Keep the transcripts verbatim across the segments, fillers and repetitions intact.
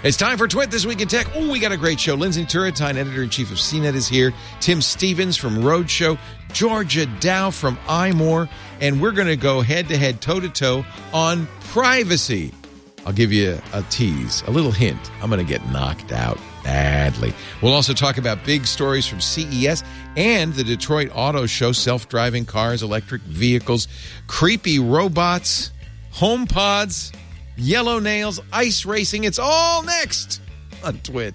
It's time for Twit This Week in Tech. Oh, we got a great show. Lindsay Turrentine, editor-in-chief of C net, is here. Tim Stevens from Roadshow. Georgia Dow from iMore. And we're going to go head-to-head, toe-to-toe on privacy. I'll give you a tease, a little hint. I'm going to get knocked out badly. We'll also talk about big stories from C E S and the Detroit Auto Show, self-driving cars, electric vehicles, creepy robots, home pods, yellow nails, ice racing. It's all next on Twit.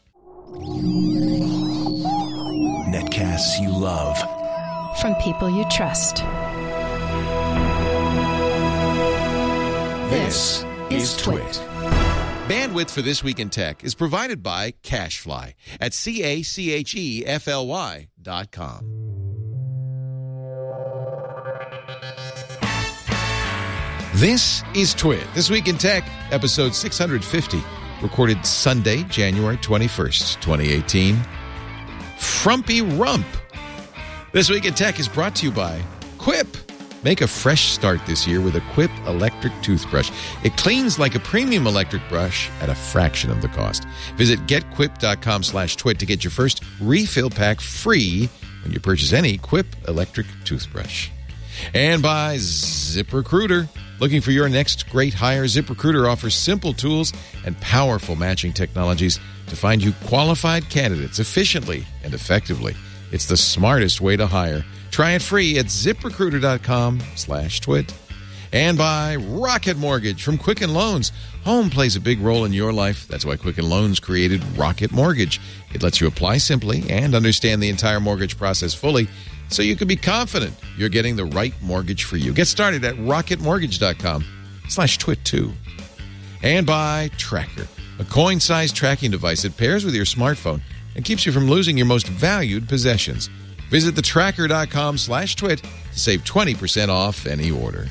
Netcasts you love. From people you trust. This is Twit. Bandwidth for This Week in Tech is provided by CacheFly at C A C H E F L Y dot com. This is Twit. This Week in Tech, episode six hundred fifty, recorded Sunday, January twenty-first, twenty eighteen. Frumpy Rump. This Week in Tech is brought to you by Quip. Make a fresh start this year with a Quip electric toothbrush. It cleans like a premium electric brush at a fraction of the cost. Visit getquip.com slash twit to get your first refill pack free when you purchase any Quip electric toothbrush. And by ZipRecruiter. Looking for your next great hire? ZipRecruiter offers simple tools and powerful matching technologies to find you qualified candidates efficiently and effectively. It's the smartest way to hire. Try it free at ZipRecruiter.com slash twit. And by Rocket Mortgage from Quicken Loans. Home plays a big role in your life. That's why Quicken Loans created Rocket Mortgage. It lets you apply simply and understand the entire mortgage process fully, so you can be confident you're getting the right mortgage for you. Get started at rocketmortgage.com slash twit two. And by Tracker, a coin-sized tracking device that pairs with your smartphone and keeps you from losing your most valued possessions. Visit thetracker.com slash twit to save twenty percent off any order.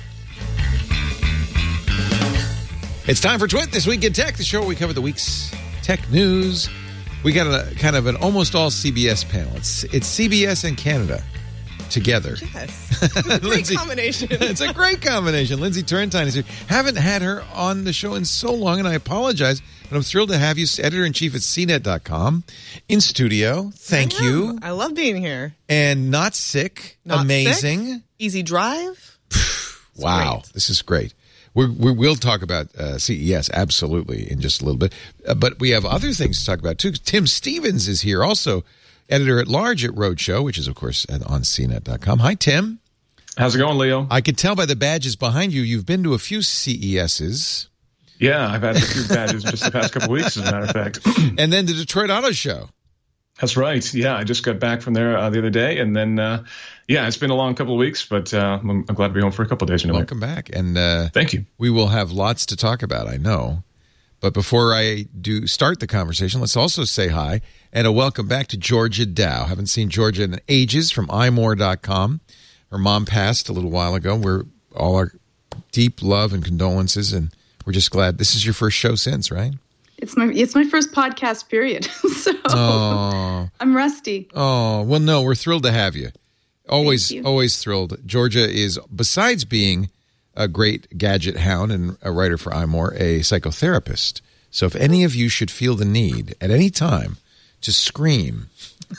It's time for Twit This Week in Tech, the show where we cover the week's tech news. We got a kind of an almost all C B S panel. It's, it's C B S and Canada together. Yes. It's a great Lindsay, combination. It's a great combination. Lindsay Turrentine is here. Haven't had her on the show in so long, and I apologize, but I'm thrilled to have you, editor-in-chief at C net dot com, in studio. Thank I you. I love being here. And not sick. Not Amazing. sick. Easy drive. Wow. Great. This is great. We're, we will talk about uh, C E S, absolutely, in just a little bit. Uh, but we have other things to talk about, too. Tim Stevens is here, also editor-at-large at Roadshow, which is, of course, at, on C net dot com. Hi, Tim. How's it going, Leo? I could tell by the badges behind you, you've been to a few C E S's. Yeah, I've had a few badges just the past couple of weeks, as a matter of fact. And then the Detroit Auto Show. That's right. Yeah, I just got back from there uh, the other day. And then, uh, yeah, it's been a long couple of weeks, but uh, I'm, I'm glad to be home for a couple of days anyway. Welcome back. And uh, thank you. We will have lots to talk about, I know. But before I do start the conversation, let's also say hi and a welcome back to Georgia Dow. Haven't seen Georgia in ages, from i more dot com. Her mom passed a little while ago. We're all our deep love and condolences, and we're just glad. This is your first show since, right? It's my it's my first podcast, period. So oh. I'm rusty. Oh, well, no, we're thrilled to have you. Always, you. always thrilled. Georgia is, besides being a great gadget hound and a writer for iMore, a psychotherapist. So if any of you should feel the need at any time to scream,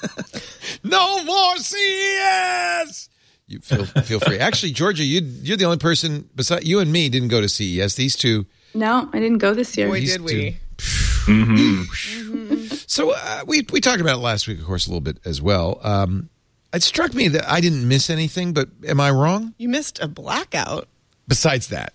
no more C E S, you feel feel free. Actually, Georgia, you you're the only person besides you and me didn't go to C E S. These two. No, I didn't go this year. Boy, These did we. Mm-hmm. mm-hmm. So uh, we we talked about it last week, of course, a little bit as well. Um, it struck me that I didn't miss anything, but am I wrong? You missed a blackout. Besides that,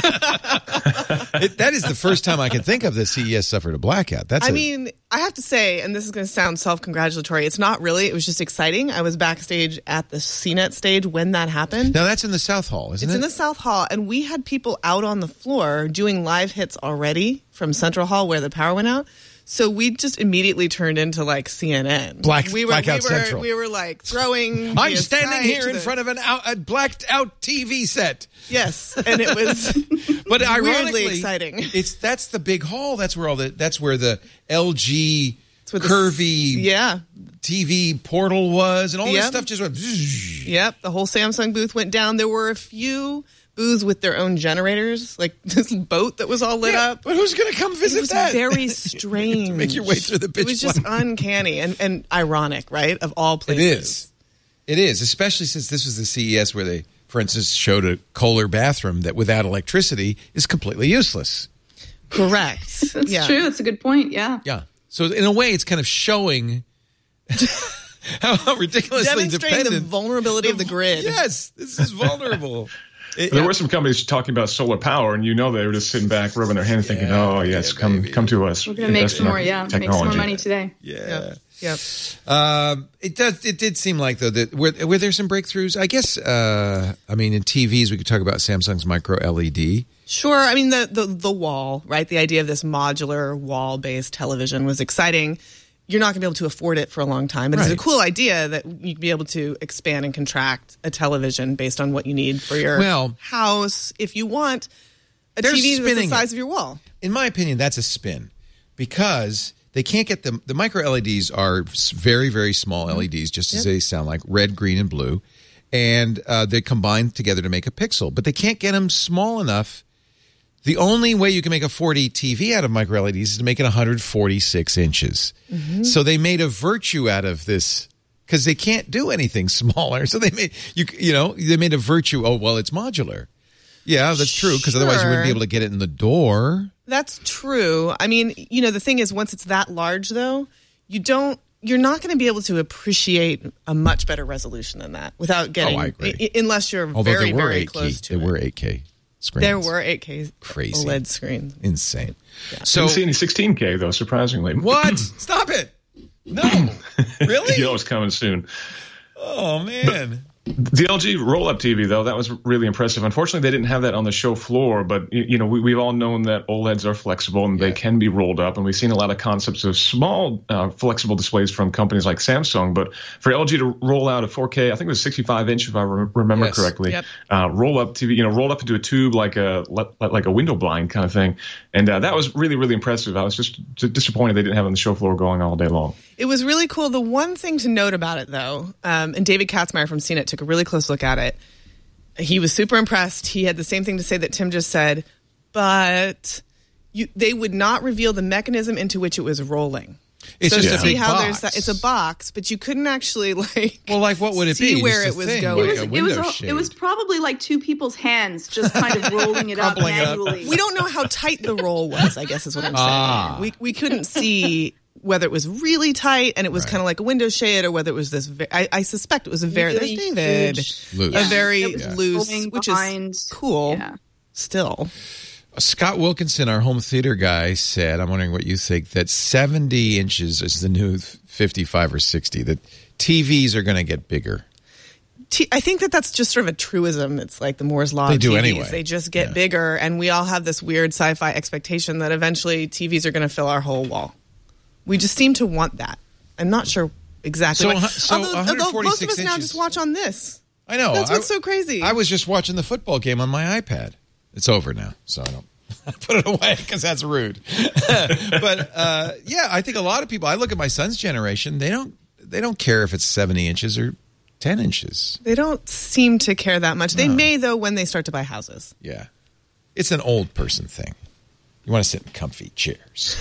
it, that is the first time I can think of that C E S suffered a blackout. That's I a, mean, I have to say, and this is going to sound self-congratulatory, it's not really. It was just exciting. I was backstage at the C net stage when that happened. Now, that's in the South Hall, isn't it's it? in the South Hall, and we had people out on the floor doing live hits already from Central Hall where the power went out. So we just immediately turned into like C N N. Black, we were, blackout we were, Central. We were like throwing. I'm the standing here to in the, front of an out, a blacked out T V set. Yes, and it was but ironically, weirdly exciting. It's that's the big hall. That's where all the that's where the L G where the, curvy yeah. T V portal was, and all Yep. this stuff just went. Yep, the whole Samsung booth went down. There were a few booths with their own generators, like this boat that was all lit Yeah, up. but who's going to come visit It was that? very strange. To make your way through the pitch It was just black. uncanny and, and ironic, right? Of all It places. is. It is, especially since this was the C E S where they, for instance, showed a Kohler bathroom that without electricity is completely useless. Correct. That's yeah. true. That's a good point. Yeah. Yeah. So in a way, it's kind of showing how, how ridiculously Demonstrating dependent. the vulnerability of the grid. Yes, this is vulnerable. It- There were some companies talking about solar power, and you know they were just sitting back, rubbing their hands, thinking, Yeah, "Oh yes, yeah, come baby. come to us. We're going to make Invest some in more, our yeah, make some more technology." money today. yeah. Yep. Um, it does. It did seem like though that were, were there some breakthroughs? I guess. Uh, I mean, in T Vs, we could talk about Samsung's micro L E D. Sure. I mean, the, the, the wall, right? The idea of this modular wall-based television was exciting. You're not going to be able to afford it for a long time, but Right. it's a cool idea that you'd be able to expand and contract a television based on what you need for your Well, house. If you want a they're T V that's the spinning size it. of your wall. In my opinion, that's a spin because they can't get the the micro L E Ds are s- very very small L E Ds, just as they sound like red, green, and blue, and uh, they combine together to make a pixel. But they can't get them small enough. The only way you can make a four D T V out of micro L E Ds is to make it one hundred forty-six inches. So they made a virtue out of this because they can't do anything smaller. So they made you you know they made a virtue. Oh well, it's modular. Yeah, that's true because otherwise you wouldn't be Sure. able to get it in the door. That's true. I mean, you know, the thing is, once it's that large, though, you don't. You're not going to be able to appreciate a much better resolution than that without getting, Oh, I agree. I- unless you're Although very, there were very eight K, close to there it. were eight K screens. There were eight K Crazy. OLED screens. Insane. So, didn't see any sixteen K though, surprisingly. What? Stop it! No, really? You know it's coming soon. Oh man. The L G roll-up T V, though, that was really impressive. Unfortunately, they didn't have that on the show floor, but, you, you know, we, we've all known that OLEDs are flexible and Yeah. they can be rolled up, and we've seen a lot of concepts of small uh, flexible displays from companies like Samsung, but for L G to roll out a four K, I think it was sixty-five inch, if I re- remember Yes. correctly, Yep. uh, roll-up T V, you know, rolled up into a tube like a like a window blind kind of thing, and uh, that was really, really impressive. I was just d- disappointed they didn't have it on the show floor going all day long. It was really cool. The one thing to note about it, though, um, and David Katzmeyer from C net took a really close look at it. He was super impressed. He had the same thing to say that Tim just said, but you, they would not reveal the mechanism into which it was rolling. It's so just to a see big how box. there's that, it's a box, but you couldn't actually like. Well, like what would it see be? where Just it a was thing, going. like It a was, it, window was, shade. it was probably like two people's hands just kind of rolling it up Crumpling it up. manually. We don't know how tight the roll was, I guess is what I'm saying. Ah. We we couldn't see whether it was really tight and it was kind of like a window shade or whether it was this. Ve- I, I suspect it was a very Really there's David, huge- Loose. a Yeah. very It was loose, rolling which behind- is cool. Yeah. Still, Scott Wilkinson, our home theater guy, said, I'm wondering what you think, that seventy inches is the new fifty-five or sixty, that T Vs are going to get bigger. T- I think that that's just sort of a truism. It's like the Moore's law. They of do T Vs. anyway. They just get Yeah. bigger, and we all have this weird sci-fi expectation that eventually T Vs are going to fill our whole wall. We just seem to want that. I'm not sure exactly. So, why. hu- so although, one hundred although most of forty-six us now inches. just watch on this. I know. That's what's I- so crazy. I was just watching the football game on my iPad. It's over now, so I don't I put it away because that's rude. But uh, yeah, I think a lot of people. I look at my son's generation. They don't. They don't care if it's seventy inches or ten inches. They don't seem to care that much. They may, though, when they start to buy houses. Yeah, it's an old person thing. You want to sit in comfy chairs.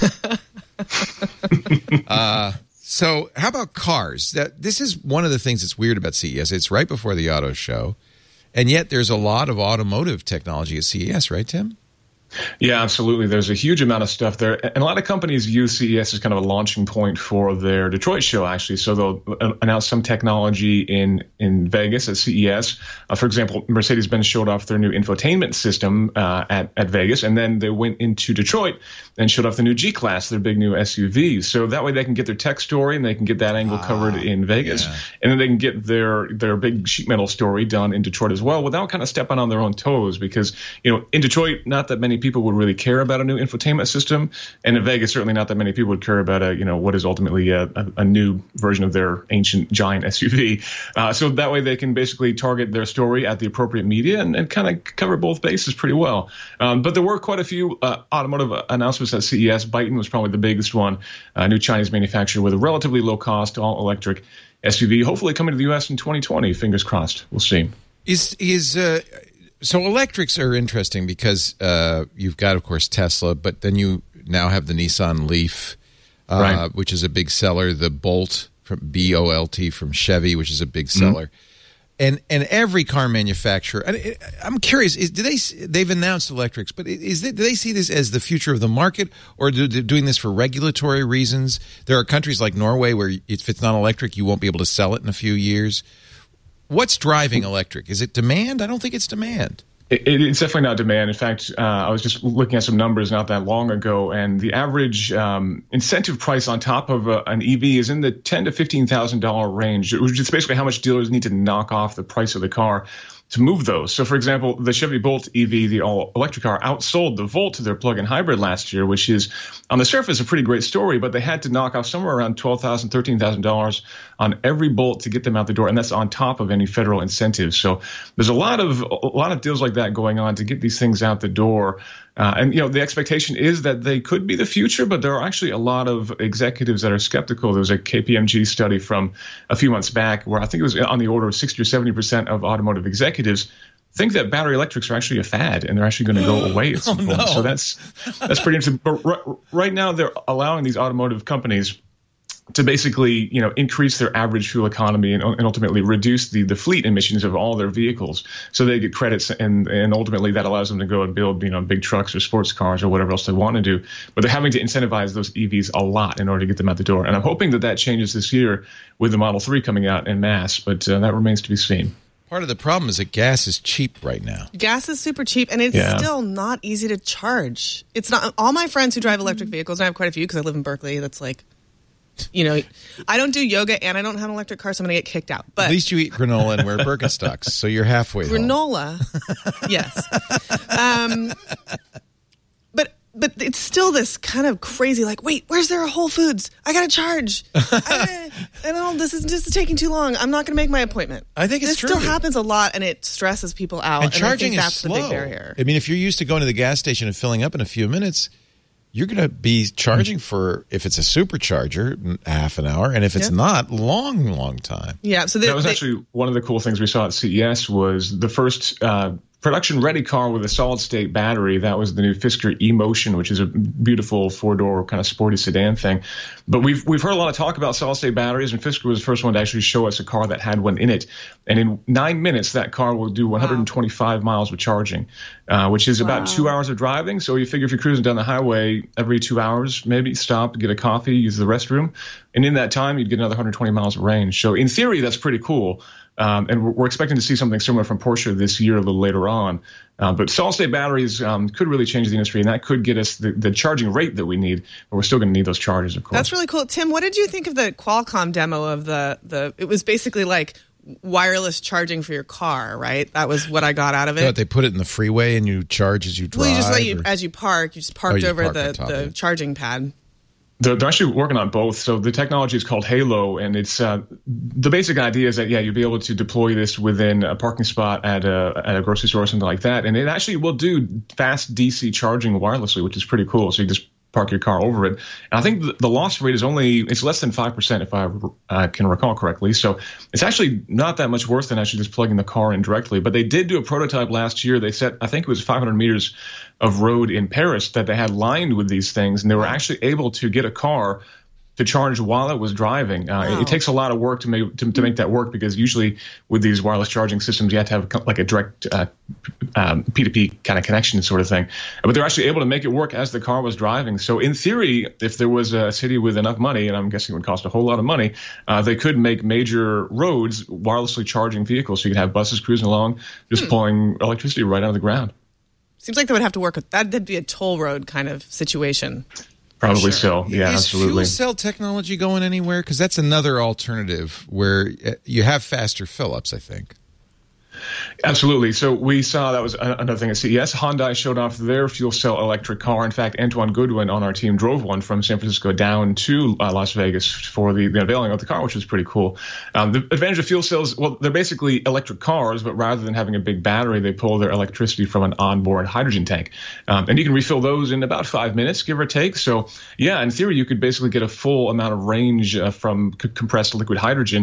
uh, so, how about cars? That this is one of the things that's weird about C E S. It's right before the auto show, and yet there's a lot of automotive technology at C E S, right, Tim? Yeah, absolutely. There's a huge amount of stuff there. And a lot of companies use C E S as kind of a launching point for their Detroit show, actually. So they'll uh, announce some technology in, in Vegas at C E S. Uh, for example, Mercedes-Benz showed off their new infotainment system uh, at, at Vegas. And then they went into Detroit and showed off the new G-Class, their big new S U V. So that way they can get their tech story and they can get that angle covered in Vegas. yeah. And then they can get their, their big sheet metal story done in Detroit as well without kind of stepping on their own toes. Because, you know, in Detroit, not that many people would really care about a new infotainment system, and in Vegas, certainly not that many people would care about a you know what is ultimately a, a, a new version of their ancient giant S U V. Uh, so that way, they can basically target their story at the appropriate media and, and kind of cover both bases pretty well. Um, but there were quite a few uh, automotive announcements at C E S. Byton was probably the biggest one, a new Chinese manufacturer with a relatively low cost, all electric S U V, hopefully coming to the U S in twenty twenty. Fingers crossed. We'll see. Is is uh, so electrics are interesting because uh, you've got, of course, Tesla, but then you now have the Nissan Leaf, uh, right. which is a big seller. The Bolt, from B O L T from Chevy, which is a big seller. Mm-hmm. And and every car manufacturer, and I'm curious, is, do they they've announced electrics, but is it, do they see this as the future of the market, or do they doing this for regulatory reasons? There are countries like Norway where if it's not electric, you won't be able to sell it in a few years. What's driving electric? Is it demand? I don't think it's demand. It, it's definitely not demand. In fact, uh, I was just looking at some numbers not that long ago, and the average um, incentive price on top of a, an E V is in the ten to fifteen thousand dollar range, which is basically how much dealers need to knock off the price of the car to move those. So, for example, the Chevy Bolt E V, the all-electric car, outsold the Volt to their plug-in hybrid last year, which is, on the surface, a pretty great story, but they had to knock off somewhere around twelve thousand dollars, thirteen thousand dollars on every Bolt to get them out the door, and that's on top of any federal incentives. So there's a lot of a lot of deals like that going on to get these things out the door. Uh, and, you know, the expectation is that they could be the future, but there are actually a lot of executives that are skeptical. There was a K P M G study from a few months back where I think it was on the order of sixty or seventy percent of automotive executives think that battery electrics are actually a fad and they're actually going to go away at some oh, point. No. So that's that's pretty interesting. But right, right now they're allowing these automotive companies to basically, you know, increase their average fuel economy and, and ultimately reduce the, the fleet emissions of all their vehicles. So they get credits, and, and ultimately that allows them to go and build, you know, big trucks or sports cars or whatever else they want to do. But they're having to incentivize those E Vs a lot in order to get them out the door. And I'm hoping that that changes this year with the Model three coming out en masse, but uh, that remains to be seen. Part of the problem is that gas is cheap right now. Gas is super cheap, and it's Yeah. still not easy to charge. It's not. All my friends who drive electric vehicles, and I have quite a few because I live in Berkeley, that's like, you know, I don't do yoga and I don't have an electric car, so I'm going to get kicked out. But At least you eat granola and wear Birkenstocks, so you're halfway home. granola, yes. Um, but but it's still this kind of crazy, like, wait, where's there a Whole Foods? I got to charge. I, I don't. This is just taking too long. I'm not going to make my appointment. I think it's this true. still happens a lot, and it stresses people out. And charging I think is that's slow. the big barrier. I mean, if you're used to going to the gas station and filling up in a few minutes, you're going to be charging for, if it's a supercharger, half an hour, and if it's Yeah. not, long, long time. Yeah, so they, That was they- actually one of the cool things we saw at C E S was the first uh, production-ready car with a solid-state battery. That was the new Fisker E-Motion, which is a beautiful four-door kind of sporty sedan thing. But we've we've heard a lot of talk about solid-state batteries, and Fisker was the first one to actually show us a car that had one in it. And in nine minutes, that car will do one hundred twenty-five wow. miles of charging, uh, which is wow. about two hours of driving. So you figure if you're cruising down the highway every two hours, maybe stop, get a coffee, use the restroom. And in that time, you'd get another one hundred twenty miles of range. So in theory, that's pretty cool. Um, and we're, we're expecting to see something similar from Porsche this year a little later on. Uh, but solid-state batteries um, could really change the industry, and that could get us the, the charging rate that we need. But we're still going to need those chargers, of course. That's really cool. Tim, what did you think of the Qualcomm demo of the, the – it was basically like wireless charging for your car, right? That was what I got out of it. So they put it in the freeway and you charge as you drive? Well, you just let you, or? as you park, you just parked Oh, you over park the, on top the of it. charging pad. They're, they're actually working on both. So the technology is called Halo, and it's uh, the basic idea is that, yeah, you'll be able to deploy this within a parking spot at a, at a grocery store or something like that. And it actually will do fast D C charging wirelessly, which is pretty cool. So you just park your car over it. And I think the, the loss rate is only, it's less than five percent if I uh, can recall correctly. So it's actually not that much worse than actually just plugging the car in directly. But they did do a prototype last year. They set, I think it was five hundred meters of road in Paris that they had lined with these things. And they were actually able to get a car to charge while it was driving. Uh, Wow. it, it takes a lot of work to make to, to make that work, because usually with these wireless charging systems, you have to have co- like a direct uh, um, P two P kind of connection sort of thing. But they're actually able to make it work as the car was driving. So in theory, if there was a city with enough money, and I'm guessing it would cost a whole lot of money, uh, they could make major roads wirelessly charging vehicles. So you could have buses cruising along, just Hmm. pulling electricity right out of the ground. Seems like they would have to work with that. That'd be a toll road kind of situation. Probably Sure. so. Yeah, Is absolutely. fuel cell technology going anywhere? Because that's another alternative where uh, you have faster fill-ups, I think. Absolutely. So we saw that was another thing at C E S. Hyundai showed off their fuel cell electric car. In fact, Antoine Goodwin on our team drove one from San Francisco down to uh, Las Vegas for the, the unveiling of the car, which was pretty cool. Um, the advantage of fuel cells, well, they're basically electric cars, but rather than having a big battery, they pull their electricity from an onboard hydrogen tank. Um, and you can refill those in about five minutes, give or take. So, yeah, in theory, you could basically get a full amount of range uh, from c- compressed liquid hydrogen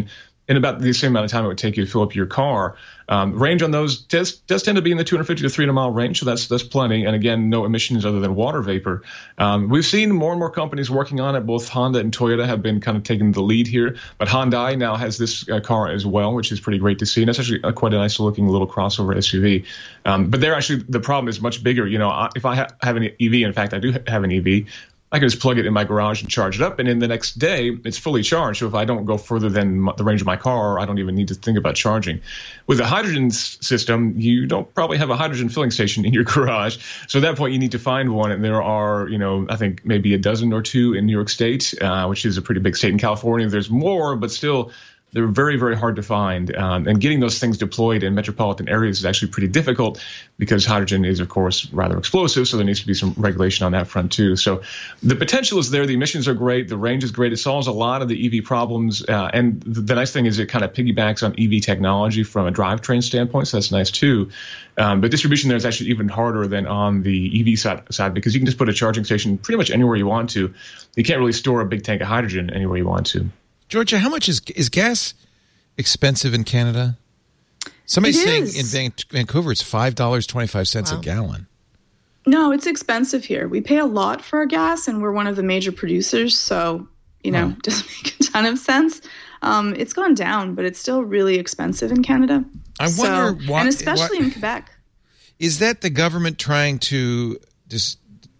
in about the same amount of time it would take you to fill up your car. Um, range on those does, does tend to be in the two hundred fifty to three hundred mile range, so that's that's plenty. And again, no emissions other than water vapor. Um, we've seen more and more companies working on it. Both Honda and Toyota have been kind of taking the lead here, but Hyundai now has this uh, car as well, which is pretty great to see. And it's actually a, quite a nice looking little crossover S U V. Um, but they're actually, the problem is much bigger. You know, I, if I ha- have an E V, in fact, I do have an E V, I can just plug it in my garage and charge it up, and in the next day, it's fully charged. So if I don't go further than the range of my car, I don't even need to think about charging. With a hydrogen s- system, you don't probably have a hydrogen filling station in your garage. So at that point, you need to find one, and there are, you know, I think maybe a dozen or two in New York State, uh, which is a pretty big state. In California, there's more, but still, they're very, very hard to find. Um, and getting those things deployed in metropolitan areas is actually pretty difficult because hydrogen is, of course, rather explosive. So there needs to be some regulation on that front, too. So the potential is there. The emissions are great. The range is great. It solves a lot of the E V problems. Uh, and the, the nice thing is it kind of piggybacks on E V technology from a drivetrain standpoint. So that's nice, too. Um, but distribution there is actually even harder than on the E V side, side because you can just put a charging station pretty much anywhere you want to. You can't really store a big tank of hydrogen anywhere you want to. Georgia, how much is is gas expensive in Canada? Somebody's It saying is. in Van- Vancouver it's five dollars and twenty-five cents Wow. a gallon. No, it's expensive here. We pay a lot for our gas, and we're one of the major producers. So, you know, Huh. it doesn't make a ton of sense. Um, it's gone down, but it's still really expensive in Canada. I So- wonder why- and especially why- in Quebec. Is that the government trying to dis-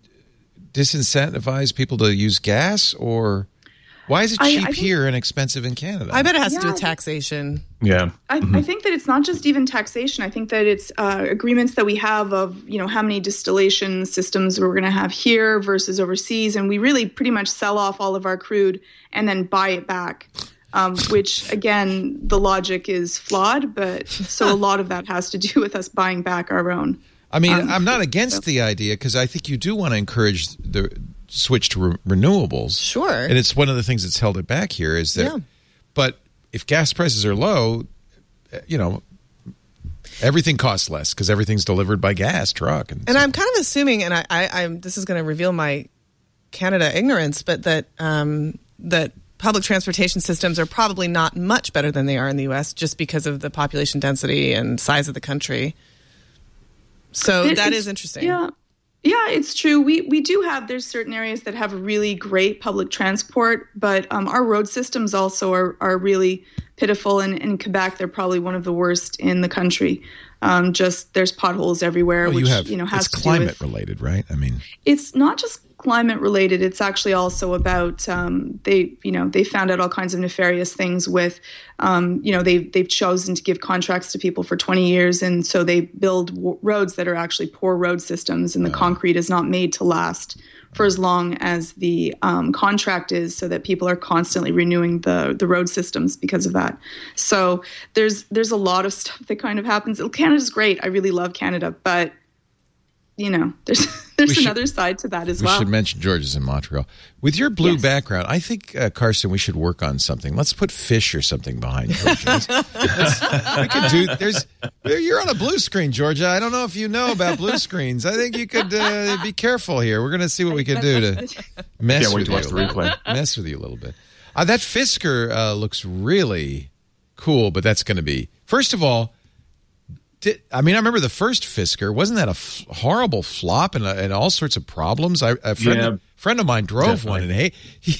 disincentivize people to use gas, or why is it I- cheap I think- here and expensive in Canada? I bet it has to do Yeah, with I think- taxation. Yeah. I, I think that it's not just even taxation. I think that it's uh, agreements that we have of, you know, how many distillation systems we're going to have here versus overseas. And we really pretty much sell off all of our crude and then buy it back, um, which, again, the logic is flawed. But so a lot of that has to do with us buying back our own. I mean, Um, I'm not against so- the idea because I think you do want to encourage the switch to re- renewables. Sure. And it's one of the things that's held it back here is that, Yeah. but if gas prices are low, uh, you know, everything costs less because everything's delivered by gas truck. And, And so- I'm kind of assuming, and I, I, I'm this is going to reveal my Canada ignorance, but that um, that public transportation systems are probably not much better than they are in the U S just because of the population density and size of the country. So It- that it's- is interesting. Yeah. Yeah, it's true. We we do have, there's certain areas that have really great public transport, but um, our road systems also are, are really pitiful. And in Quebec, they're probably one of the worst in the country. Um, just there's potholes everywhere, well, which you have, you know has it's to do climate with, related, right? I mean, it's not just climate related. It's actually also about um, they, you know, they found out all kinds of nefarious things with, um, you know, they they've chosen to give contracts to people for twenty years, and so they build w- roads that are actually poor road systems, and the concrete is not made to last for as long as the um, contract is, so that people are constantly renewing the the road systems because of that. So there's there's a lot of stuff that kind of happens. Canada's great. I really love Canada, but you know, there's there's We should- another side to that as we well. should mention Georgia's in Montreal. With your blue Yes. background, I think, uh, Carson, we should work on something. Let's put fish or something behind Georgia. Let's- let's- we could do, there's, you're on a blue screen, Georgia. I don't know if you know about blue screens. I think you could uh, be careful here. We're going to see what we can do to mess Can't wait with to you. watch the a little- replay. Mess with you a little bit. Uh, that Fisker uh, looks really cool, but that's going to be, first of all, Did, I mean, I remember the first Fisker. Wasn't that a f- horrible flop and, uh, and all sorts of problems? I, a friend, Yeah, friend of mine drove definitely. one, and hey, he,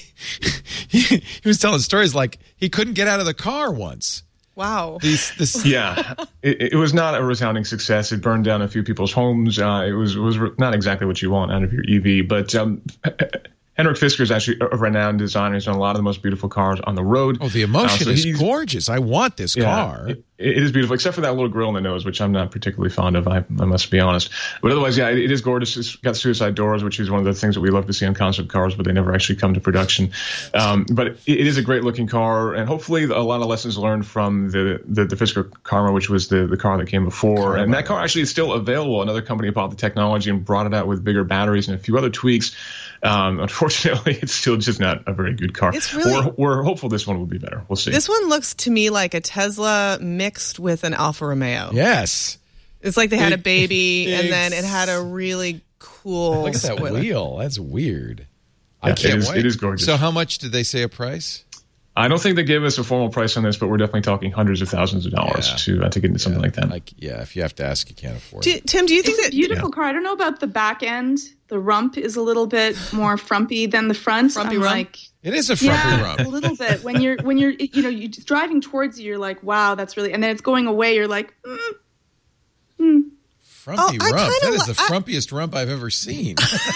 he he was telling stories like he couldn't get out of the car once. Wow. These, this, Yeah, it, it was not a resounding success. It burned down a few people's homes. Uh, it was it was not exactly what you want out of your E V. But um, Henrik Fisker is actually a renowned designer. He's done a lot of the most beautiful cars on the road. oh, the emotion Uh, so is he's- gorgeous. I want this Yeah, car. It, it is beautiful, except for that little grill in the nose, which I'm not particularly fond of, I, I must be honest. But otherwise, yeah, it, it is gorgeous. It's got suicide doors, which is one of the things that we love to see on concept cars, but they never actually come to production. Um, but it, it is a great looking car, and hopefully a lot of lessons learned from the the, the Fisker Karma, which was the, the car that came before. Karma. And that car actually is still available. Another company bought the technology and brought it out with bigger batteries and a few other tweaks. Um, unfortunately, it's still just not a very good car. It's really- we're, we're hopeful this one will be better. We'll see. This one looks to me like a Tesla mixed with an Alfa Romeo. Yes. It's like they had a Big- baby big and then it had a really cool Look at that spoiler. wheel. That's weird. I Yeah, can't it is- wait. it is gorgeous. So how much did they say a price? I don't think they gave us a formal price on this, but we're definitely talking hundreds of thousands of dollars Yeah. to uh, to get into something Yeah, like that. Like, yeah, if you have to ask, you can't afford Do, it. Tim, do you think It's a that beautiful car. I don't know about the back end. The rump is a little bit more frumpy than the front. Frumpy I'm rump? like, It is a frumpy yeah, rump. a little bit. When you're when you're you know you're just driving towards you, you're like, wow, that's really. And then it's going away. You're like, mm, mm. Frumpy Oh, I rump. That kinda is the li- I- frumpiest rump I've ever seen.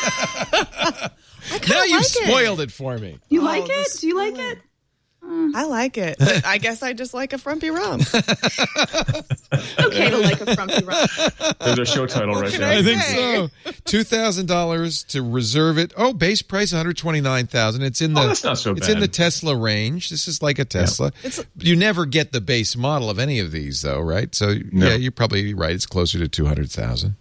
I kinda Now you've like it. spoiled it for me. You Oh, like it? this- Do you like it? I like it, but I guess I just like a frumpy rump. Okay to like a frumpy rump. There's our show title right can there. I I think say? so. Two thousand dollars to reserve it. Oh, base price one hundred twenty nine thousand. It's in the. Oh, that's not so It's bad. in the Tesla range. This is like a Tesla. You never get the base model of any of these, though, right? So No. yeah, you're probably right. It's closer to two hundred thousand.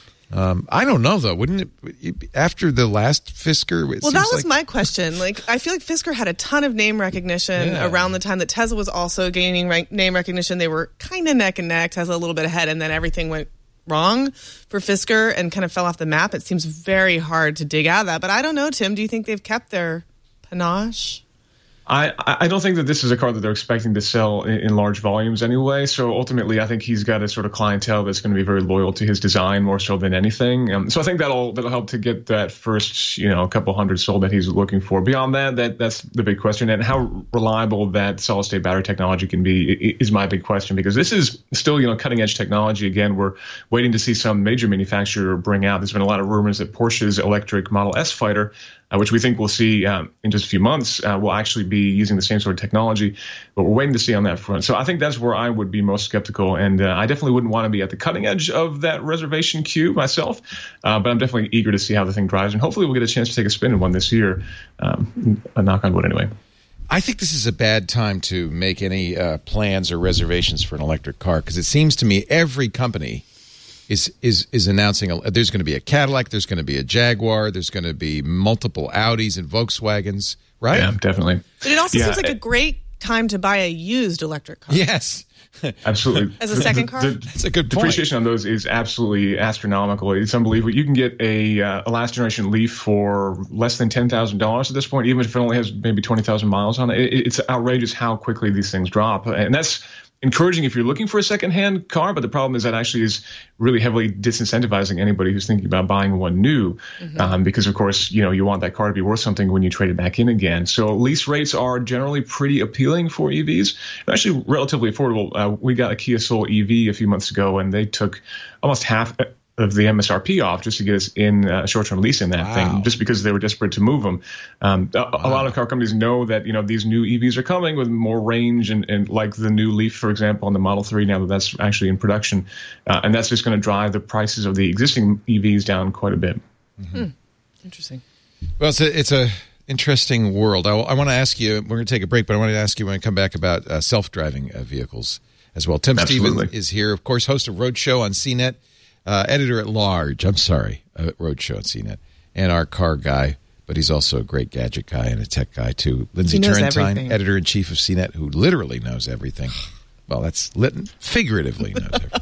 Um, I don't know though. Wouldn't it after the last Fisker? It Well, that seems was like, my question. Like, I feel like Fisker had a ton of name recognition Yeah. around the time that Tesla was also gaining rank- name recognition. They were kind of neck and neck, Tesla a little bit ahead, and then everything went wrong for Fisker and kind of fell off the map. It seems very hard to dig out of that. But I don't know, Tim. Do you think they've kept their panache? I, I don't think that this is a car that they're expecting to sell in, in large volumes anyway. So ultimately, I think he's got a sort of clientele that's going to be very loyal to his design more so than anything. Um, so I think that'll that'll help to get that first, you know, a couple hundred sold that he's looking for. Beyond that, that that's the big question. And how reliable that solid state battery technology can be i- is my big question, because this is still, you know, cutting edge technology. Again, we're waiting to see some major manufacturer bring out. There's been a lot of rumors that Porsche's electric Model S Fighter, Uh, which we think we'll see um, in just a few months, uh, will actually be using the same sort of technology. But we're waiting to see on that front. So I think that's where I would be most skeptical. And uh, I definitely wouldn't want to be at the cutting edge of that reservation queue myself. Uh, but I'm definitely eager to see how the thing drives. And hopefully we'll get a chance to take a spin in one this year. Um, a knock on wood anyway. I think this is a bad time to make any uh, plans or reservations for an electric car, because it seems to me every company is is is announcing a, there's going to be a Cadillac, there's going to be a Jaguar, there's going to be multiple Audis and Volkswagens, right? Yeah, definitely. But it also Yeah, seems like a it- great time to buy a used electric car. Yes. Absolutely. As a second car? The, the That's a good point. depreciation on those is absolutely astronomical. It's unbelievable. You can get a, uh, a last generation Leaf for less than ten thousand dollars at this point, even if it only has maybe twenty thousand miles on it. it. It's outrageous how quickly these things drop. And that's encouraging if you're looking for a secondhand car, but the problem is that actually is really heavily disincentivizing anybody who's thinking about buying one new, mm-hmm. um, because of course, you know, you want that car to be worth something when you trade it back in again. So lease rates are generally pretty appealing for E Vs. They're actually relatively affordable. Uh, we got a Kia Soul E V a few months ago, and they took almost half of the M S R P off just to get us in a short-term lease in that Wow. thing, just because they were desperate to move them. Um, a, a lot of car companies know that, you know, these new E Vs are coming with more range, and, and like the new Leaf, for example, on the Model three, now that that's actually in production. Uh, and that's just going to drive the prices of the existing E Vs down quite a bit. Hmm. Interesting. Well, it's a, it's a interesting world. I, I want to ask you, we're going to take a break, but I want to ask you when I come back about uh, self-driving uh, vehicles as well. Tim Absolutely. Stevens is here, of course, host of Roadshow on C net. Uh, editor at large, I'm sorry, uh, Roadshow at C net, and our car guy, but he's also a great gadget guy and a tech guy too. Lindsay He knows Turrentine, everything. editor in chief of C net, who literally knows everything. Well, that's lit- figuratively knows everything.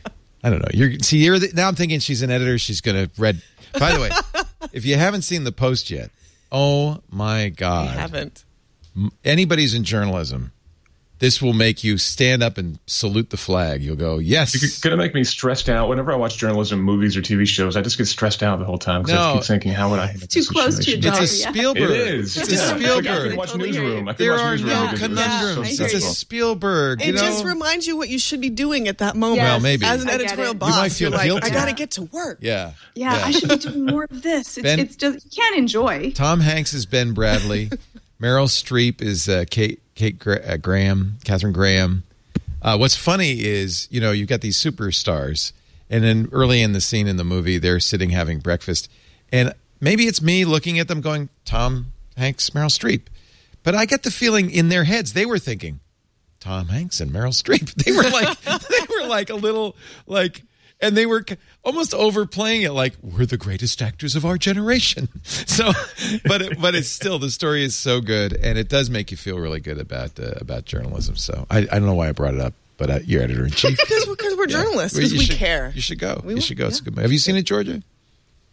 I don't know. You're see, you're the, now I'm thinking she's an editor. She's going to read. By the way, if you haven't seen the post yet, oh my God, I haven't. anybody's in journalism, this will make you stand up and salute the flag. You'll go, yes. It's going to make me stressed out. Whenever I watch journalism, movies, or T V shows, I just get stressed out the whole time because I No. keep thinking, how would I handle Too this close to your situation? job. It's a yeah. Spielberg. It is. It's Yeah. a I could Spielberg. watch Totally hear Newsroom. you. I could There watch are Newsroom no because it was conundrums. so I hear It's a successful. Spielberg. You It know? just reminds you what you should be doing at that moment. Yes. Well, maybe. As an I get editorial it. boss, You might feel you're like, guilty. I got to Yeah. get to work. yeah. Yeah, I should be doing more of this. It's, Ben- it's just you can't enjoy. Tom Hanks is Ben Bradley. Meryl Streep is uh, Kate Kate Gra- uh, Graham, Catherine Graham. Uh, what's funny is, you know, you've got these superstars, and then early in the scene in the movie, they're sitting having breakfast, and maybe it's me looking at them going, Tom Hanks, Meryl Streep. But I get the feeling in their heads they were thinking, Tom Hanks and Meryl Streep. They were like, they were like a little like, and they were almost overplaying it, like we're the greatest actors of our generation. So, but it, but it's still, the story is so good, and it does make you feel really good about uh, about journalism. So I, I don't know why I brought it up, but uh, you're editor in chief. Because we're, 'cause we're journalists, because we should, care. You should go. We you will, should go. It's a yeah. good movie. Have you seen it, Georgia?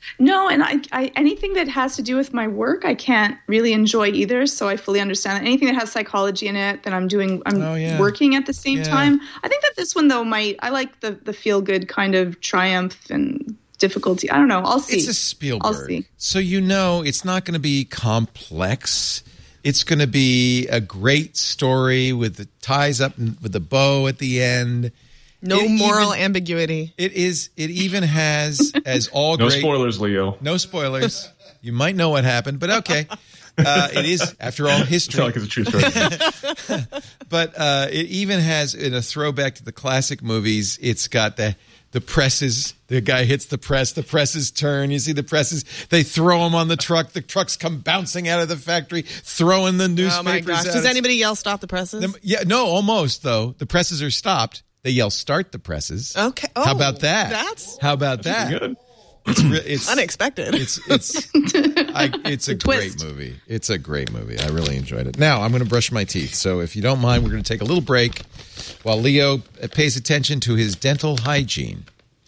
No, and I, I anything that has to do with my work, I can't really enjoy either. So I fully understand that. Anything that has psychology in it, that I'm doing, I'm Oh, yeah. working at the same Yeah. time. I think that this one though might. I like the the feel good kind of triumph and difficulty. I don't know. I'll see. It's a Spielberg. I'll see. So you know it's not going to be complex. It's going to be a great story with the ties up with the bow at the end. No It moral even- ambiguity. It is. It even has, as all No great. spoilers, Leo. No spoilers. You might know what happened, but okay. Uh, it is, after all, It's history. not like it's a true story. But uh, it even has, in a throwback to the classic movies, it's got the the presses. The guy hits the press. The presses turn. You see the presses. They throw them on the truck. The trucks come bouncing out of the factory, throwing the newspapers Oh my gosh! out. Does anybody yell "Stop the presses"? The- yeah, no, almost though. The presses are stopped. They yell, "Start the presses." Okay. How Oh, about that? that's How about that? Good. It's re- it's unexpected. It's it's I, it's a great twist. movie. It's a great movie. I really enjoyed it. Now I'm going to brush my teeth. So if you don't mind, we're going to take a little break while Leo pays attention to his dental hygiene.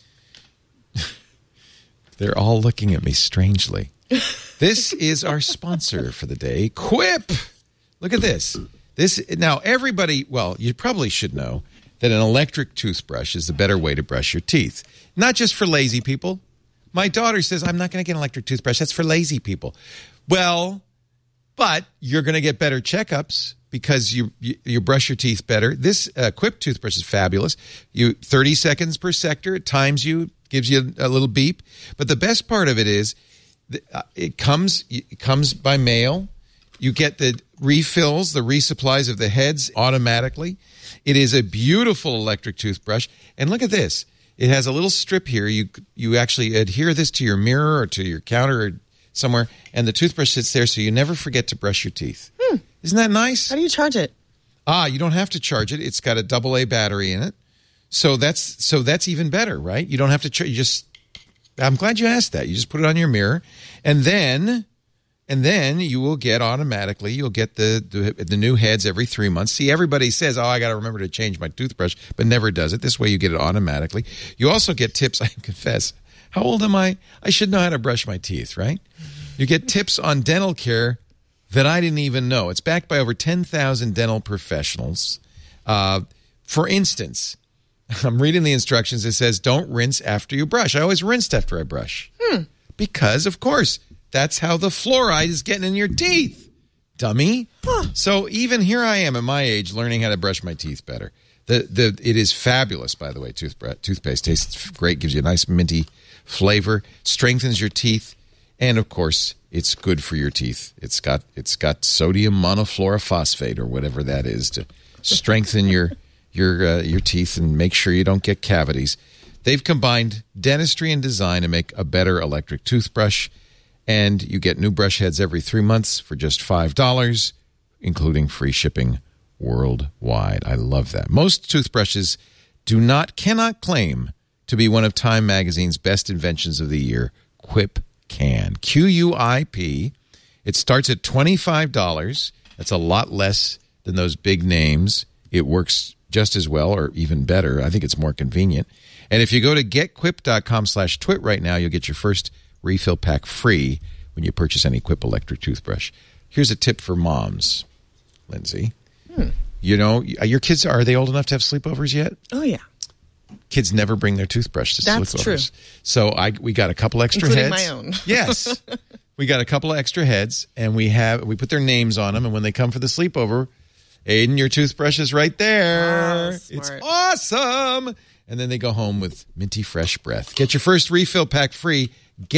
They're all looking at me strangely. This is our sponsor for the day, Quip. Look at this. This now everybody. Well, you probably should know that an electric toothbrush is the better way to brush your teeth. Not just for lazy people. My daughter says, I'm not going to get an electric toothbrush. That's for lazy people. Well, but you're going to get better checkups because you, you you brush your teeth better. This uh, Quip toothbrush is fabulous. You thirty seconds per sector. It times you, gives you a, a little beep. But the best part of it is uh, it comes it comes by mail. You get the refills, the resupplies of the heads automatically. It is a beautiful electric toothbrush. And look at this. It has a little strip here. You you actually adhere this to your mirror or to your counter or somewhere, and the toothbrush sits there so you never forget to brush your teeth. Hmm. Isn't that nice? How do you charge it? Ah, you don't have to charge it. It's got a double A battery in it. So that's so that's even better, right? You don't have to charge. You just I'm glad you asked that. You just put it on your mirror, and then and then you will get automatically, you'll get the, the the new heads every three months. See, everybody says, oh, I got to remember to change my toothbrush, but never does it. This way you get it automatically. You also get tips, I confess. How old am I? I should know how to brush my teeth, right? You get tips on dental care that I didn't even know. It's backed by over ten thousand dental professionals. Uh, for instance, I'm reading the instructions. It says, don't rinse after you brush. I always rinsed after I brush. Hmm. Because, of course, that's how the fluoride is getting in your teeth, dummy. Huh. So even here I am at my age learning how to brush my teeth better. The the It is fabulous, by the way, toothbrush, toothpaste. Tastes great, gives you a nice minty flavor, strengthens your teeth, and, of course, it's good for your teeth. It's got it's got sodium monofluorophosphate or whatever that is to strengthen your your uh, your teeth and make sure you don't get cavities. They've combined dentistry and design to make a better electric toothbrush. And you get new brush heads every three months for just five dollars, including free shipping worldwide. I love that. Most toothbrushes do not, cannot claim to be one of Time Magazine's best inventions of the year. Quip can. Q U I P. It starts at twenty-five dollars. That's a lot less than those big names. It works just as well or even better. I think it's more convenient. And if you go to getquip.com slash twit right now, you'll get your first refill pack free when you purchase any Quip electric toothbrush. Here's a tip for moms, Lindsay. Hmm. You know, your kids, are they old enough to have sleepovers yet? Oh, yeah. Kids never bring their toothbrush to That's sleepovers. true. So I we got a couple extra Including heads. my own. Yes. We got a couple of extra heads, and we have we put their names on them, and when they come for the sleepover, Aiden, your toothbrush is right there. Oh, it's smart. awesome. And then they go home with minty fresh breath. Get your first refill pack free.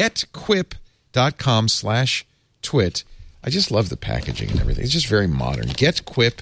Getquip.com slash twit. I just love the packaging and everything. It's just very modern. Getquip,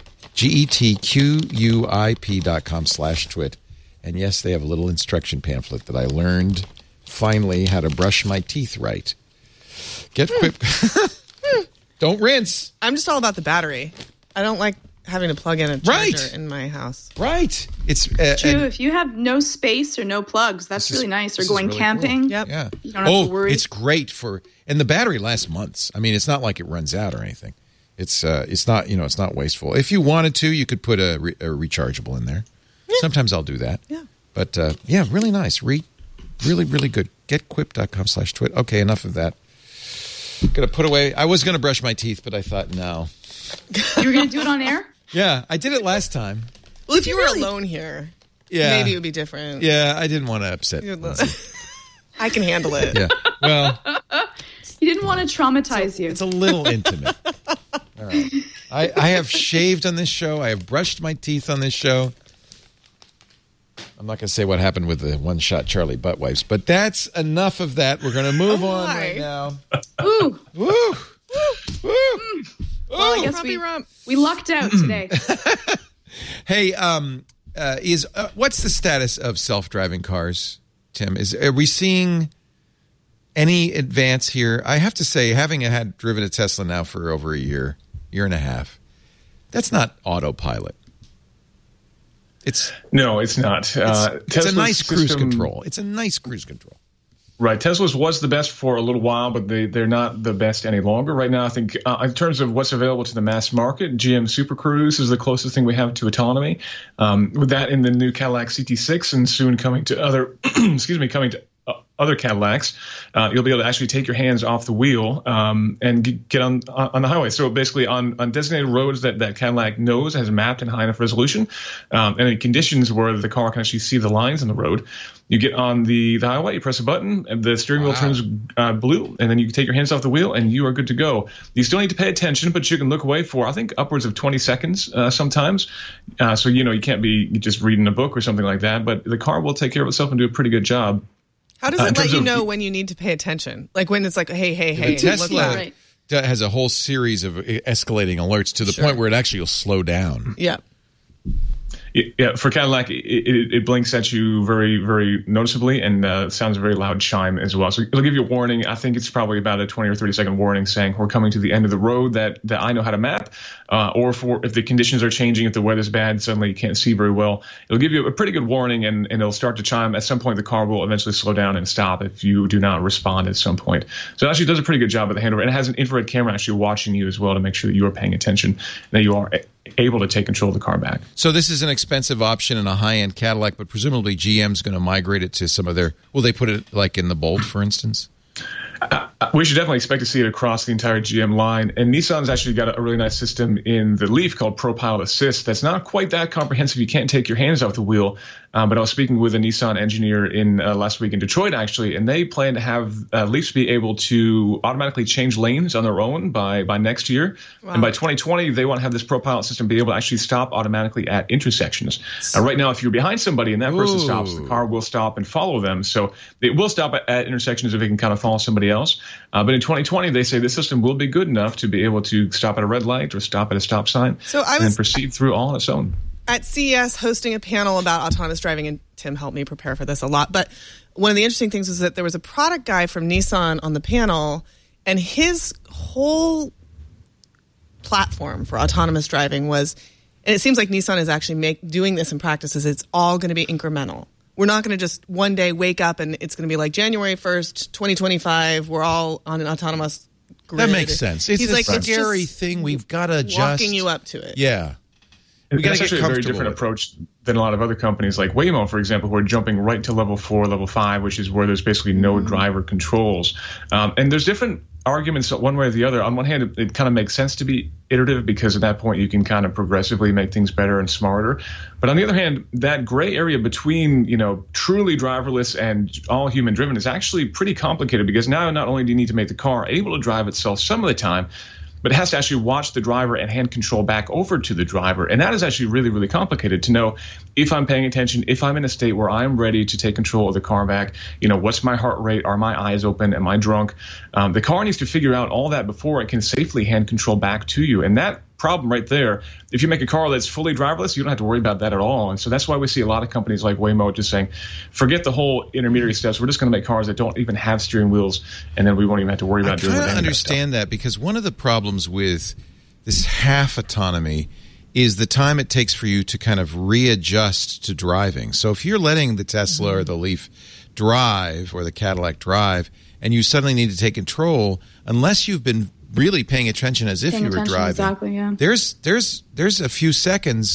G-E-T-Q-U-I-P dot com slash twit. And yes, they have a little instruction pamphlet that I learned finally how to brush my teeth right. Get Quip. Don't rinse. I'm just all about the battery. I don't like having to plug in a charger Right. in my house. Right. It's uh, True. and- If you have no space or no plugs, that's This is- really nice. Or this is going really camping. cool. Yep. Yeah. You don't have oh, to worry. it's great for, and the battery lasts months. I mean, it's not like it runs out or anything. It's uh, it's not, you know, it's not wasteful. If you wanted to, you could put a, re- a rechargeable in there. Sometimes I'll do that. Yeah. But uh, yeah, really nice. Re Really, really good. Getquip.com slash twit. Okay, enough of that. Gonna put away. I was gonna brush my teeth, but I thought no. You were gonna do it on air? Yeah, I did it last time. Well, if you were really? alone here, Yeah, maybe it would be different. Yeah, I didn't want to upset. I can handle it. Yeah. Well, you didn't want to traumatize you. It's a little intimate. All right. I, I have shaved on this show. I have brushed my teeth on this show. I'm not going to say what happened with the one-shot Charlie butt wipes, but that's enough of that. We're going to move oh on my. right now. Ooh. Woo! Woo! Woo! Well, I guess Rumpy we, rump. we lucked out today. Hey, um, uh, is uh, what's the status of self-driving cars, Tim? Is are we seeing any advance here? I have to say, having had driven a Tesla now for over a year, year and a half, that's not autopilot. It's No, it's not. Uh, it's, it's a nice system, cruise control. It's a nice cruise control. Right. Tesla's was the best for a little while, but they, they're not the best any longer. Right now, I think uh, in terms of what's available to the mass market, G M Super Cruise is the closest thing we have to autonomy. Um, with that in the new Cadillac C T six and soon coming to other, excuse me, coming to uh, other Cadillacs, uh, you'll be able to actually take your hands off the wheel um, and g- get on on the highway. So basically on, on designated roads that, that Cadillac knows, has mapped in high enough resolution, um, and in conditions where the car can actually see the lines on the road, you get on the, the highway, you press a button, and the steering wheel Wow. turns uh, blue, and then you can take your hands off the wheel, and you are good to go. You still need to pay attention, but you can look away for, I think, upwards of twenty seconds uh, sometimes. Uh, so, you know, you can't be just reading a book or something like that, but the car will take care of itself and do a pretty good job. How does Uh, in it let terms you of- know when you need to pay attention? Like when it's like, hey, hey, hey, The look Tesla back. Right. that has a whole series of escalating alerts to the Sure. point where it actually will slow down. Yeah. Yeah, for Cadillac, it, it, it blinks at you very, very noticeably, and uh, sounds a very loud chime as well. So it'll give you a warning. I think it's probably about a twenty or thirty second warning saying we're coming to the end of the road that, that I know how to map, uh, or for if the conditions are changing, if the weather's bad, suddenly you can't see very well. It'll give you a pretty good warning, and, and it'll start to chime. At some point, the car will eventually slow down and stop if you do not respond at some point. So it actually does a pretty good job at the handover, and it has an infrared camera actually watching you as well to make sure that you are paying attention, and that you are able to take control of the car back. So this is an expensive option in a high-end Cadillac, but presumably G M's going to migrate it to some of their. Will they put it like in the Bolt, for instance? Uh, we should definitely expect to see it across the entire G M line. And Nissan's actually got a, a really nice system in the Leaf called ProPilot Assist that's not quite that comprehensive. You can't take your hands off the wheel. Um, but I was speaking with a Nissan engineer in uh, last week in Detroit, actually, and they plan to have uh, Leafs be able to automatically change lanes on their own by, by next year. Wow. And by twenty twenty, they want to have this ProPilot system be able to actually stop automatically at intersections. Uh, right now, if you're behind somebody and that person Ooh. stops, the car will stop and follow them. So it will stop at, at intersections if it can kind of follow somebody else. Uh, but in twenty twenty, they say this system will be good enough to be able to stop at a red light or stop at a stop sign So I was and proceed through all on its own. At C E S hosting a panel about autonomous driving, and Tim helped me prepare for this a lot. But one of the interesting things was that there was a product guy from Nissan on the panel, and his whole platform for autonomous driving was, and it seems like Nissan is actually make, doing this in practice, is it's all going to be incremental. We're not going to just one day wake up and it's going to be like January first, twenty twenty-five, we're all on an autonomous grid. That makes sense. It's He's a like, it's scary just thing. We've got to just walking you up to it. Yeah. We gotta That's get actually a very comfortable different with it. approach than a lot of other companies like Waymo, for example, who are jumping right to level four, level five, which is where there's basically no Mm-hmm. driver controls. Um, and there's different arguments one way or the other. On one hand, it, it kind of makes sense to be iterative because at that point you can kind of progressively make things better and smarter. But on the other hand, that gray area between, you know, truly driverless and all human driven is actually pretty complicated because now not only do you need to make the car able to drive itself some of the time, but it has to actually watch the driver and hand control back over to the driver. And that is actually really, really complicated to know if I'm paying attention, if I'm in a state where I'm ready to take control of the car back, you know, what's my heart rate? Are my eyes open? Am I drunk? Um, the car needs to figure out all that before it can safely hand control back to you. And that problem right there, if you make a car that's fully driverless, you don't have to worry about that at all. And so that's why we see a lot of companies like Waymo just saying, forget the whole intermediary steps. We're just going to make cars that don't even have steering wheels, and then we won't even have to worry about I doing kind that. of understand that because one of the problems with this half autonomy is the time it takes for you to kind of readjust to driving. So if you're letting the Tesla mm-hmm. or the Leaf drive or the Cadillac drive and you suddenly need to take control, unless you've been really paying attention as if Paying you were attention, driving, exactly, yeah. there's there's there's a few seconds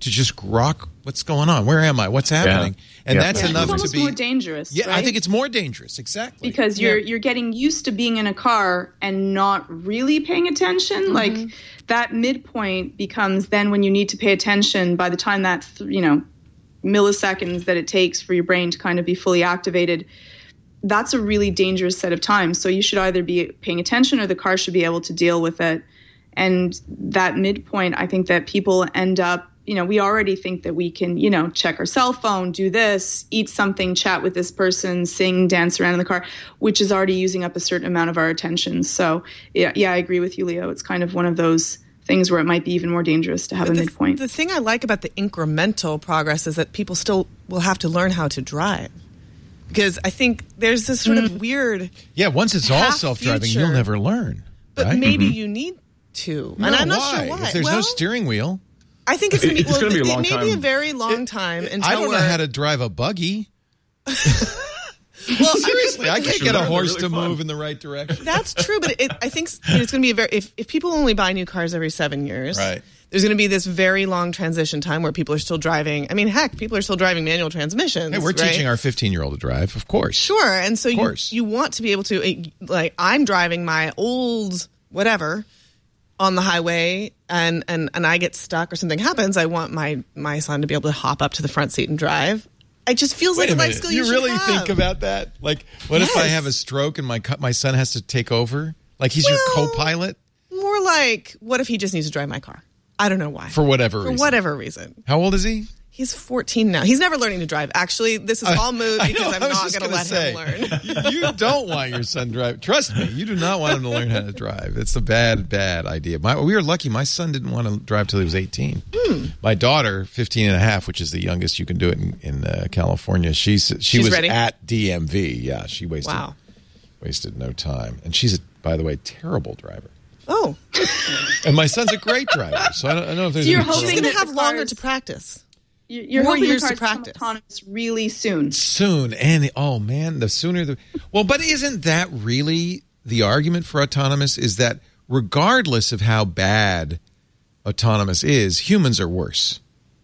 to just grok what's going on. Where am I? What's happening? Yeah. And yeah. that's yeah, enough it's almost to be more dangerous. Yeah, right? I think it's more dangerous. Exactly. Because you're yeah. you're getting used to being in a car and not really paying attention. Mm-hmm. Like that midpoint becomes then when you need to pay attention. By the time that you know milliseconds that it takes for your brain to kind of be fully activated, that's a really dangerous set of times. So you should either be paying attention or the car should be able to deal with it. And that midpoint, I think that people end up, you know, we already think that we can, you know, check our cell phone, do this, eat something, chat with this person, sing, dance around in the car, which is already using up a certain amount of our attention. So, yeah, yeah, I agree with you, Leo. It's kind of one of those things where it might be even more dangerous to have but a the, midpoint. The thing I like about the incremental progress is that people still will have to learn how to drive. Because I think there's this sort mm. of weird... Yeah, once it's all self-driving, future, you'll never learn. But right? maybe mm-hmm. you need to. No, and I'm not why? sure why. If there's well, no steering wheel... I think it's going it's well, to be a long it time. may be a very long time until I don't we're... know how to drive a buggy. Well, seriously, I can't get a horse really to fun. move in the right direction. That's true, but it, I think it's going to be a very... If, if people only buy new cars every seven years... Right. There's going to be this very long transition time where people are still driving. I mean, heck, people are still driving manual transmissions. Hey, we're right? teaching our fifteen-year-old to drive, of course. Sure, and so you, course. you want to be able to, like, I'm driving my old whatever on the highway, and, and, and I get stuck or something happens. I want my, my son to be able to hop up to the front seat and drive. It just feels Wait like a, a life skill you, you should really have. think about that? Like, what Yes. if I have a stroke and my my son has to take over? Like, he's Well, your co-pilot? More like, what if he just needs to drive my car? I don't know why. For whatever For reason. whatever reason. How old is he? He's fourteen now. He's never learning to drive. Actually, this is all moot I because know, I'm I was not just going to let say, him learn. you, you don't want your son to drive. Trust me, you do not want him to learn how to drive. It's a bad, bad idea. My, we were lucky. My son didn't want to drive till he was eighteen. Hmm. My daughter, fifteen and a half, which is the youngest you can do it in, in uh, California, she's, she She's was ready? at D M V. Yeah, she wasted, Wow. wasted no time. And she's, a, by the way, terrible driver. Oh. And my son's a great driver, so I don't, I don't know if there's You're any hoping She's problem. going to that have the longer cars- to practice. You're More hoping years the to cars become practice. autonomous really soon. Soon. And, oh, man, the sooner the... Well, but isn't that really the argument for autonomous is that regardless of how bad autonomous is, humans are worse.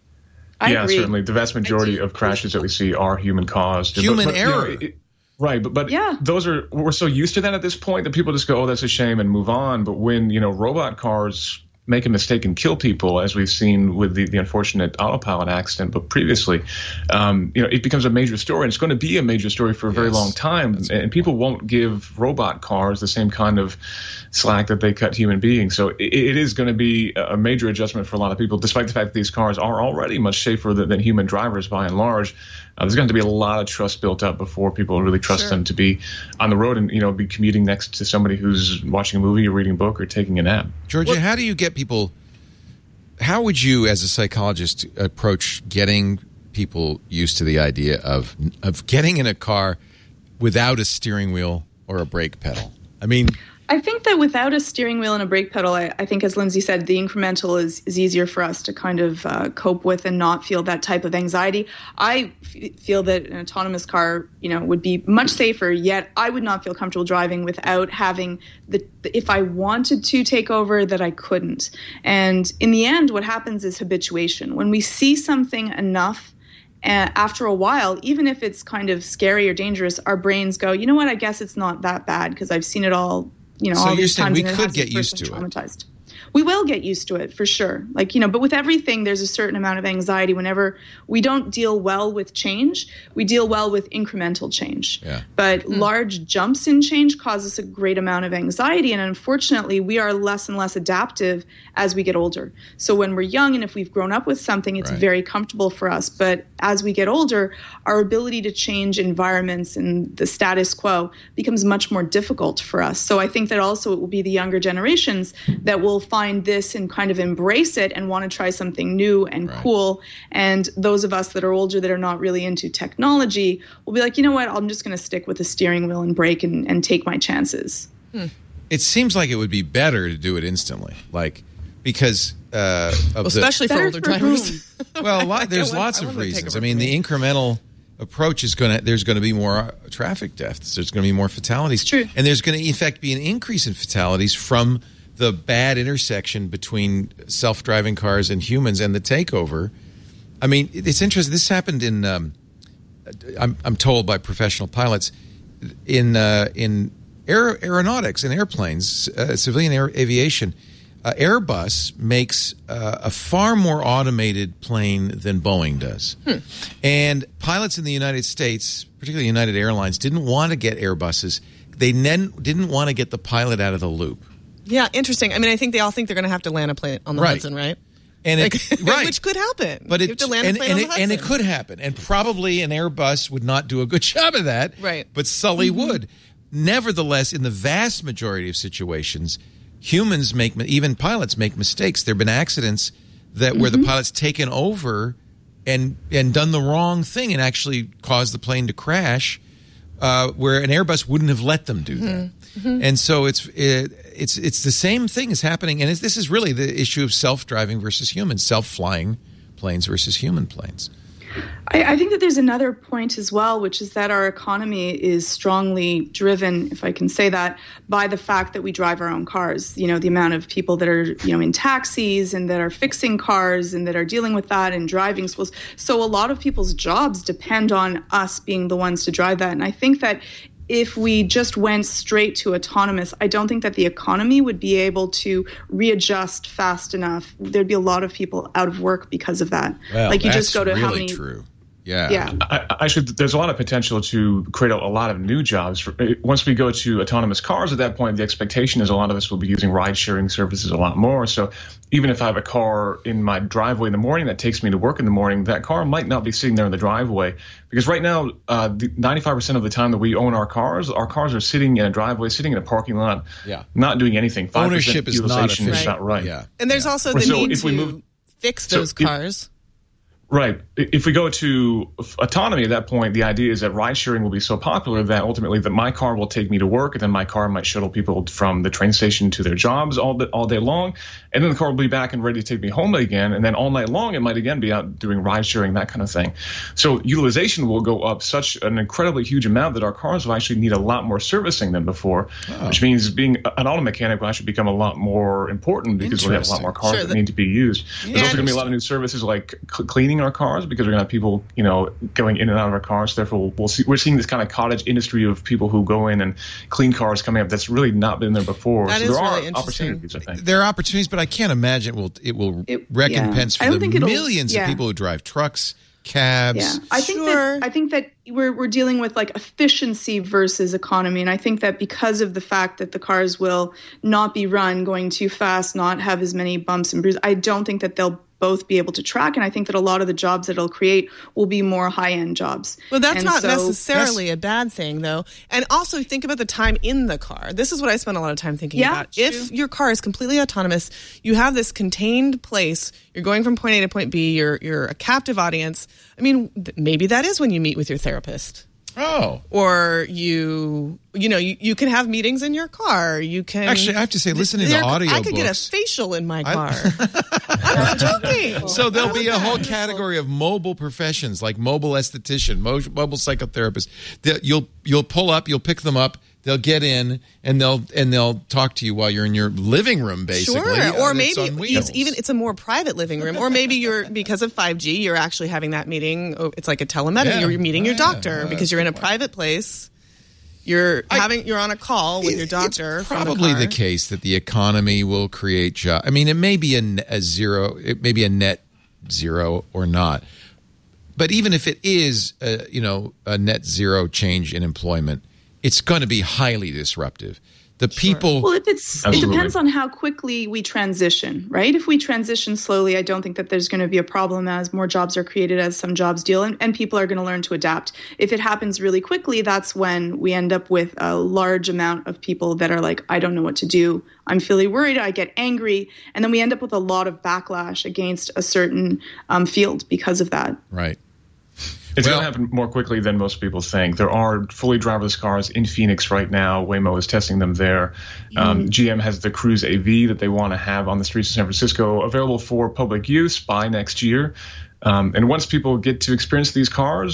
I yeah, agree. certainly. The vast majority of crashes that we see are human caused. Human But- but, you know, error. it- right, but but Yeah. those are we're so used to that at this point that people just go, oh, that's a shame, and move on. But when you know robot cars make a mistake and kill people, as we've seen with the, the unfortunate autopilot accident, but previously, um, you know, it becomes a major story, and it's going to be a major story for a very Yes, long time. that's And people won't give robot cars the same kind of slack that they cut human beings. So it, it is going to be a major adjustment for a lot of people, despite the fact that these cars are already much safer than, than human drivers by and large. Uh, there's going to be a lot of trust built up before people really trust Sure. them to be on the road and, you know, be commuting next to somebody who's watching a movie or reading a book or taking a nap. Georgia, how do you get people... How would you, as a psychologist, approach getting people used to the idea of of getting in a car without a steering wheel or a brake pedal? I mean... I think that without a steering wheel and a brake pedal, I, I think, as Lindsay said, the incremental is, is easier for us to kind of uh, cope with and not feel that type of anxiety. I f- feel that an autonomous car, you know, would be much safer, yet I would not feel comfortable driving without having the, the if I wanted to take over, that I couldn't. And in the end, what happens is habituation. When we see something enough, Uh, after a while, even if it's kind of scary or dangerous, our brains go, you know what, I guess it's not that bad because I've seen it all, you know, So all you're these saying times. we and it could has this get used person to it. traumatized. We will get used to it for sure. Like, you know, but with everything, there's a certain amount of anxiety. Whenever we don't deal well with change, we deal well with incremental change. Yeah. But large jumps in change cause us a great amount of anxiety. And unfortunately, we are less and less adaptive as we get older. So when we're young and if we've grown up with something, it's Right. very comfortable for us. But as we get older, our ability to change environments and the status quo becomes much more difficult for us. So I think that also it will be the younger generations that will find this and kind of embrace it and want to try something new and Right. cool. And those of us that are older that are not really into technology will be like, you know what, I'm just going to stick with the steering wheel and brake and, and take my chances. It seems like it would be better to do it instantly, like because uh, of Well, the especially for Better older for drivers. well, a lot, there's I lots want- of I wanna take reasons. over I mean, from the incremental approach is going to there's going to be more uh, traffic deaths. There's going to be more fatalities, True. and there's going to in fact be an increase in fatalities from the bad intersection between self-driving cars and humans and the takeover I mean, it's interesting. This happened in, um, I'm, I'm told by professional pilots, in uh, in aer- aeronautics and airplanes, uh, civilian air- aviation. Uh, Airbus makes uh, a far more automated plane than Boeing does. Hmm. And pilots in the United States, particularly United Airlines, didn't want to get Airbuses. They nen- didn't want to get the pilot out of the loop. Yeah, interesting. I mean, I think they all think they're going to have to land a plane on the right. Hudson, right? And it, like, right. Which could happen. But it, you have to land and, a plane and on it, the Hudson. And it could happen. And probably an Airbus would not do a good job of that. Right. But Sully mm-hmm. would. Nevertheless, in the vast majority of situations, humans make, even pilots make mistakes. There have been accidents that mm-hmm. where the pilot's taken over and and done the wrong thing and actually caused the plane to crash, uh, where an Airbus wouldn't have let them do mm-hmm. that. Mm-hmm. And so it's it, it's it's the same thing is happening, and it's, this is really the issue of self-driving versus human, self-flying planes versus human planes. I, I think that there's another point as well, which is that our economy is strongly driven, if I can say that, by the fact that we drive our own cars. You know, the amount of people that are, you know, in taxis and that are fixing cars and that are dealing with that and driving schools. So a lot of people's jobs depend on us being the ones to drive that. And I think that if we just went straight to autonomous, I don't think that the economy would be able to readjust fast enough. There'd be a lot of people out of work because of that. Well, like you that's just go to really how many true. Yeah. Yeah. I, I should. There's a lot of potential to create a, a lot of new jobs. For, once we go to autonomous cars, at that point, the expectation is a lot of us will be using ride-sharing services a lot more. So even if I have a car in my driveway in the morning that takes me to work in the morning, that car might not be sitting there in the driveway. Because right now, uh, the ninety-five percent of the time that we own our cars, our cars are sitting in a driveway, sitting in a parking lot, yeah. not doing anything. five percent Ownership is not utilization efficient. is not right. Yeah. And there's yeah. also the so need if to we move, fix so those if, cars. Right. If we go to autonomy at that point, the idea is that ride sharing will be so popular that ultimately that my car will take me to work, and then my car might shuttle people from the train station to their jobs all day, all day long, and then the car will be back and ready to take me home again, and then all night long it might again be out doing ride sharing, that kind of thing. So utilization will go up such an incredibly huge amount that our cars will actually need a lot more servicing than before, oh. which means being an auto mechanic will actually become a lot more important because we have a lot more cars sure, that the, need to be used. There's yeah, also going to be a lot of new services like cl- cleaning our cars, because we're going to have people, you know, going in and out of our cars. Therefore, we'll, we'll see. We're seeing this kind of cottage industry of people who go in and clean cars coming up. That's really not been there before. That so is there really are opportunities, I think. There are opportunities, but I can't imagine it will it will it, recompense yeah. for the think millions yeah. of people who drive trucks, cabs. Yeah, I think sure. that I think that we're we're dealing with like efficiency versus economy, and I think that because of the fact that the cars will not be run going too fast, not have as many bumps and bruises, I don't think that they'll both be able to track, and I think that a lot of the jobs that it'll create will be more high-end jobs. Well, that's and not so, necessarily that's, a bad thing, though. And also think about the time in the car. This is what I spend a lot of time thinking yeah, about. If true. your car is completely autonomous, you have this contained place, you're going from point A to point B, you're you're a captive audience. I mean, th- maybe that is when you meet with your therapist. Oh. Or you, you know, you, you can have meetings in your car. You can actually. I have to say, listening to audio, I could get a facial in my car. I'm not joking. So there'll be a whole category of mobile professions, like mobile esthetician, mobile psychotherapist. That you'll you'll pull up, you'll pick them up. They'll get in and they'll and they'll talk to you while you're in your living room, basically. Sure, or uh, maybe it's even it's a more private living room, or maybe you're because of five G, you're actually having that meeting. It's like a telemed. Yeah. You're meeting your doctor yeah, because you're in a point. private place. You're I, having you're on a call with your doctor. It's from probably the, the case that the economy will create jobs. I mean, it may be a, a zero, it may be a net zero or not. But even if it is, a, you know, a net zero change in employment, it's going to be highly disruptive. The people. Well, if it's Absolutely. It depends on how quickly we transition, right? If we transition slowly, I don't think that there's going to be a problem as more jobs are created, as some jobs deal, and, and people are going to learn to adapt. If it happens really quickly, that's when we end up with a large amount of people that are like, I don't know what to do. I'm feeling worried. I get angry. And then we end up with a lot of backlash against a certain um, field because of that. Right. It's well, going to happen more quickly than most people think. There are fully driverless cars in Phoenix right now. Waymo is testing them there. Um, mm. G M has the Cruise A V that they want to have on the streets of San Francisco available for public use by next year. Um, and once people get to experience these cars,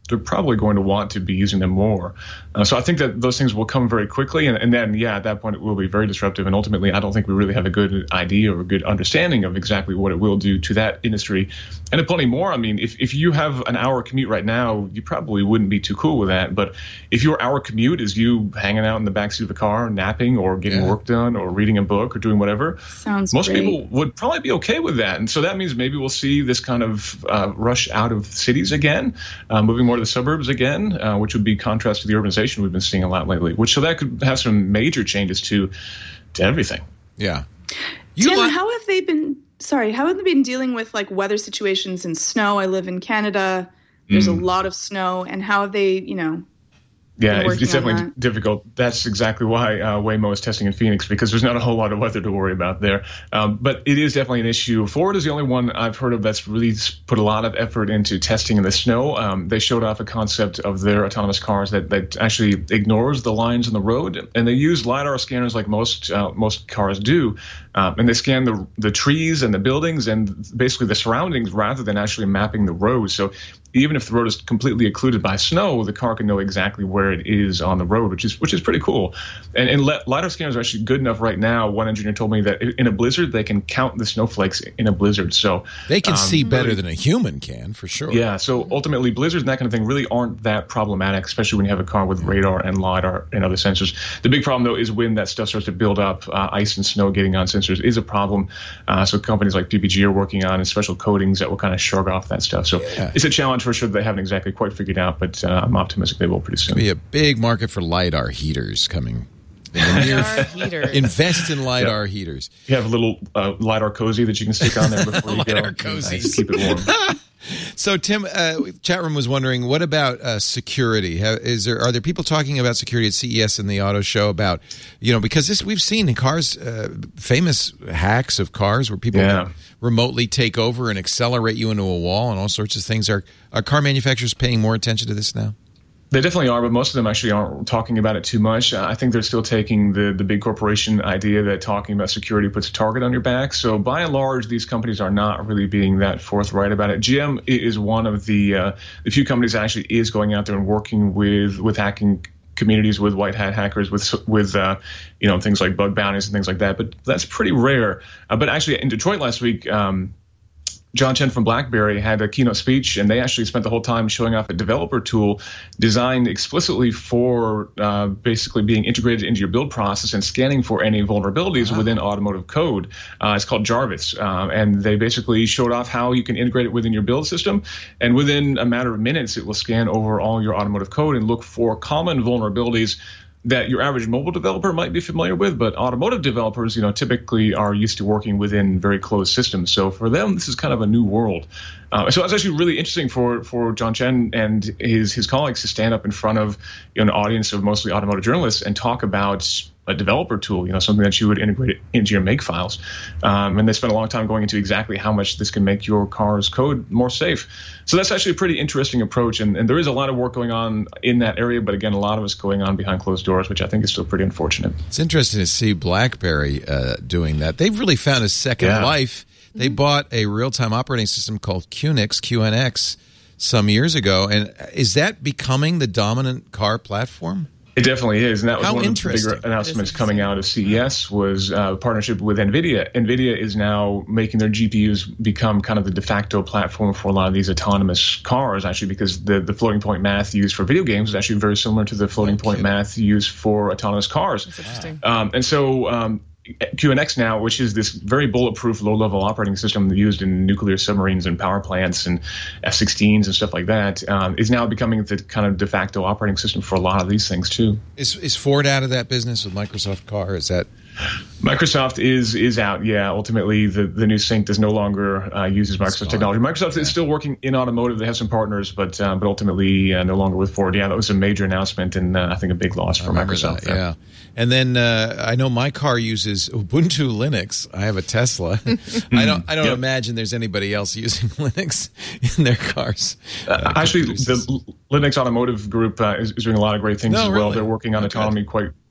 they're probably going to want to be using them more. Uh, so I think that those things will come very quickly. And, and then, yeah, at that point, it will be very disruptive. And ultimately, I don't think we really have a good idea or a good understanding of exactly what it will do to that industry. And if plenty more, I mean, if, if you have an hour commute right now, you probably wouldn't be too cool with that. But if your hour commute is you hanging out in the backseat of the car, napping or getting yeah. work done or reading a book or doing whatever, Sounds most great. people would probably be okay with that. And so that means maybe we'll see this kind of uh, rush out of cities again, uh, moving more to the suburbs again, uh, which would be contrast to the urbanization we've been seeing a lot lately, which so that could have some major changes to to everything. Yeah. You Tim, li- how have they been, sorry, how have they been dealing with like weather situations and snow? I live in Canada. There's mm. a lot of snow. And how have they, you know, Yeah, it's, it's definitely that. difficult. That's exactly why uh, Waymo is testing in Phoenix, because there's not a whole lot of weather to worry about there. Um, but it is definitely an issue. Ford is the only one I've heard of that's really put a lot of effort into testing in the snow. Um, they showed off a concept of their autonomous cars that, that actually ignores the lines in the road, and they use LiDAR scanners like most uh, most cars do. Um, and they scan the the trees and the buildings and basically the surroundings rather than actually mapping the road. So even if the road is completely occluded by snow, the car can know exactly where it is on the road, which is which is pretty cool. And, and LiDAR scanners are actually good enough right now. One engineer told me that in a blizzard, they can count the snowflakes in a blizzard. So they can um, see better really, than a human can, for sure. Yeah. So ultimately, blizzards and that kind of thing really aren't that problematic, especially when you have a car with radar and LiDAR and other sensors. The big problem, though, is when that stuff starts to build up. Uh, ice and snow getting on sensors is a problem. Uh, so companies like P P G are working on special coatings that will kind of shrug off that stuff. So yeah. it's a challenge for sure that they haven't exactly quite figured out, but uh, I'm optimistic they will pretty soon. There'll be a big market for LiDAR heaters coming. In the near f- invest in LiDAR yep. heaters. You have a little uh, LiDAR cozy that you can stick on there before you LiDAR go. Cozy. Nice. Keep it warm. So, Tim, uh, chat room was wondering, what about uh, security? How, is there are there people talking about security at C E S and the auto show about, you know, because this we've seen in cars, uh, famous hacks of cars where people yeah. can remotely take over and accelerate you into a wall and all sorts of things. Are are car manufacturers paying more attention to this now? They definitely are, but most of them actually aren't talking about it too much. Uh, I think they're still taking the the big corporation idea that talking about security puts a target on your back. So by and large, these companies are not really being that forthright about it. G M is one of the uh, the few companies that actually is going out there and working with with hacking communities, with white hat hackers, with with uh, you know things like bug bounties and things like that. But that's pretty rare. Uh, but actually, in Detroit last week, Um, John Chen from BlackBerry had a keynote speech, and they actually spent the whole time showing off a developer tool designed explicitly for uh, basically being integrated into your build process and scanning for any vulnerabilities wow. within automotive code. Uh, it's called Jarvis, uh, and they basically showed off how you can integrate it within your build system, and within a matter of minutes, it will scan over all your automotive code and look for common vulnerabilities that your average mobile developer might be familiar with, but automotive developers, you know, typically are used to working within very closed systems. So for them, this is kind of a new world. Uh, so it's actually really interesting for for John Chen and his his colleagues to stand up in front of you know, an audience of mostly automotive journalists and talk about a developer tool, you know, something that you would integrate into your make files. Um, and they spent a long time going into exactly how much this can make your car's code more safe. So that's actually a pretty interesting approach. And, and there is a lot of work going on in that area. But again, a lot of it's going on behind closed doors, which I think is still pretty unfortunate. It's interesting to see BlackBerry uh, doing that. They've really found a second yeah. life. They mm-hmm. bought a real-time operating system called QNX, Q N X, some years ago. And is that becoming the dominant car platform? It definitely is, and that was How one of the bigger announcements coming out of C E S was uh, a partnership with NVIDIA. NVIDIA is now making their G P Us become kind of the de facto platform for a lot of these autonomous cars, actually, because the, the floating point math used for video games is actually very similar to the floating point math used for autonomous cars. That's interesting. Um, and so um, Q N X now, which is this very bulletproof low-level operating system used in nuclear submarines and power plants and F sixteens and stuff like that, um, is now becoming the kind of de facto operating system for a lot of these things too. Is is Ford out of that business with Microsoft Car? Is that Microsoft is is out? Yeah, ultimately the, the new Sync does no longer uh, uses Microsoft technology. Microsoft yeah. is still working in automotive. They have some partners, but uh, but ultimately uh, no longer with Ford. Yeah, that was a major announcement and uh, I think a big loss for Microsoft. That, yeah. And then uh, I know my car uses Ubuntu Linux. I have a Tesla. I don't. I don't yep. imagine there's anybody else using Linux in their cars. Uh, uh, actually, the Linux Automotive Group uh, is, is doing a lot of great things no, as well. Really? They're working on oh, autonomy good. quite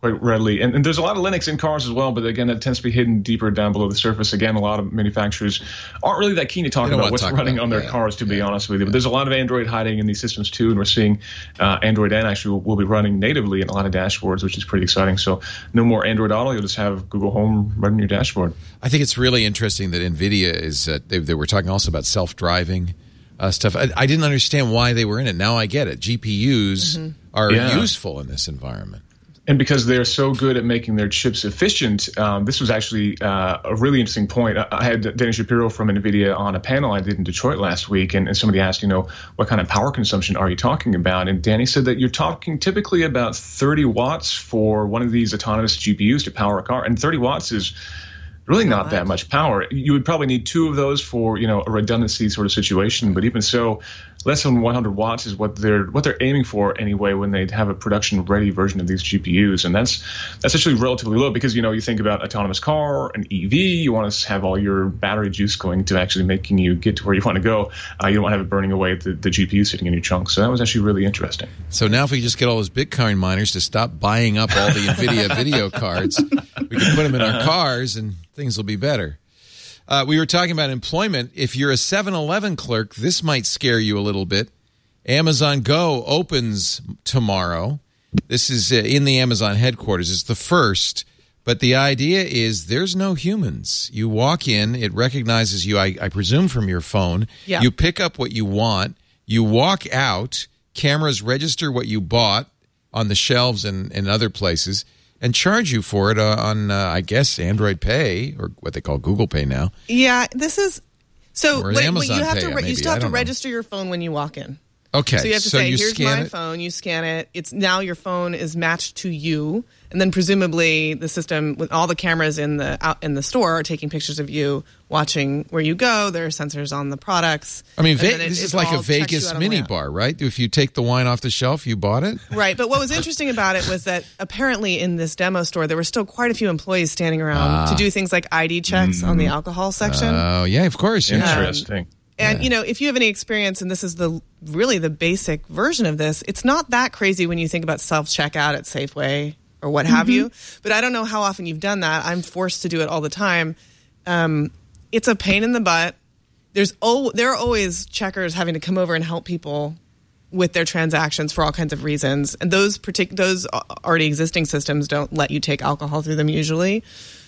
quite readily. And, and there's a lot of Linux in cars as well, but again, that tends to be hidden deeper down below the surface. Again, a lot of manufacturers aren't really that keen to talk about what's running on their that. cars, to yeah. be honest with you. But there's a lot of Android hiding in these systems too, and we're seeing uh, Android N actually will, will be running natively in a lot of dashboards, which is pretty exciting. So no more Android Auto, you'll just have Google Home running your dashboard. I think it's really interesting that NVIDIA is, uh, they, they were talking also about self-driving uh, stuff. I, I didn't understand why they were in it. Now I get it. G P Us mm-hmm. are yeah. useful in this environment. And because they're so good at making their chips efficient, um, this was actually uh, a really interesting point. I, I had Danny Shapiro from NVIDIA on a panel I did in Detroit last week, and, and somebody asked, you know, what kind of power consumption are you talking about? And Danny said that you're talking typically about thirty watts for one of these autonomous G P Us to power a car, and thirty watts is really not that much power. You would probably need two of those for, you know, a redundancy sort of situation. But even so, less than one hundred watts is what they're what they're aiming for anyway when they have a production ready version of these G P Us. And that's that's actually relatively low because, you know, you think about autonomous car, an E V, you want to have all your battery juice going to actually making you get to where you want to go. Uh, you don't want to have it burning away the, the G P U sitting in your trunk. So that was actually really interesting. So now if we just get all those Bitcoin miners to stop buying up all the NVIDIA video cards, we can put them in our cars and things will be better. Uh, we were talking about employment. If you're a seven eleven clerk, this might scare you a little bit. Amazon Go opens tomorrow. This is uh, in the Amazon headquarters. It's the first, but the idea is there's no humans. You walk in, it recognizes you, I, I presume, from your phone. Yeah. You pick up what you want. You walk out. Cameras register what you bought on the shelves and, and other places, and charge you for it uh, on, uh, I guess, Android Pay, or what they call Google Pay now. Yeah, this is so. Or Wait, Amazon wait, you have Pay, to. Re- maybe. you still I have to don't know. register your phone when you walk in. Okay, So you have to so say, you "Here's scan my it? phone." You scan it. It's now your phone is matched to you, and then presumably the system with all the cameras in the out in the store are taking pictures of you, watching where you go. There are sensors on the products. I mean, and Ve- then it- this it is like a all checks you Vegas out on the way mini out. bar, right? If you take the wine off the shelf, you bought it? Right, but what was interesting about it was that apparently in this demo store there were still quite a few employees standing around to do things like I D checks on the alcohol section. Oh, yeah, of course. Yeah. Interesting. And, you know, if you have any experience, and this is the really the basic version of this, it's not that crazy when you think about self-checkout at Safeway or what have you. But I don't know how often you've done that. I'm forced to do it all the time. Um, it's a pain in the butt. There's oh, there are always checkers having to come over and help people with their transactions for all kinds of reasons. And those partic- those already existing systems don't let you take alcohol through them usually.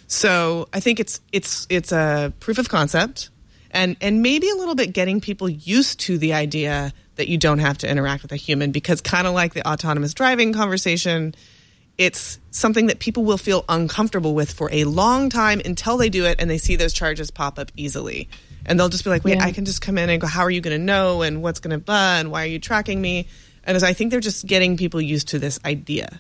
So I think it's it's it's a proof of concept. And and maybe a little bit getting people used to the idea that you don't have to interact with a human, because kind of like the autonomous driving conversation, it's something that people will feel uncomfortable with for a long time until they do it and they see those charges pop up easily. And they'll just be like, wait, Yeah. I can just come in and go, how are you going to know? And what's going to blah? And why are you tracking me? And as I think they're just getting people used to this idea.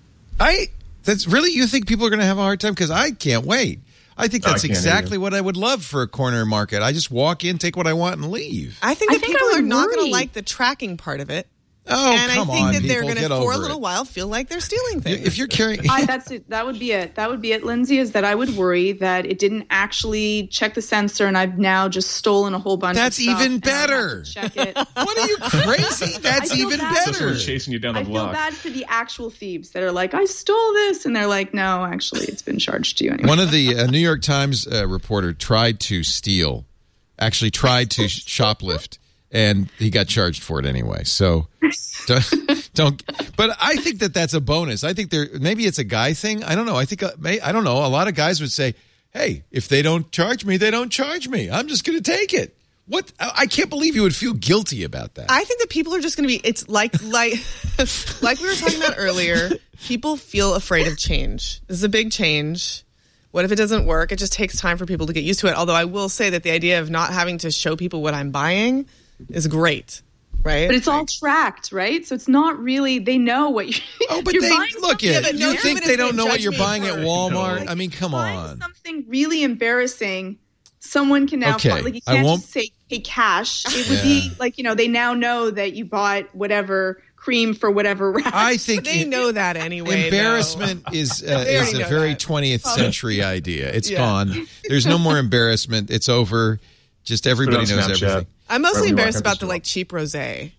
I that's really, you think people are going to have a hard time? Because I can't wait. I think I that's can't exactly either. what I would love for a corner market. I just walk in, take what I want, and leave. I think I that think people I are would not going worry. to like the tracking part of it. Oh, and come I think on, that they're people, going to, get for a over little it. while, feel like they're stealing things. If you're carrying... I, that's it. That would be it. That would be it, Lindsay, is that I would worry that it didn't actually check the sensor and I've now just stolen a whole bunch That's of stuff. even and I have to better. Check it. What are you, crazy? That's I feel even bad. So better. sort of chasing you down the I feel block. bad for the actual thieves that are like, I stole this. And they're like, no, actually, it's been charged to you anyway. One of the uh, New York Times uh, reporter tried to steal, actually tried to sh- shoplift, and he got charged for it anyway. So don't, don't. But I think that that's a bonus. I think there maybe it's a guy thing. I don't know. I think uh, may, I don't know. A lot of guys would say, "Hey, if they don't charge me, they don't charge me. I'm just going to take it." What? I I can't believe you would feel guilty about that. I think that people are just going to be, it's like, like, like we were talking about earlier, people feel afraid of change. This is a big change. What if it doesn't work? It just takes time for people to get used to it. Although I will say that the idea of not having to show people what I'm buying is great, right? But it's all tracked, right? So it's not really, they know what you, Oh, but you're they buying look something- at Yeah, it. but no You think human they is don't gonna know what judge you're me buying at for- Walmart? Like, I mean, come buying on. Something really embarrassing. Someone can now Okay, find, like you I can't won't- just say, "Hey, cash." It would Yeah. be like, you know, they now know that you bought whatever cream for whatever rack. I think They it- know that anyway. Embarrassment is uh, They is already a know very that. twentieth century idea. It's Yeah. gone. There's no more embarrassment. It's over. Just everybody Put it knows on Snapchat. everything. I'm mostly Right when you embarrassed walk out about the the like cheap rosé.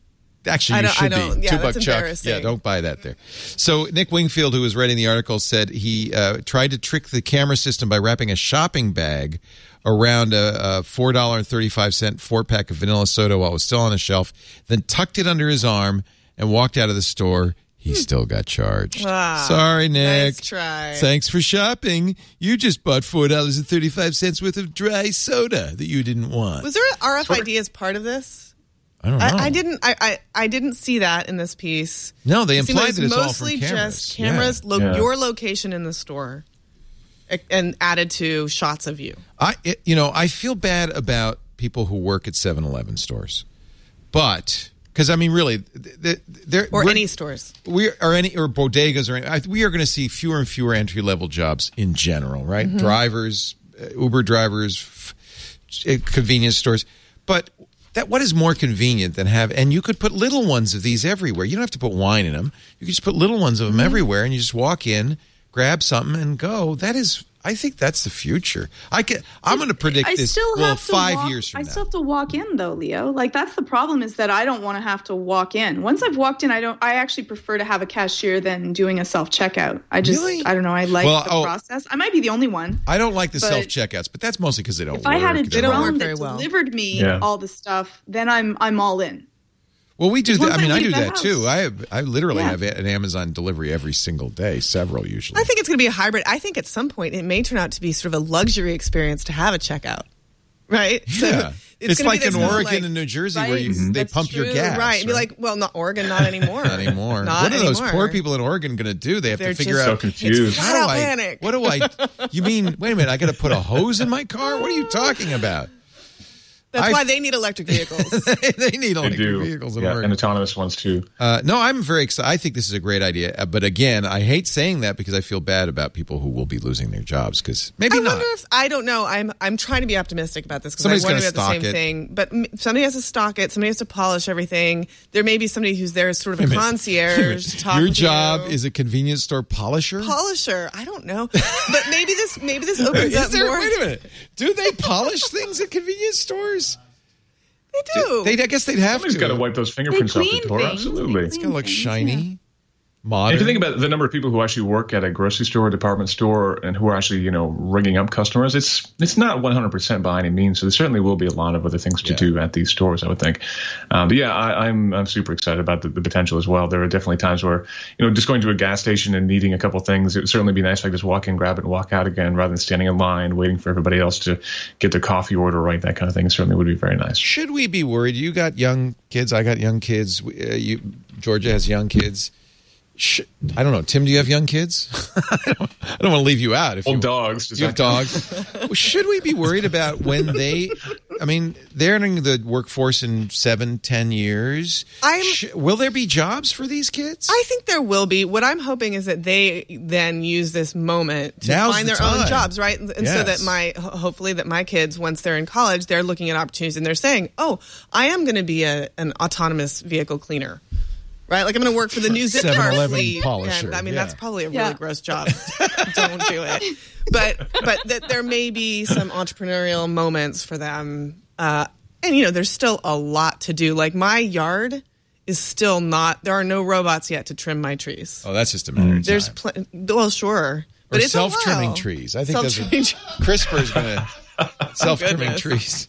Actually, I you don't- I should don't- be. yeah, Two that's buck chuck. embarrassing. Yeah, don't buy that there. So Nick Wingfield, who was writing the article, said he uh, tried to trick the camera system by wrapping a shopping bag around a, a four dollars and thirty-five cents four-pack of vanilla soda while it was still on a shelf, then tucked it under his arm and walked out of the store. He still got charged. Ah, Sorry, Nick. nice try. Thanks for shopping. You just bought four dollars and thirty-five cents worth of dry soda that you didn't want. Was there an R F I D as part of this? I don't know. I, I didn't. I, I I didn't see that in this piece. No, they It seemed implied like that it's all from mostly cameras. just cameras, Yeah. lo- Yeah. your location in the store, a- and added to shots of you. I, it, you know, I feel bad about people who work at seven eleven stores, but because I mean, really, th- there Or we're- any stores. we or any or bodegas or any, I, we are going to see fewer and fewer entry level jobs in general, right? Mm-hmm. Drivers, uh, Uber drivers, f- uh, convenience stores, but. That what is more convenient than have, and you could put little ones of these everywhere. You don't have to put wine in them. You could just put little ones of them Mm-hmm. everywhere, and you just walk in, grab something, and go. That is, I think that's the future. I can, I'm going to predict I this. still well, have to five walk, years from I now. still have to walk in though, Leo. Like that's the problem is that I don't want to have to walk in. Once I've walked in, I don't. I actually prefer to have a cashier than doing a self checkout. I just, Really? I don't know. I like Well, the oh, process. I might be the only one. I don't like the but self checkouts, but that's mostly because they don't If work. I had a They're don't hard. work drone very that well. delivered me Yeah. all the stuff, then I'm I'm all in. Well, we do that. Once I mean, I I leave do the that house. too. I have, I literally Yeah. have an Amazon delivery every single day, several usually. I think it's going to be a hybrid. I think at some point it may turn out to be sort of a luxury experience to have a checkout, right? So yeah, it's, gonna like be in this whole, Oregon like- and New Jersey Right. where you, Mhm. they That's pump your true. gas, right? And be like, well, not Oregon, not anymore. Not anymore. Not what are those anymore. poor people in Oregon going to do? They have They're to figure just So out. confused. How do Flat out I? panic. What do I? You mean? Wait a minute! I got to put a hose in my car? What are you talking about? That's I- why they need electric vehicles. They need They electric do. vehicles in Yeah, Oregon. and autonomous ones too. Uh, no, I'm very excited. I think this is a great idea. Uh, but again, I hate saying that because I feel bad about people who will be losing their jobs. Because maybe I not. wonder if I don't know. I'm I'm trying to be optimistic about this because Somebody's I wonder gonna about the stock same it. thing. But m- somebody has to stock it. Somebody has to polish everything. There may be somebody who's there as sort of a concierge. to talk Your to job you. is a convenience store polisher. polisher. I don't know, but maybe this maybe this opens Is up there, more. wait a minute. Do they polish things at convenience stores? They do. They, I guess they'd have Somebody's to. got to wipe those fingerprints off clean the door. things. Absolutely. They It's clean gonna look things, shiny, yeah. modern. If you think about the number of people who actually work at a grocery store, department store, and who are actually, you know, ringing up customers, it's it's not one hundred percent by any means. So there certainly will be a lot of other things to Yeah. do at these stores, I would think. Um, but yeah, I, I'm I'm super excited about the, the potential as well. There are definitely times where, you know, just going to a gas station and needing a couple things, it would certainly be nice if I could just walk in, grab it, and walk out again, rather than standing in line waiting for everybody else to get their coffee order right. That kind of thing certainly would be very nice. Should we be worried? You got young kids. I got young kids. We- Uh, you, Georgia has young kids. Sh- I don't know. Tim, do you have young kids? I don't, I don't want to leave you out. If Old you, dogs. Does you have that count? dogs. Well, should we be worried about when they? I mean, they're entering the workforce in seven, ten years. I'm- Sh- will there be jobs for these kids? I think there will be. What I'm hoping is that they then use this moment to Now's find the their own time. jobs, right? And so Yes. that my ho- hopefully that my kids, once they're in college, they're looking at opportunities and they're saying, "Oh, I am going to be a, an autonomous vehicle cleaner." Right, like I'm going to work for the new zip car seven eleven fleet. polisher, And, I mean, yeah. that's probably a really Yeah. gross job. Don't do it. But but that there may be some entrepreneurial moments for them, uh, and you know, there's still a lot to do. Like my yard is still not. There are no robots yet to trim my trees. Oh, that's just a matter of There's time. pl- well, sure, but Or it's a while. self-trimming trees. I think those are, Self-trimming trees. CRISPR is going to self-trimming Goodness. trees.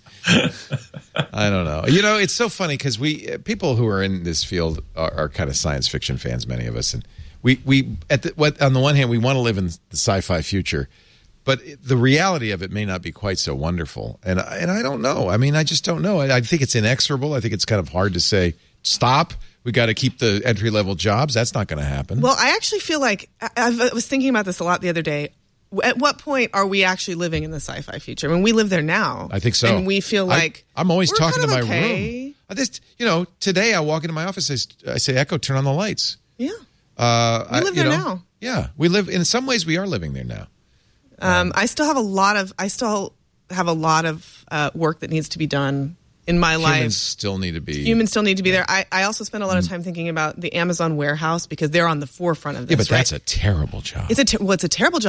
I don't know. You know, it's so funny because we uh, people who are in this field are, are kind of science fiction fans. Many of us, and we we at the, what on the one hand we want to live in the sci-fi future, but the reality of it may not be quite so wonderful. And I- and I don't know. I mean, I just don't know. I, I think it's inexorable. I think it's kind of hard to say stop. We got to keep the entry level jobs. That's not going to happen. Well, I actually feel like I, I was thinking about this a lot the other day. At what point are we actually living in the sci-fi future? I mean, we live there now. I think so. And we feel I- like I'm always we're talking to kind my of okay. room. I just, you know, today I walk into my office. I, s- I say, Echo, turn on the lights. Yeah. Uh, We I- live you there know, now. Yeah, we live. In some ways, we are living there now. Um, I still have a lot of I still have a lot of uh, work that needs to be done in my Humans life. still need to be. Humans still need to be there. I, I also spend a lot of time thinking about the Amazon warehouse because they're on the forefront of this. yeah, but right? that's a terrible job. It's a ter- well, it's a terrible job.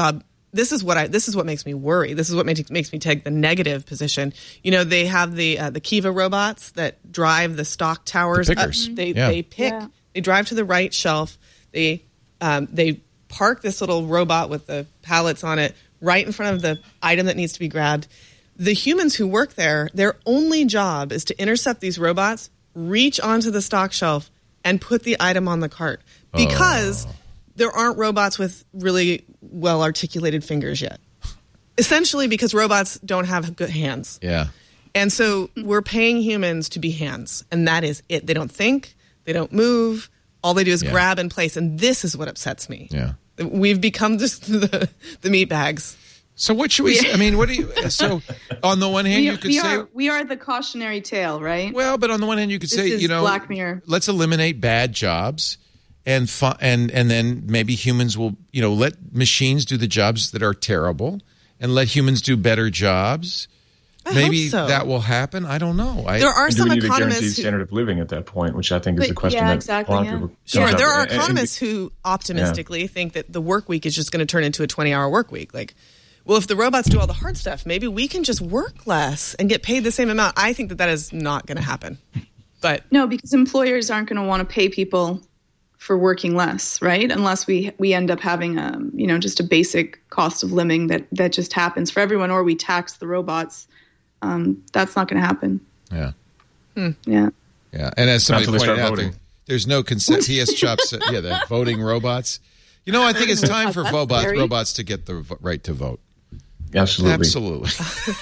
this is what I this is what makes me worry. This is what makes makes me take the negative position. You know, they have the uh, the Kiva robots that drive the stock towers. The pickers. Up. They Yeah. they pick. Yeah. They drive to the right shelf. They um, they park this little robot with the pallets on it right in front of the item that needs to be grabbed. The humans who work there, their only job is to intercept these robots, reach onto the stock shelf, and put the item on the cart. Because oh. there aren't robots with really well-articulated fingers yet. Essentially because robots don't have good hands. Yeah. And so we're paying humans to be hands, and that is it. They don't think, they don't move. All they do is yeah. grab and place, and this is what upsets me. Yeah. We've become just the, the meat bags. So what should we say? I mean, what do you, so on the one hand, we, you could we say, are, we are the cautionary tale, right? well, but on the one hand, you could This say, is you know, Black Mirror. let's eliminate bad jobs and, fu- and, and then maybe humans will, you know, let machines do the jobs that are terrible and let humans do better jobs. I Maybe hope so. that will happen. I don't know. I, There are And do some we need a guaranteed economists who, standard of living at that point, which I think is But- the question yeah, that exactly, a lot yeah. of people sure, comes up. there are And- and- economists who optimistically think that the work week is just going to turn into a twenty-hour work week. Like, well, if the robots do all the hard stuff, maybe we can just work less and get paid the same amount. I think that that is not going to happen. But No, because employers aren't going to want to pay people for working less, right? Unless we we end up having a, you know, just a basic cost of living that that just happens for everyone, or we tax the robots. Um, that's not going to happen. yeah. Yeah. Yeah. And as somebody Until they pointed start out, voting. there, there's no consent. P S Chops, uh, yeah, the voting robots. You know, I think it's time for That's robots, scary. robots to get the vo- right to vote. Absolutely. Absolutely.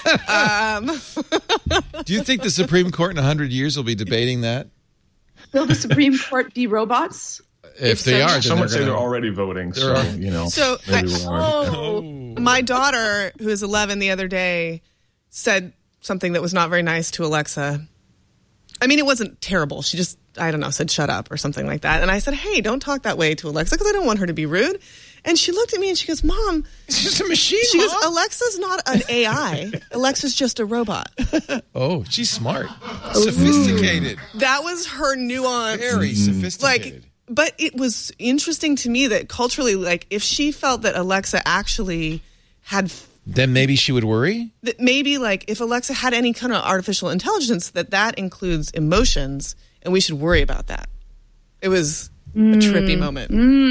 Do you think the Supreme Court in one hundred years will be debating that? Will the Supreme Court be robots? If they are, then Some would they're say they're gonna- already voting, so, are. you know, So, maybe I- we'll learn. Oh, my daughter, who is eleven, the other day said something that was not very nice to Alexa. I mean, it wasn't terrible. She just, I don't know, said shut up or something like that. And I said, hey, don't talk that way to Alexa because I don't want her to be rude. And she looked at me and she goes, Mom, It's just a machine, she goes, Mom. Alexa's not an A I. Alexa's just a robot. Oh, she's smart. Sophisticated. That was her nuance. Very sophisticated. Like, but it was interesting to me that culturally, like, if she felt that Alexa actually had, Then maybe she would worry? that maybe like if Alexa had any kind of artificial intelligence, that that includes emotions, and we should worry about that. It was a trippy moment.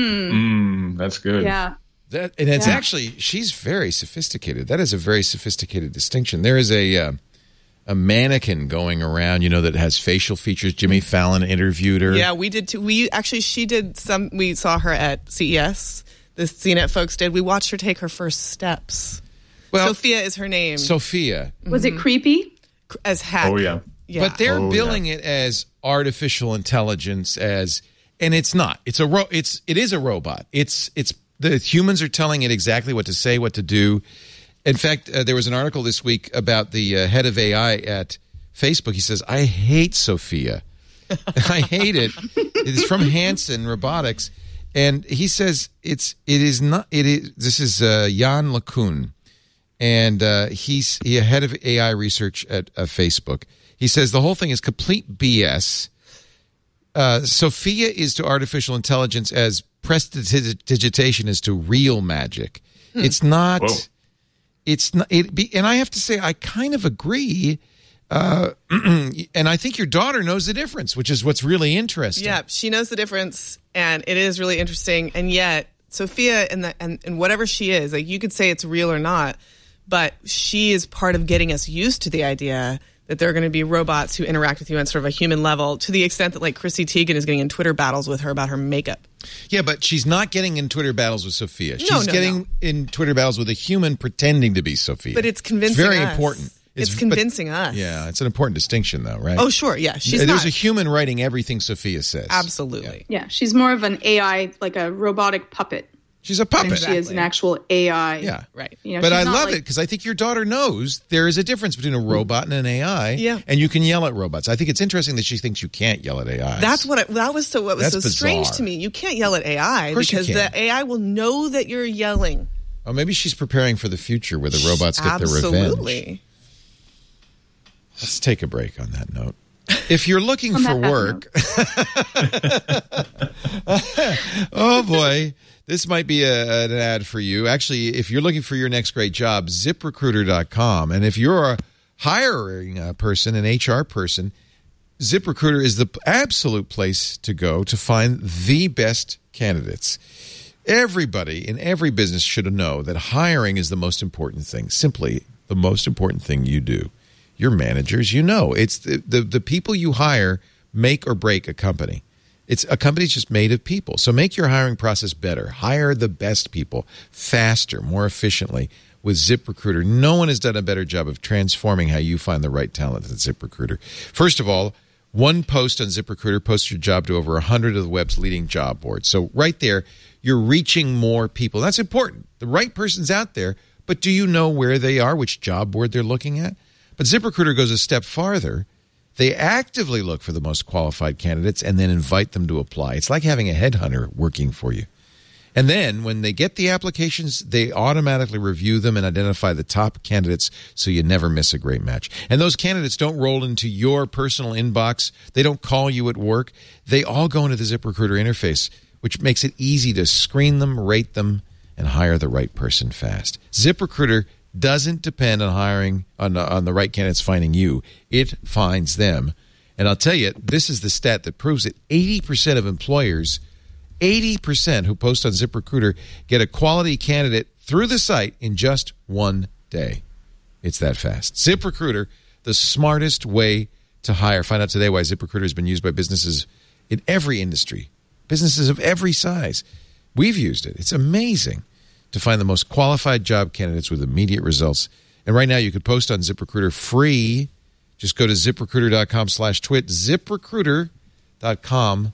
Mm, that's good. yeah. That and it's Yeah. actually she's very sophisticated. That is a very sophisticated distinction. There is a uh, a mannequin going around, you know, that has facial features. Jimmy Fallon interviewed her. Yeah, we did too. We actually, she did some. We saw her at C E S. The C net folks did. We watched her take her first steps. Well, Sophia is her name. Sophia. Was it creepy? as hack. Oh, yeah. Yeah. But they're Oh, billing it as artificial intelligence, as and it's not. It's a ro- it's it is a robot. It's it's the humans are telling it exactly what to say, what to do. In fact, uh, there was an article this week about the uh, head of A I at Facebook. He says, "I hate Sophia. I hate it." It's from Hanson Robotics, and he says it's it is not it is. This is uh, Jan LeCun, and uh, he's he head of A I research at uh, Facebook. He says the whole thing is complete B S. Uh, Sophia is to artificial intelligence as prestidigitation is to real magic. Hmm. It's not. Whoa. It's not. It be, and I have to say, I kind of agree. Uh, and I think your daughter knows the difference, which is what's really interesting. Yeah, she knows the difference, and it is really interesting. And yet, Sophia and the and, and whatever she is, like you could say it's real or not, but she is part of getting us used to the idea that there are going to be robots who interact with you on sort of a human level, to the extent that like Chrissy Teigen is getting in Twitter battles with her about her makeup. Yeah, but she's not getting in Twitter battles with Sophia. She's No, no, getting no. in Twitter battles with a human pretending to be Sophia. But it's convincing It's very us. important. It's but- convincing us. Yeah, it's an important distinction, though, right? Oh, sure. Yeah, she's There's not. a human writing everything Sophia says. Absolutely. Yeah, she's more of an A I, like a robotic puppet, She's a than puppet. she is an actual A I. Yeah. Right. You know, But she's I not love like- it because I think your daughter knows there is a difference between a robot and an A I. Yeah. And you can yell at robots. I think it's interesting that she thinks you can't yell at A Is. That's what I, that was so what was That's so strange bizarre. to me. You can't yell at A I Of course you because can. the A I will know that you're yelling. Oh, maybe she's preparing for the future where the robots get their revenge. Absolutely. Let's take a break on that note. If you're looking On for that work, oh boy, this might be a, an ad for you. Actually, if you're looking for your next great job, zip recruiter dot com. And if you're a hiring uh, person, an H R person, ZipRecruiter is the absolute place to go to find the best candidates. Everybody in every business should know that hiring is the most important thing, simply the most important thing you do. Your managers, you know, it's the, the, the people you hire make or break a company. It's a company's just made of people. So make your hiring process better. Hire the best people faster, more efficiently with ZipRecruiter. No one has done a better job of transforming how you find the right talent than ZipRecruiter. First of all, one post on ZipRecruiter posts your job to over one hundred of the web's leading job boards. So right there, you're reaching more people. That's important. The right person's out there, but do you know where they are, which job board they're looking at? But ZipRecruiter goes a step farther. They actively look for the most qualified candidates and then invite them to apply. It's like having a headhunter working for you. And then when they get the applications, they automatically review them and identify the top candidates so you never miss a great match. And those candidates don't roll into your personal inbox. They don't call you at work. They all go into the ZipRecruiter interface, which makes it easy to screen them, rate them, and hire the right person fast. ZipRecruiter doesn't depend on hiring, on, on the right candidates finding you. It finds them. And I'll tell you, this is the stat that proves it. eighty percent of employers, eighty percent who post on ZipRecruiter get a quality candidate through the site in just one day. It's that fast. ZipRecruiter, the smartest way to hire. Find out today why ZipRecruiter has been used by businesses in every industry, businesses of every size. We've used it. It's amazing to find the most qualified job candidates with immediate results. And right now you could post on ZipRecruiter free. Just go to ZipRecruiter.com slash twit. ZipRecruiter.com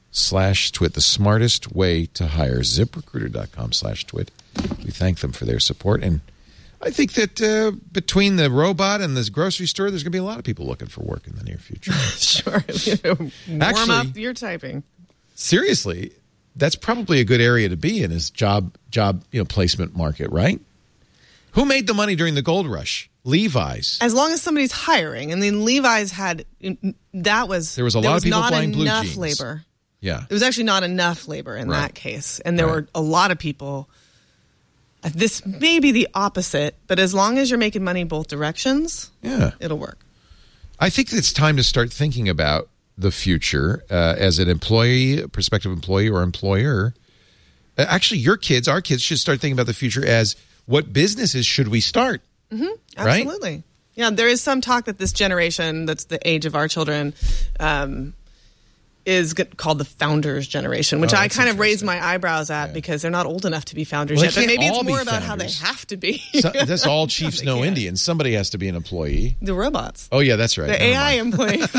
slash twit. The smartest way to hire. ZipRecruiter.com slash twit. We thank them for their support. And I think that uh, between the robot and this grocery store, there's going to be a lot of people looking for work in the near future. Sure. You know, warm Actually, up your typing. Seriously, that's probably a good area to be in, is job job you know placement market, right? Who made the money during the gold rush? Levi's. As long as somebody's hiring, and then Levi's had that was there was a lot was of people not buying blue enough jeans. labor. Yeah, there was actually not enough labor in Right. that case, and there Right. were a lot of people. This may be the opposite, but as long as you're making money both directions, yeah, it'll work. I think it's time to start thinking about the future uh, as an employee, prospective employee or employer. Uh, actually, your kids, our kids, should start thinking about the future as what businesses should we start? Mm-hmm. Right? Absolutely. Yeah, there is some talk that this generation, that's the age of our children, um, is g- called the founders generation, which Oh, I that's kind of raised interesting. my eyebrows at Yeah. because they're not old enough to be founders Well, they yet. But can't maybe all it's be more about how they founders. have to be. So, that's all chiefs They know can't. Indians. Somebody has to be an employee. The robots. Oh, yeah, that's right. The Never A I mind. employees.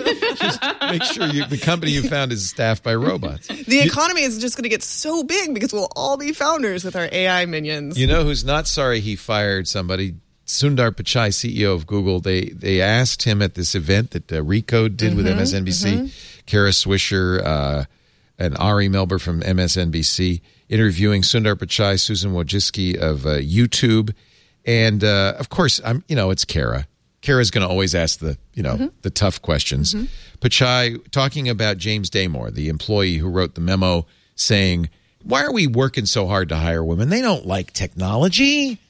Make sure you, the company you found is staffed by robots. The economy is just going to get so big because we'll all be founders with our A I minions. You know who's not sorry he fired somebody? Sundar Pichai, C E O of Google. They they asked him at this event that uh, Recode did Mm-hmm, with M S N B C, Kara Swisher, uh, and Ari Melber from M S N B C, interviewing Sundar Pichai, Susan Wojcicki of uh, YouTube, and uh, of course, I'm you know it's Kara. Kara's going to always ask the you know Mm-hmm. the tough questions. Pichai talking about James Damore, the employee who wrote the memo saying, "Why are we working so hard to hire women? They don't like technology."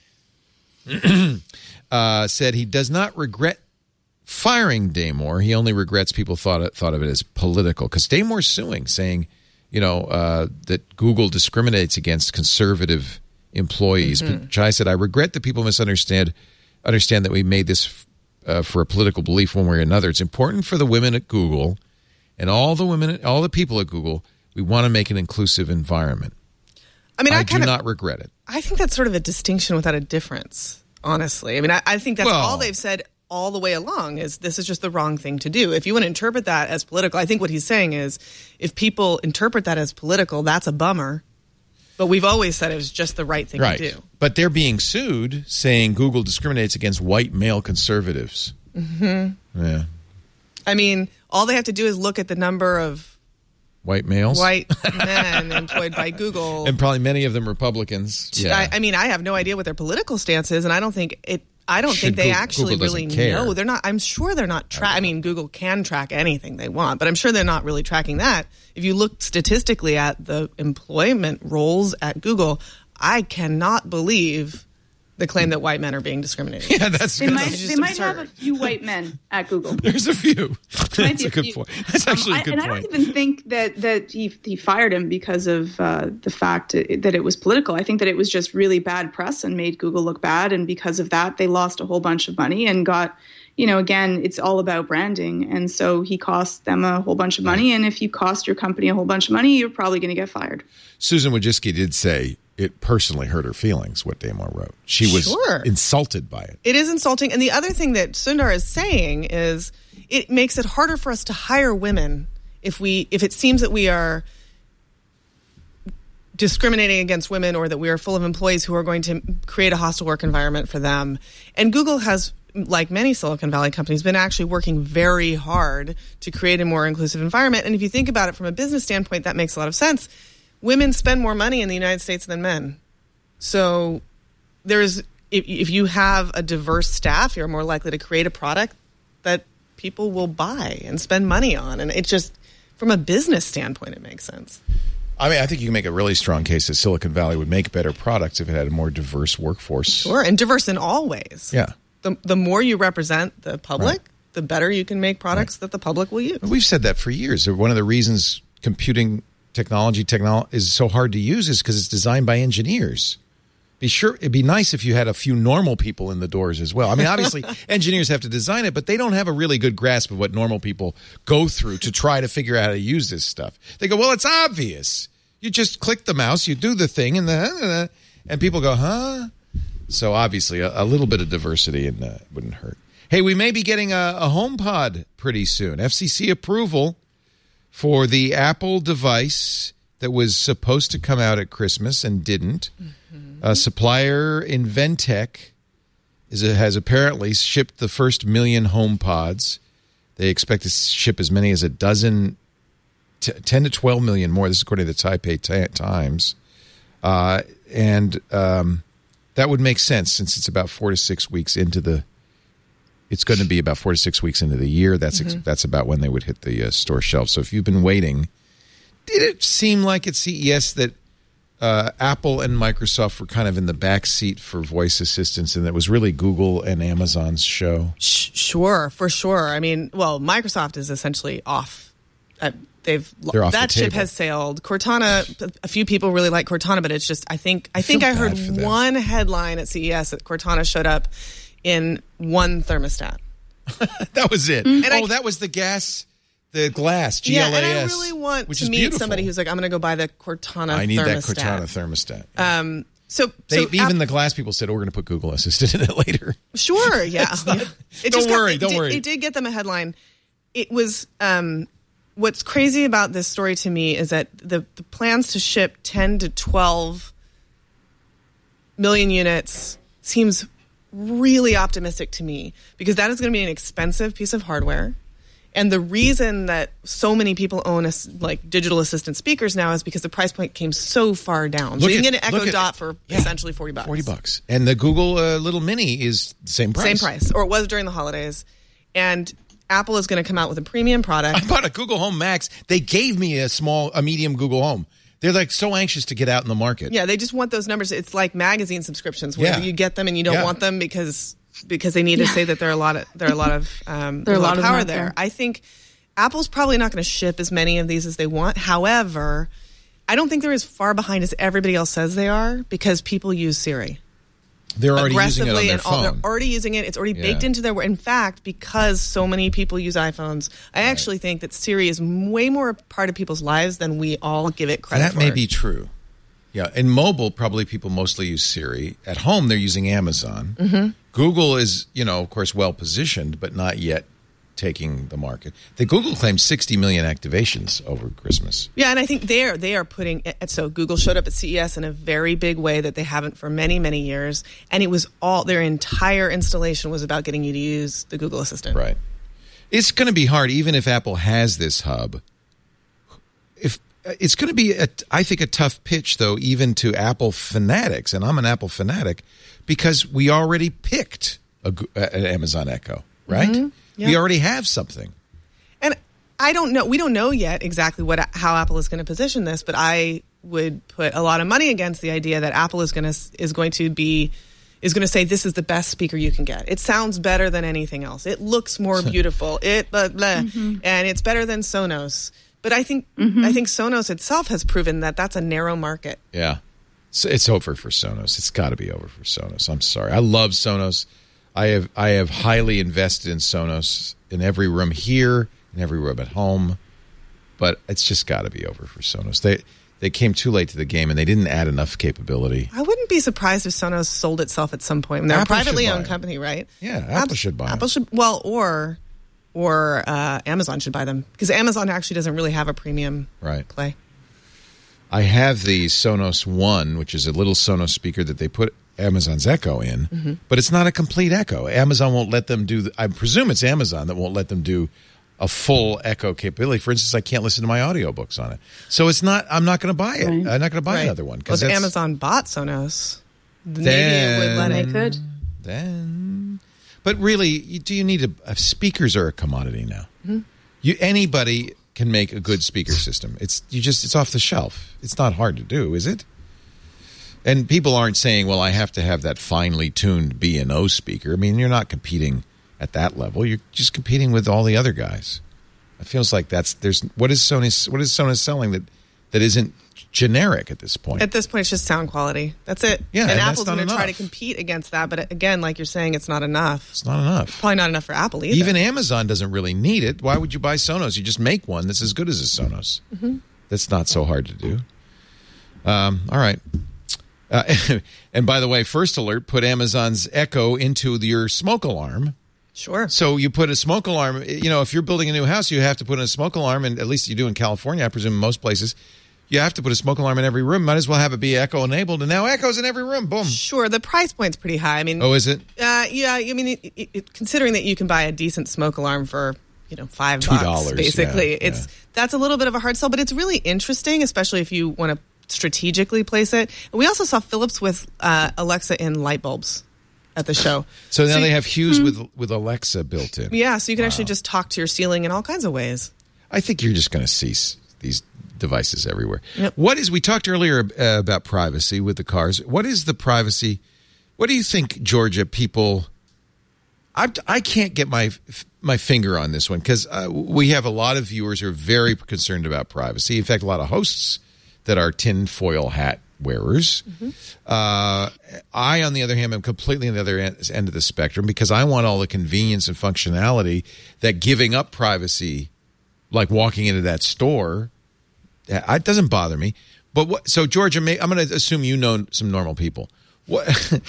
uh, said he does not regret firing Damore. He only regrets people thought it, thought of it as political, because Damore's suing, saying, you know, uh, that Google discriminates against conservative employees. Mm-hmm. Pichai said, "I regret that people misunderstand understand that we made this uh, for a political belief one way or another. It's important for the women at Google and all the women, all the people at Google. We want to make an inclusive environment. I mean, I, I do kind of, not regret it." I think that's sort of a distinction without a difference, honestly. I mean, I, I think that's Well- all they've said all the way along is this is just the wrong thing to do. If you want to interpret that as political, I think what he's saying is if people interpret that as political, that's a bummer. But we've always said it was just the right thing Right. to do. But they're being sued, saying Google discriminates against white male conservatives. Mm-hmm. Yeah. I mean, all they have to do is look at the number of White males? white men employed by Google. And probably many of them Republicans. Yeah. I, I mean, I have no idea what their political stance is, and I don't think it. I don't Should think they Google- actually Google doesn't really care. know. They're not. I'm sure they're not. Tra- I mean, Google can track anything they want, but I'm sure they're not really tracking that. If you look statistically at the employment roles at Google, I cannot believe the claim that white men are being discriminated. Yeah, that's They good. might, just they might absurd. have a few white men at Google. There's a few. Might That's be a good few. point. That's actually Um, a good I, and point. I don't even think that that he he fired him because of uh, the fact that it was political. I think that it was just really bad press and made Google look bad, and because of that, they lost a whole bunch of money and got, you know, again, it's all about branding, and so he cost them a whole bunch of money. And if you cost your company a whole bunch of money, you're probably going to get fired. Susan Wojcicki did say it personally hurt her feelings what Damar wrote. She was Sure. insulted by it. It is insulting. And the other thing that Sundar is saying is it makes it harder for us to hire women if we if it seems that we are discriminating against women or that we are full of employees who are going to create a hostile work environment for them. And Google has, like many Silicon Valley companies, been actually working very hard to create a more inclusive environment. And if you think about it from a business standpoint, that makes a lot of sense. Women spend more money in the United States than men. So there's if, if you have a diverse staff, you're more likely to create a product that people will buy and spend money on. And it just, from a business standpoint, it makes sense. I mean, I think you can make a really strong case that Silicon Valley would make better products if it had a more diverse workforce. Sure, and diverse in all ways. Yeah. The, the more you represent the public, Right. the better you can make products that the public will use. We've said that for years. One of the reasons computing technology technol- is so hard to use is because it's designed by engineers. Be sure it'd be nice if you had a few normal people in the doors as well. I mean, obviously, engineers have to design it, but they don't have a really good grasp of what normal people go through to try to figure out how to use this stuff. They go, well, it's obvious. You just click the mouse, you do the thing, and the and people go, huh? So obviously, a, a little bit of diversity in, uh, wouldn't hurt. Hey, we may be getting a, a HomePod pretty soon. F C C approval for the Apple device that was supposed to come out at Christmas and didn't. Mm-hmm. Uh, supplier Inventec is a, has apparently shipped the first million HomePods. They expect to ship as many as a dozen, t- ten to twelve million more. This is according to the Taipei t- Times. Uh, and um, that would make sense since it's about four to six weeks into the It's going to be about four to six weeks into the year. That's mm-hmm. ex- that's about when they would hit the uh, store shelves. So if you've been waiting, did it seem like at C E S that uh, Apple and Microsoft were kind of in the back seat for voice assistants, and it was really Google and Amazon's show? Sure, for sure. I mean, well, Microsoft is essentially off. Uh, they've They're off that the ship table. has sailed. Cortana. A few people really like Cortana, but it's just I think I think feel I heard bad for them. one headline at C E S that Cortana showed up in one thermostat. That was it. And oh, I- that was the gas, the glass, G Yeah, L A S. and I really want which to is meet beautiful. somebody who's like, I'm going to go buy the Cortana I need thermostat. that Cortana thermostat. Um, so, they, so even App- the glass people said, oh, we're going to put Google Assistant in it later. Sure, yeah. not- yeah. It don't just got- worry, it don't did- worry. It did get them a headline. It was um, what's crazy about this story to me is that the, the plans to ship ten to twelve million units seems really optimistic to me because that is going to be an expensive piece of hardware. And the reason that so many people own a, like digital assistant speakers now is because the price point came so far down. So Look you can at- get an Echo look at- Dot for yeah, essentially forty bucks. forty bucks. And the Google uh, little mini is the same price. Same price, or it was during the holidays. And Apple is going to come out with a premium product. I bought a Google Home Max. They gave me a small, a medium Google Home. They're like so anxious to get out in the market. Yeah, they just want those numbers. It's like magazine subscriptions where Yeah. you get them and you don't Yeah. want them because because they need to say that there are a lot of there are a lot of um, There are a lot of of them power out there. there. I think Apple's probably not going to ship as many of these as they want. However, I don't think they're as far behind as everybody else says they are because people use Siri. They're already using it on aggressively their and all, phone. they're already using it. It's already Yeah. baked into their. In fact, because so many people use iPhones, I actually think that Siri is way more a part of people's lives than we all give it credit That for. may be true. Yeah, in mobile, probably people mostly use Siri. At home, they're using Amazon. Mm-hmm. Google is, you know, of course, well positioned, but not yet taking the market. The Google claims sixty million activations over Christmas. Yeah, and I think they are they are putting so Google showed up at C E S in a very big way that they haven't for many many years, and it was all their entire installation was about getting you to use the Google Assistant. Right. It's going to be hard, even if Apple has this hub. If it's going to be, a, I think, a tough pitch, though, even to Apple fanatics, and I'm an Apple fanatic, because we already picked a, an Amazon Echo, right? Mm-hmm. Yep. We already have something. And I don't know. We don't know yet exactly what how Apple is going to position this, but I would put a lot of money against the idea that Apple is going to is going to be is going to say this is the best speaker you can get. It sounds better than anything else. It looks more beautiful. It blah, blah, mm-hmm. and it's better than Sonos. But I think mm-hmm. I think Sonos itself has proven that that's a narrow market. Yeah, so it's over for Sonos. It's got to be over for Sonos. I'm sorry. I love Sonos. I have I have highly invested in Sonos in every room here, in every room at home. But it's just got to be over for Sonos. They they came too late to the game, and they didn't add enough capability. I wouldn't be surprised if Sonos sold itself at some point. They're Apple a privately owned company, right? Yeah, Apple Ab- should buy Apple them. should well, or or uh, Amazon should buy them because Amazon actually doesn't really have a premium right. play. I have the Sonos One, which is a little Sonos speaker that they put Amazon's Echo in, mm-hmm. but it's not a complete Echo. Amazon won't let them do. The, I presume it's Amazon that won't let them do a full Echo capability. For instance, I can't listen to my audiobooks on it. So it's not, I'm not going to buy it. Right. I'm not going to buy right. another one. Well, if Amazon bought Sonos, then, maybe it would let they it. could. Then, but really, do you need a, a speakers are a commodity now? Mm-hmm. You Anybody can make a good speaker system. It's you just it's off the shelf. It's not hard to do, is it? And people aren't saying, well, I have to have that finely tuned B and O speaker. I mean, you're not competing at that level. You're just competing with all the other guys. It feels like that's there's what is Sony what is Sony selling that that isn't generic at this point? At this point, it's just sound quality. That's it. Yeah, and, and Apple's going to try to compete against that. But again, like you're saying, it's not enough. It's not enough. Probably not enough for Apple either. Even Amazon doesn't really need it. Why would you buy Sonos? You just make one that's as good as a Sonos. Mm-hmm. That's not so hard to do. Um, all right. Uh, and by the way, First Alert put Amazon's Echo into your smoke alarm. Sure. So you put a smoke alarm, you know, if you're building a new house, you have to put in a smoke alarm, and at least you do in California, I presume in most places, you have to put a smoke alarm in every room. Might as well have it be Echo enabled, and now Echo's in every room. Boom. Sure. The price point's pretty high. I mean, oh, is it? Uh, yeah. I mean, it, it, it, considering that you can buy a decent smoke alarm for, you know, five Two bucks, dollars, basically, yeah, it's yeah. that's a little bit of a hard sell, but it's really interesting, especially if you want to strategically place it. And we also saw Philips with uh, Alexa in light bulbs at the show. So now so they you, have Hughes hmm. with with Alexa built in. Yeah, so you can wow. actually just talk to your ceiling in all kinds of ways. I think you're just going to see these devices everywhere. Yep. What is, we talked earlier uh, about privacy with the cars. What is the privacy? What do you think, Georgia, people, I, I can't get my my finger on this one because uh, we have a lot of viewers who are very concerned about privacy. In fact, a lot of hosts that are tinfoil hat wearers. Mm-hmm. Uh, I, on the other hand, am completely on the other end, end of the spectrum because I want all the convenience and functionality that giving up privacy, like walking into that store, it doesn't bother me. But what? So, Georgia, may, I'm going to assume you know some normal people, what,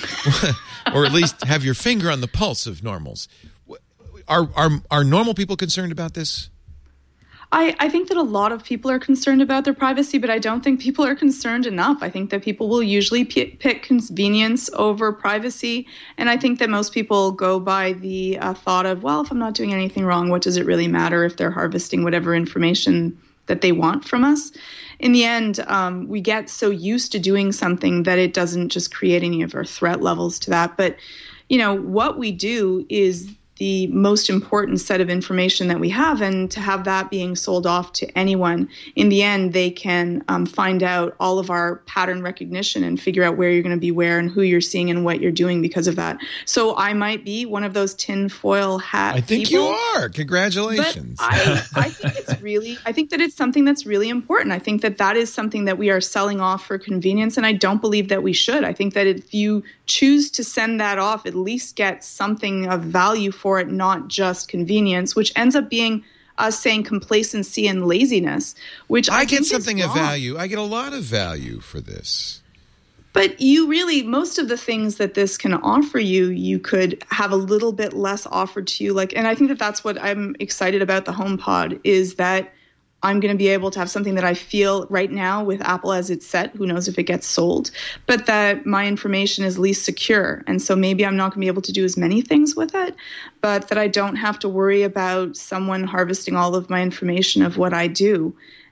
or at least have your finger on the pulse of normals. Are are are normal people concerned about this? I, I think that a lot of people are concerned about their privacy, but I don't think people are concerned enough. I think that people will usually p- pick convenience over privacy. And I think that most people go by the uh, thought of, well, if I'm not doing anything wrong, what does it really matter if they're harvesting whatever information that they want from us? In the end, um, we get so used to doing something that it doesn't just create any of our threat levels to that. But, you know, what we do is the most important set of information that we have, and to have that being sold off to anyone, in the end, they can um, find out all of our pattern recognition and figure out where you're going to be where and who you're seeing and what you're doing because of that. So I might be one of those tinfoil hat I think people, you are. Congratulations. But I, I think it's really, I think that it's something that's really important. I think that that is something that we are selling off for convenience, and I don't believe that we should. I think that if you choose to send that off, at least get something of value for it, not just convenience, which ends up being us saying complacency and laziness, which I, I get think something is of wrong. value. I get a lot of value for this. But you really, most of the things that this can offer you, you could have a little bit less offered to you. Like, and I think that that's what I'm excited about the HomePod, is that I'm going to be able to have something that I feel right now with Apple as it's set, who knows if it gets sold, but that my information is least secure. And so maybe I'm not going to be able to do as many things with it, but that I don't have to worry about someone harvesting all of my information of what I do.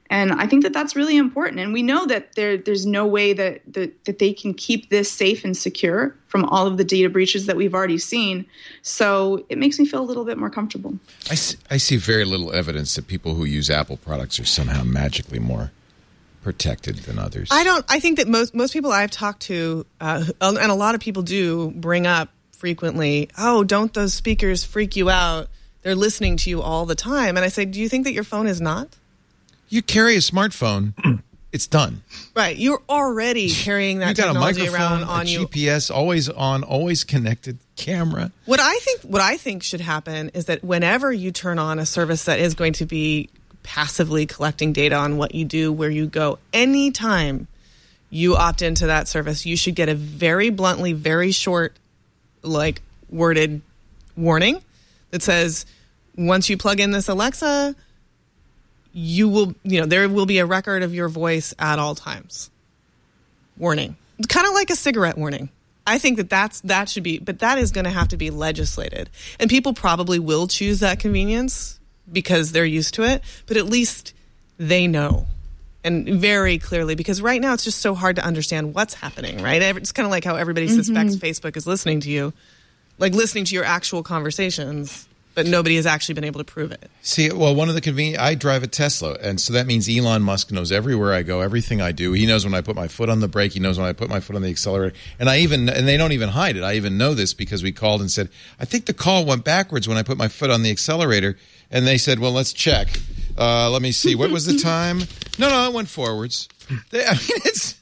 And I think that that's really important. And we know that there there's no way that, that that they can keep this safe and secure from all of the data breaches that we've already seen. So it makes me feel a little bit more comfortable. I see, I see very little evidence that people who use Apple products are somehow magically more protected than others. I don't. I think that most most people I've talked to, uh, and a lot of people do bring up frequently, oh, don't those speakers freak you out? They're listening to you all the time. And I say, do you think that your phone is not? You carry a smartphone, it's done. Right. You're already carrying that you got technology a microphone, around on a you. G P S, always on, always connected, camera. What I think what I think should happen is that whenever you turn on a service that is going to be passively collecting data on what you do, where you go, anytime you opt into that service, you should get a very bluntly, very short, like worded warning that says, once you plug in this Alexa, you will, you know, there will be a record of your voice at all times. Warning. Kind of like a cigarette warning. I think that that's, that should be, but that is going to have to be legislated. And people probably will choose that convenience because they're used to it, but at least they know. And very clearly, because right now it's just so hard to understand what's happening, right? It's kind of like how everybody mm-hmm. suspects Facebook is listening to you, like listening to your actual conversations. But nobody has actually been able to prove it. See, well, one of the convenient, I drive a Tesla, and so that means Elon Musk knows everywhere I go, everything I do. He knows when I put my foot on the brake. He knows when I put my foot on the accelerator. And I even, and they don't even hide it. I even know this because we called and said, I think the call went backwards when I put my foot on the accelerator. And they said, well, let's check. Uh, let me see. What was the time? No, no, it went forwards. They, I mean, it's,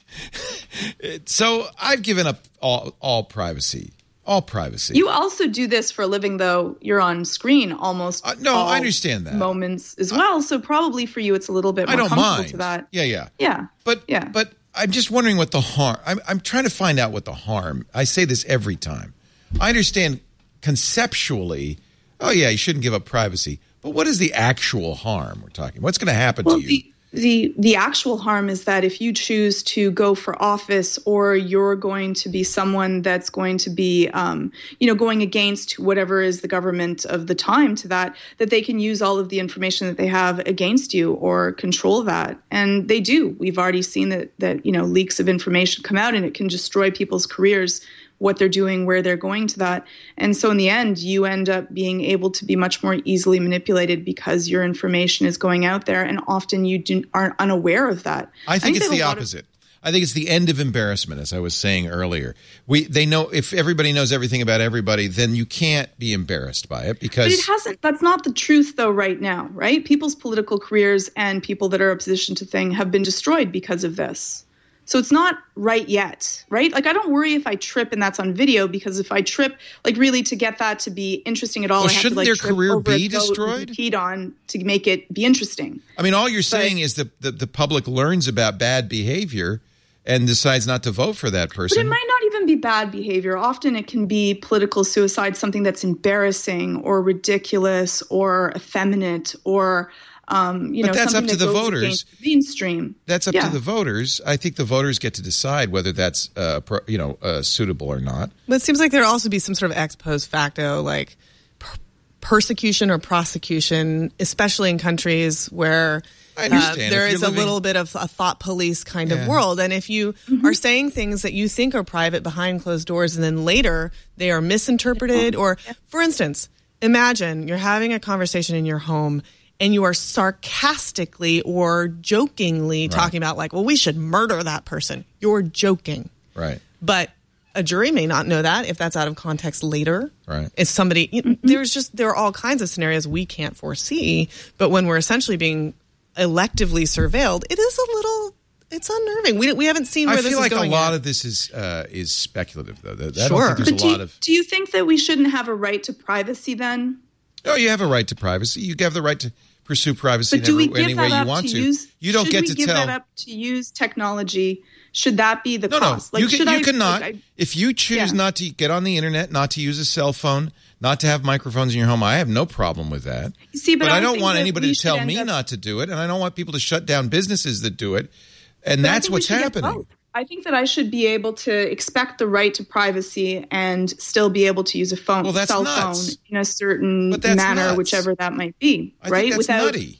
it, so I've given up all, all privacy. All privacy. You also do this for a living, though. You're on screen almost. Uh, no, all I understand that. Moments as well. So probably for you, it's a little bit more I don't comfortable mind. to that. Yeah, yeah, yeah. But yeah. but I'm just wondering what the harm. I'm I'm trying to find out what the harm. I say this every time. I understand conceptually. Oh yeah, you shouldn't give up privacy. But what is the actual harm we're talking? What's going to happen well, to you? The- The the actual harm is that if you choose to go for office, or you're going to be someone that's going to be, um, you know, going against whatever is the government of the time to that, that they can use all of the information that they have against you or control that. And they do. We've already seen that, that you know, leaks of information come out, and it can destroy people's careers, what they're doing, where they're going to that. And so in the end, you end up being able to be much more easily manipulated because your information is going out there, and often you do, aren't unaware of that. I think, I think it's the opposite. opposite. I think it's the end of embarrassment, as I was saying earlier. We They know if everybody knows everything about everybody, then you can't be embarrassed by it because... But it hasn't. That's not the truth, though, right now, right? People's political careers and people that are opposition to thing have been destroyed because of this. So it's not right yet, right? Like, I don't worry if I trip and that's on video, because if I trip, like, really to get that to be interesting at all, well, I have shouldn't to, like, their trip career over be a goat destroyed? Repeat on to make it be interesting. I mean, all you're but, saying is that the, the public learns about bad behavior and decides not to vote for that person. But it might not even be bad behavior. Often it can be political suicide, something that's embarrassing or ridiculous or effeminate or... Um, you but know, that's up that to the goes voters. The mainstream. That's up yeah. to the voters. I think the voters get to decide whether that's uh, pro, you know uh, suitable or not. But it seems like there'll also be some sort of ex post facto, like per- persecution or prosecution, especially in countries where I understand. Uh, there If is you're a living- little bit of a thought police kind Yeah. of world. And if you Mm-hmm. are saying things that you think are private behind closed doors, and then later they are misinterpreted, or, for instance, imagine you're having a conversation in your home and you are sarcastically or jokingly Right. talking about, like, well, we should murder that person. You're joking. Right. But a jury may not know that if that's out of context later. Right. If somebody, you know, there's just, there are all kinds of scenarios we can't foresee. But when we're essentially being electively surveilled, it is a little, it's unnerving. We we haven't seen where I this feel is like going a lot yet. of this is uh, is speculative, though. I Sure. don't think there's But a do lot you, of. do you think that we shouldn't have a right to privacy then? Oh, you have a right to privacy. You have the right to pursue privacy But do we in every, give any way that you up want to to. use? You don't should get we to give tell. that up to use technology? Should that be the No, cost? no. You, can, should you I, cannot. like, I- if you choose Yeah. not to get on the internet, not to use a cell phone, not to have microphones in your home, I have no problem with that. See, but I I don't think want that anybody we to tell should me end up- not to do it, and I don't want people to shut down businesses that do it. And But I that's think we what's should get happening. both. I think that I should be able to expect the right to privacy and still be able to use a phone, Well, that's cell nuts. phone in a certain But that's manner, nuts. whichever that might be, I right? think that's Without nutty.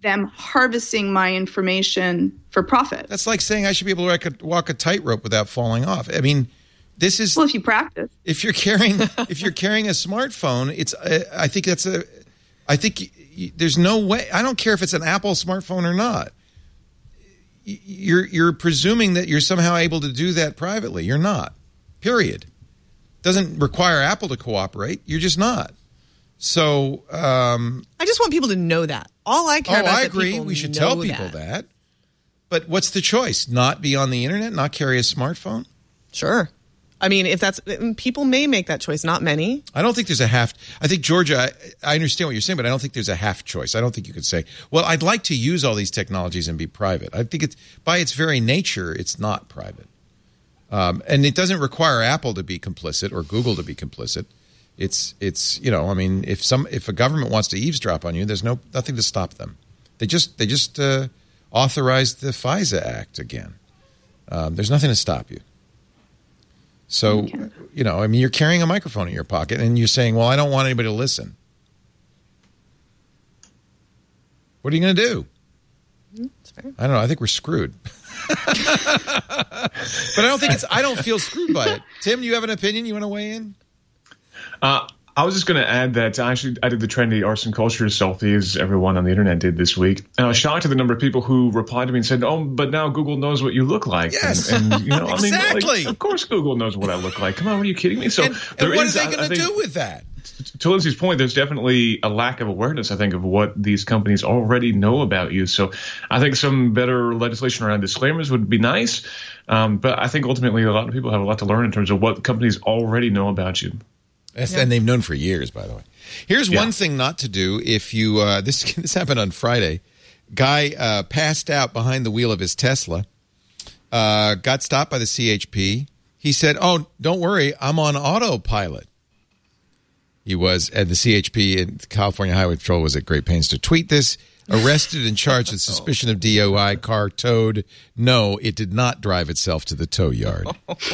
them harvesting my information for profit. That's like saying I should be able to walk a, walk a tightrope without falling off. I mean, this is well, if you practice. If you're carrying if you're carrying a smartphone, it's uh, I think that's a I think y- y- there's no way. I don't care if it's an Apple smartphone or not. Y- you're you're presuming that you're somehow able to do that privately. You're not. Period. Doesn't require Apple to cooperate. You're just not. So um, I just want people to know that. All I care oh, about I is agree. that people We should know tell people that. that. But what's the choice? Not be on the internet? Not carry a smartphone? Sure. I mean, if that's people may make that choice, not many. I don't think there's a half. I think, Georgia, I, I understand what you're saying, but I don't think there's a half choice. I don't think you could say, well, I'd like to use all these technologies and be private. I think it's by its very nature, it's not private. Um, and it doesn't require Apple to be complicit or Google to be complicit. It's it's you know, I mean, if some if a government wants to eavesdrop on you, there's no nothing to stop them. They just they just uh, authorized the FISA Act again. Um, there's nothing to stop you. So, okay. you know, I mean, you're carrying a microphone in your pocket and you're saying, well, I don't want anybody to listen. What are you going to do? That's fair. I don't know. I think we're screwed. But I don't think it's, I don't feel screwed by it. Tim, do you have an opinion? You want to weigh in? Uh, I was just going to add that I actually I did the trendy arts and culture selfie as everyone on the internet did this week. And I was shocked at the number of people who replied to me and said, "Oh, but now Google knows what you look like." Yes, and, and you know, exactly. I mean, like, of course Google knows what I look like. Come on, are you kidding me? So, and, there and what is, are they going to do with that? To Lindsay's point, there's definitely a lack of awareness, I think, of what these companies already know about you. So I think some better legislation around disclaimers would be nice. Um, but I think ultimately a lot of people have a lot to learn in terms of what companies already know about you. Yes, yeah. And they've known for years, by the way. Here's yeah. one thing not to do if you uh, – this this happened on Friday. Guy uh, passed out behind the wheel of his Tesla, uh, got stopped by the C H P. He said, oh, don't worry, I'm on autopilot. He was at the C H P and California Highway Patrol was at great pains to tweet this. Arrested and charged with suspicion of D U I, car towed. No, it did not drive itself to the tow yard.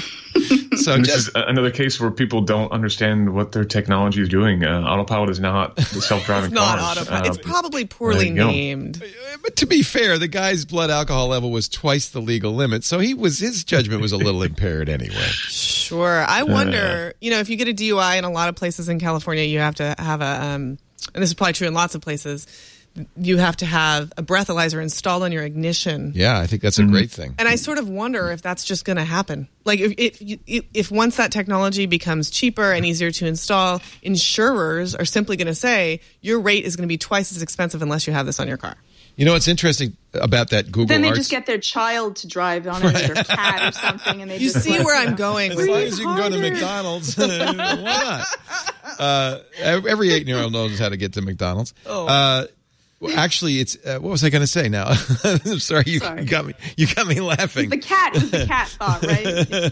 So this just is another case where people don't understand what their technology is doing. Uh, autopilot is not self-driving it's not cars. autopilot. Uh, it's probably poorly named. But to be fair, the guy's blood alcohol level was twice the legal limit, so he was his judgment was a little impaired anyway. Sure. I wonder, uh, you know, if you get a D U I in a lot of places in California, you have to have a, um, and this is probably true in lots of places, you have to have a breathalyzer installed on your ignition. Yeah, I think that's a great thing. And I sort of wonder if that's just going to happen. Like, if, if, if, if once that technology becomes cheaper and easier to install, insurers are simply going to say, your rate is going to be twice as expensive unless you have this on your car. You know what's interesting about that Google Then they Arts? just get their child to drive on it, right. or their cat or something, and they you just see like, where I'm going. As long as you can go to McDonald's, why not? Uh, every eight-year-old knows how to get to McDonald's. Oh. Uh, well, actually, it's uh, what was I going to say? Now, I'm sorry, you sorry. got me. You got me laughing. The cat is the cat thought, right?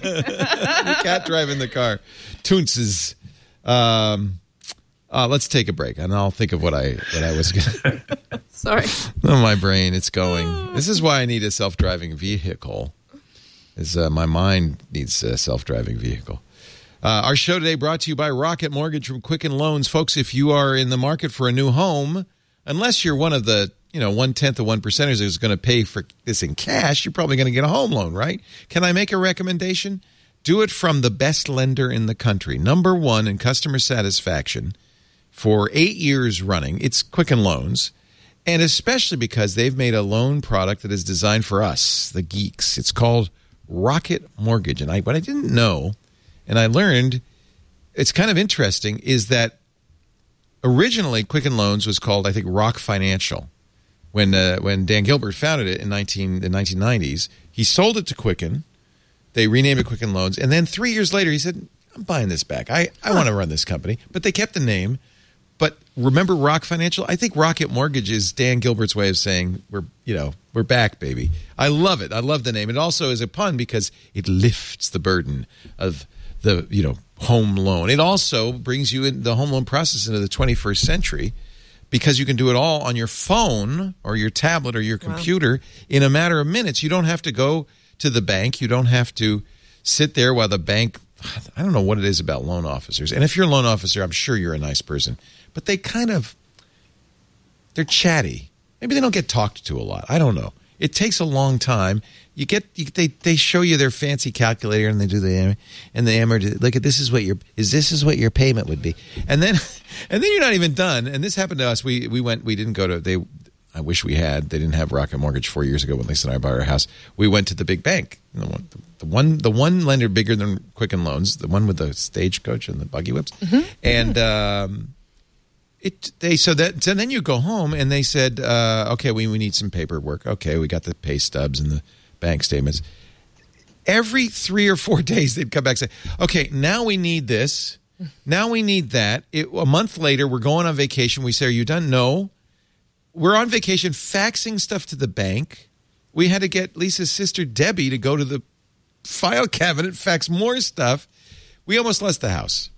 The cat driving the car. Toons is. Um, uh, let's take a break, and I'll think of what I what I was going to. Sorry. Oh, my brain, it's going. This is why I need a self-driving vehicle. Is uh, my mind needs a self-driving vehicle. Uh, our show today brought to you by Rocket Mortgage from Quicken Loans. Folks, if you are in the market for a new home, unless you're one of the, you know, one-tenth of one percenters who's going to pay for this in cash, you're probably going to get a home loan, right? Can I make a recommendation? Do it from the best lender in the country. Number one in customer satisfaction for eight years running. It's Quicken Loans. And especially because they've made a loan product that is designed for us, the geeks. It's called Rocket Mortgage. And I, what I didn't know, and I learned, it's kind of interesting, is that originally Quicken Loans was called, I think, Rock Financial. When uh, when Dan Gilbert founded it in nineteen the nineteen nineties, he sold it to Quicken. They renamed it Quicken Loans. And then three years later, he said, I'm buying this back. I, I huh. want to run this company. But they kept the name. But remember Rock Financial? I think Rocket Mortgage is Dan Gilbert's way of saying we're, you know, we're back, baby. I love it. I love the name. It also is a pun because it lifts the burden of the, you know, home loan. It also brings you in the home loan process into the twenty-first century because you can do it all on your phone or your tablet or your computer wow. in a matter of minutes. You don't have to go to the bank. You don't have to sit there while the bank, I don't know what it is about loan officers. And if you're a loan officer, I'm sure you're a nice person. But they kind of, they're chatty. Maybe they don't get talked to a lot. I don't know. It takes a long time. You get you, they they show you their fancy calculator and they do the and the amorti- look at this is what your is this is what your payment would be, and then and then you're not even done. And this happened to us. We we went we didn't go to they. I wish we had. They didn't have Rocket Mortgage four years ago when Lisa and I bought our house. We went to the big bank, the one the one, the one lender bigger than Quicken Loans, the one with the stagecoach and the buggy whips, mm-hmm. and. Um, It they so that so then you go home and they said, uh, okay, we, we need some paperwork. Okay, we got the pay stubs and the bank statements. Every three or four days they'd come back and say, okay, now we need this. Now we need that. It, a month later, we're going on vacation. We say, are you done? No. We're on vacation faxing stuff to the bank. We had to get Lisa's sister, Debbie, to go to the file cabinet, fax more stuff. We almost lost the house.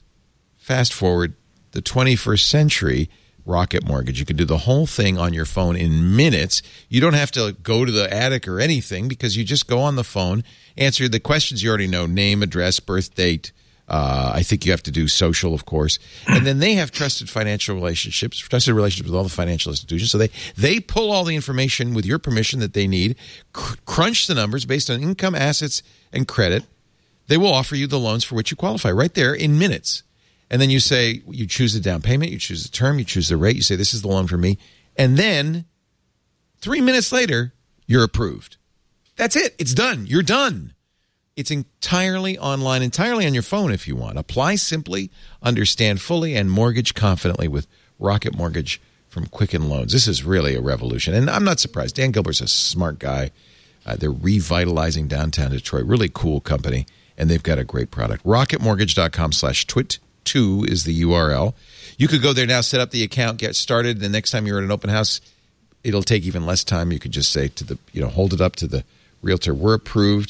Fast forward. The twenty-first century, Rocket Mortgage. You can do the whole thing on your phone in minutes. You don't have to go to the attic or anything because you just go on the phone, answer the questions you already know, name, address, birth date. Uh, I think you have to do social, of course. And then they have trusted financial relationships, trusted relationships with all the financial institutions. So they, they pull all the information with your permission that they need, cr- crunch the numbers based on income, assets, and credit. They will offer you the loans for which you qualify right there in minutes. And then you say, you choose the down payment, you choose the term, you choose the rate, you say, this is the loan for me. And then three minutes later, you're approved. That's it. It's done. You're done. It's entirely online, entirely on your phone if you want. Apply simply, understand fully, and mortgage confidently with Rocket Mortgage from Quicken Loans. This is really a revolution. And I'm not surprised. Dan Gilbert's a smart guy. Uh, they're revitalizing downtown Detroit. Really cool company. And they've got a great product. rocketmortgage.com slash twit. Two is the U R L. You could go there now, set up the account, get started. The next time you're at an open house, it'll take even less time. You could just say to the, you know, hold it up to the realtor, we're approved.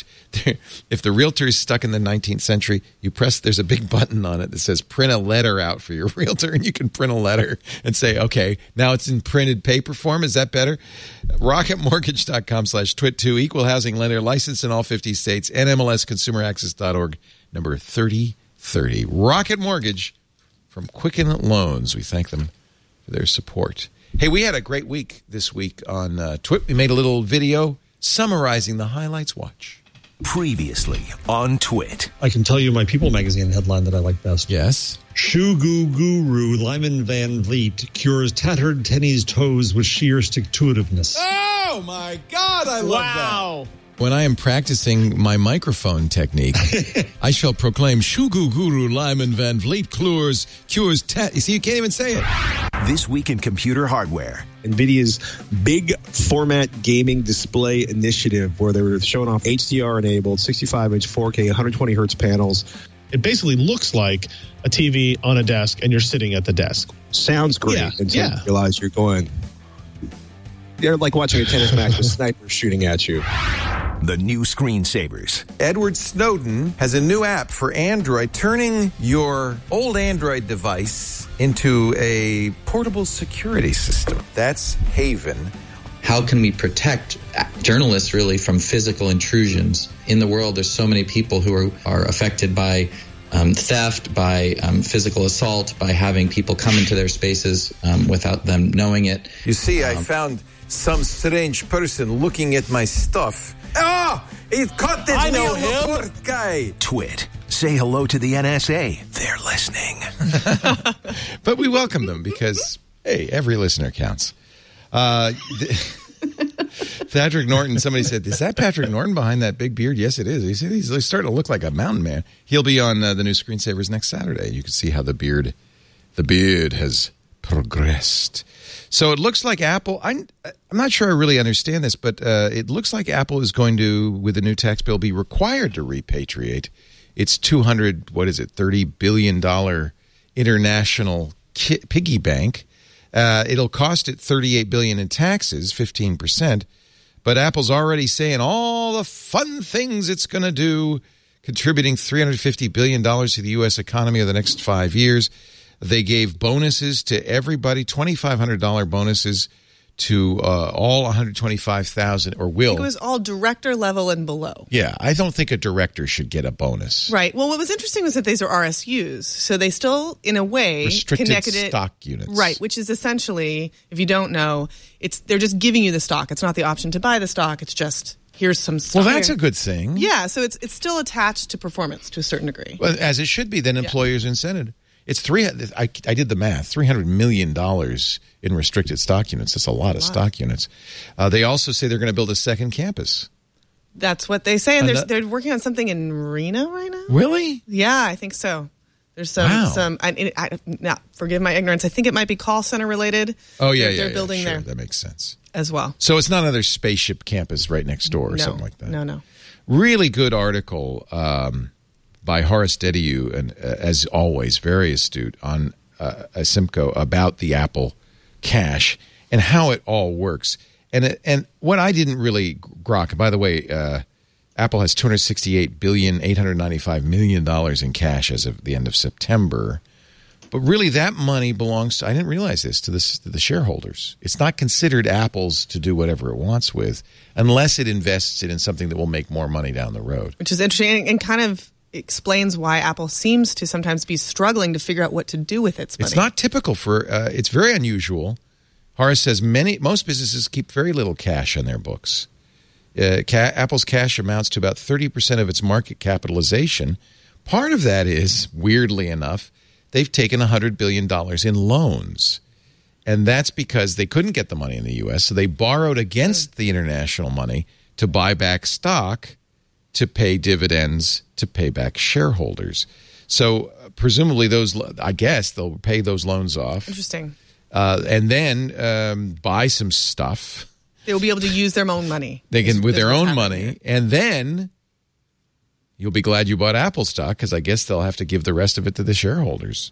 If the realtor is stuck in the nineteenth century, you press, there's a big button on it that says print a letter out for your realtor, and you can print a letter and say, okay, now it's in printed paper form. Is that better? rocketmortgage.com slash twit two, equal housing lender, licensed in all fifty states, N M L S consumer access dot org, number thirty thirty. Rocket Mortgage from Quicken Loans. We thank them for their support. Hey, we had a great week this week on uh, Twit. We made a little video summarizing the highlights. Watch. Previously on Twit. I can tell you my People magazine headline that I like best. Yes. Shoe goo guru Lyman Van Vliet cures tattered tennies toes with sheer stick-to-itiveness. Oh, my God. I love wow. that. When I am practicing my microphone technique, I shall proclaim Shugu Guru Lyman Van Vliet cures, cures tat. You see, you can't even say it. This week in computer hardware. NVIDIA's big format gaming display initiative, where they were showing off H D R-enabled sixty-five inch four K one hundred twenty hertz panels. It basically looks like a T V on a desk, and you're sitting at the desk. Sounds great yeah, until yeah. you realize you're going... They're like watching a tennis match with snipers shooting at you. The new screensavers. Edward Snowden has a new app for Android, turning your old Android device into a portable security system. That's Haven. How can we protect journalists really from physical intrusions? In the world, there's so many people who are, are affected by um, theft, by um, physical assault, by having people come into their spaces um, without them knowing it. You see, um, I found some strange person looking at my stuff. Oh, it caught this Neil Laporte guy. Twit. Say hello to the N S A. They're listening. But we welcome them because, hey, every listener counts. Uh, th- Patrick Norton, somebody said, is that Patrick Norton behind that big beard? Yes, it is. He said he's starting to look like a mountain man. He'll be on uh, the new Screensavers next Saturday. You can see how the beard, the beard has progressed. So it looks like Apple, I'm, I'm not sure I really understand this, but uh, it looks like Apple is going to, with the new tax bill, be required to repatriate its two hundred, what is it, thirty billion dollars international ki- piggy bank. Uh, it'll cost it thirty-eight billion dollars in taxes, fifteen percent. But Apple's already saying all the fun things it's going to do, contributing three hundred fifty billion dollars to the U S economy over the next five years. They gave bonuses to everybody, twenty-five hundred dollars bonuses to uh, all one hundred twenty-five thousand, or I will. think it was all director level and below. Yeah, I don't think a director should get a bonus. Right. Well, what was interesting was that these are R S Us, so they still, in a way, Restricted connected it. stock units. Right, which is essentially, if you don't know, it's they're just giving you the stock. It's not the option to buy the stock. It's just here's some stock. Well, that's a good thing. Yeah, so it's it's still attached to performance to a certain degree. Well, as it should be. Then employers incented. It's three. I, I did the math. Three hundred million dollars in restricted stock units. That's a lot of stock units. Uh, they also say they're going to build a second campus. That's what they say, and And they're, that- they're working on something in Reno right now. Really? Yeah, I think so. There's some Wow. some. I, I, now, forgive my ignorance. I think it might be call center related. Oh yeah, they're, yeah. They're yeah, building sure. there That makes sense. as well. So it's not another spaceship campus right next door or no, something like that. No, no. Really good article um, by Horace Dediu, and uh, as always, very astute on uh, Simcoe about the Apple Cash and how it all works. And it, and what I didn't really grok. By the way, uh, Apple has two hundred sixty-eight billion eight hundred ninety-five million dollars in cash as of the end of September. But really, that money belongs to, I didn't realize this, to, this, to the shareholders. It's not considered Apple's to do whatever it wants with unless it invests it in something that will make more money down the road. Which is interesting and kind of explains why Apple seems to sometimes be struggling to figure out what to do with its money. It's not typical for, uh, it's very unusual. Horace says many, most businesses keep very little cash on their books. Uh, ca- Apple's cash amounts to about thirty percent of its market capitalization. Part of that is, weirdly enough, they've taken one hundred billion dollars in loans. And that's because they couldn't get the money in the U S, so they borrowed against the international money to buy back stock, to pay dividends, to pay back shareholders. So uh, presumably those, I guess, they'll pay those loans off. Interesting. Uh, and then um, buy some stuff. They will be able to use their own money. They can, with That's their what's own happening money, here. and then you'll be glad you bought Apple stock, because I guess they'll have to give the rest of it to the shareholders.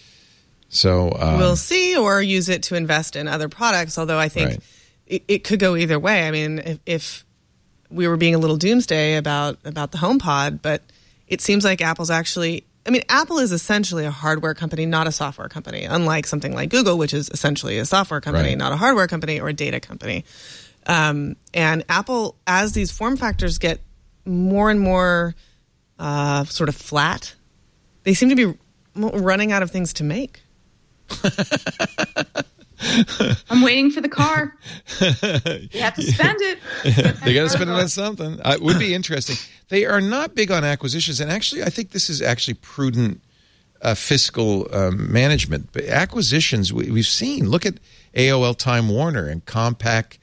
So um, We'll see, or use it to invest in other products, although I think Right. it, it could go either way. I mean, if, if we were being a little doomsday about, about the HomePod, but it seems like Apple's actually... I mean, Apple is essentially a hardware company, not a software company, unlike something like Google, which is essentially a software company, Right. not a hardware company or a data company. Um, and Apple, as these form factors get more and more uh, sort of flat, they seem to be m- running out of things to make. I'm waiting for the car. You have to spend it. they got to spend it on something. Uh, it would be interesting. They are not big on acquisitions, and actually, I think this is actually prudent uh, fiscal um, management. But acquisitions, we, we've seen. Look at A O L Time Warner and Compaq.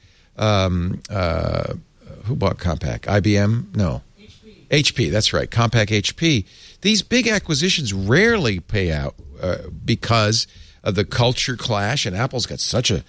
Um, uh, who bought Compaq? I B M? No. H P. H P, that's right. Compaq H P. These big acquisitions rarely pay out uh, because of the culture clash, and Apple's got such a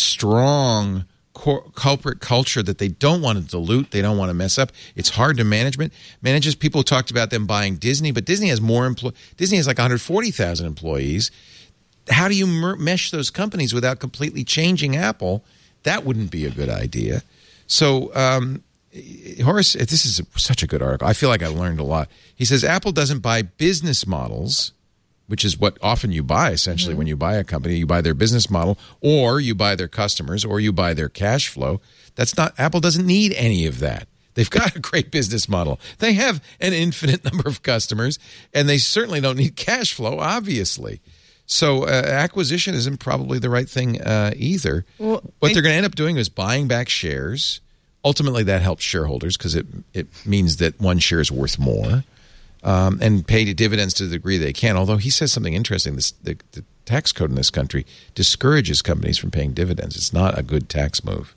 strong cor- corporate culture that they don't want to dilute, they don't want to mess up. It's hard to management manages. People talked about them buying Disney, but Disney has more employees. Disney has like one hundred forty thousand employees. How do you mer- mesh those companies without completely changing Apple? That wouldn't be a good idea. So, um, Horace, this is such a good article. I feel like I learned a lot. He says Apple doesn't buy business models, which is what often you buy, essentially, mm-hmm. when you buy a company. You buy their business model, or you buy their customers, or you buy their cash flow. That's not, Apple doesn't need any of that. They've got a great business model. They have an infinite number of customers, and they certainly don't need cash flow, obviously. So uh, acquisition isn't probably the right thing uh, either. Well, what I- they're going to end up doing is buying back shares. Ultimately, that helps shareholders because it, it means that one share is worth more. Um, and pay dividends to the degree they can. Although he says something interesting, this, the, the tax code in this country discourages companies from paying dividends. It's not a good tax move.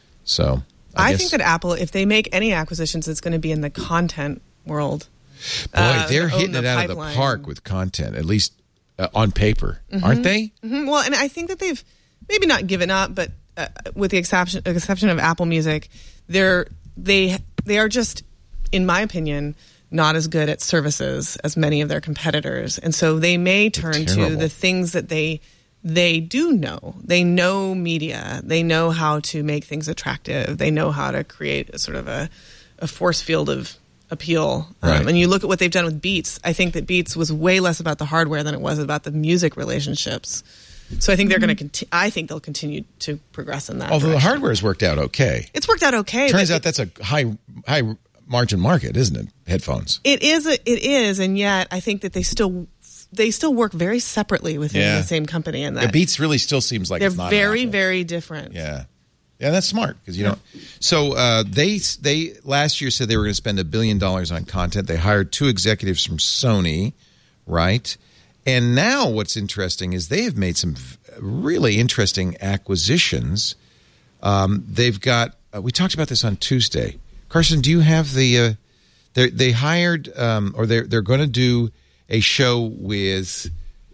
So I, I guess, think that Apple, if they make any acquisitions, it's going to be in the content world. Boy, uh, they're hitting the it out pipeline. of the park with content, at least uh, on paper, mm-hmm. aren't they? Mm-hmm. Well, and I think that they've maybe not given up, but uh, with the exception exception of Apple Music, they're they they are just, in my opinion, not as good at services as many of their competitors. And so they may turn to the things that they they do know. They know media. They know how to make things attractive. They know how to create a sort of a, a force field of appeal. Right. Um, and you look at what they've done with Beats. I think that Beats was way less about the hardware than it was about the music relationships. So I think they're going to. Conti- I think they'll continue to progress in that. Although direction. the hardware's worked out okay. It's worked out okay. Turns out that's a high high margin market, isn't it? Headphones. It is. A, it is, and yet I think that they still they still work very separately within Yeah. the same company. And that The Beats really still seems like they're it's not very Apple. very different. Yeah. Yeah, that's smart because you don't. So uh, they they last year said they were going to spend a billion dollars on content. They hired two executives from Sony, right? And now what's interesting is they have made some really interesting acquisitions. Um, they've got. Uh, we talked about this on Tuesday. Carson, do you have the? Uh, they they hired um, or they're they're going to do a show with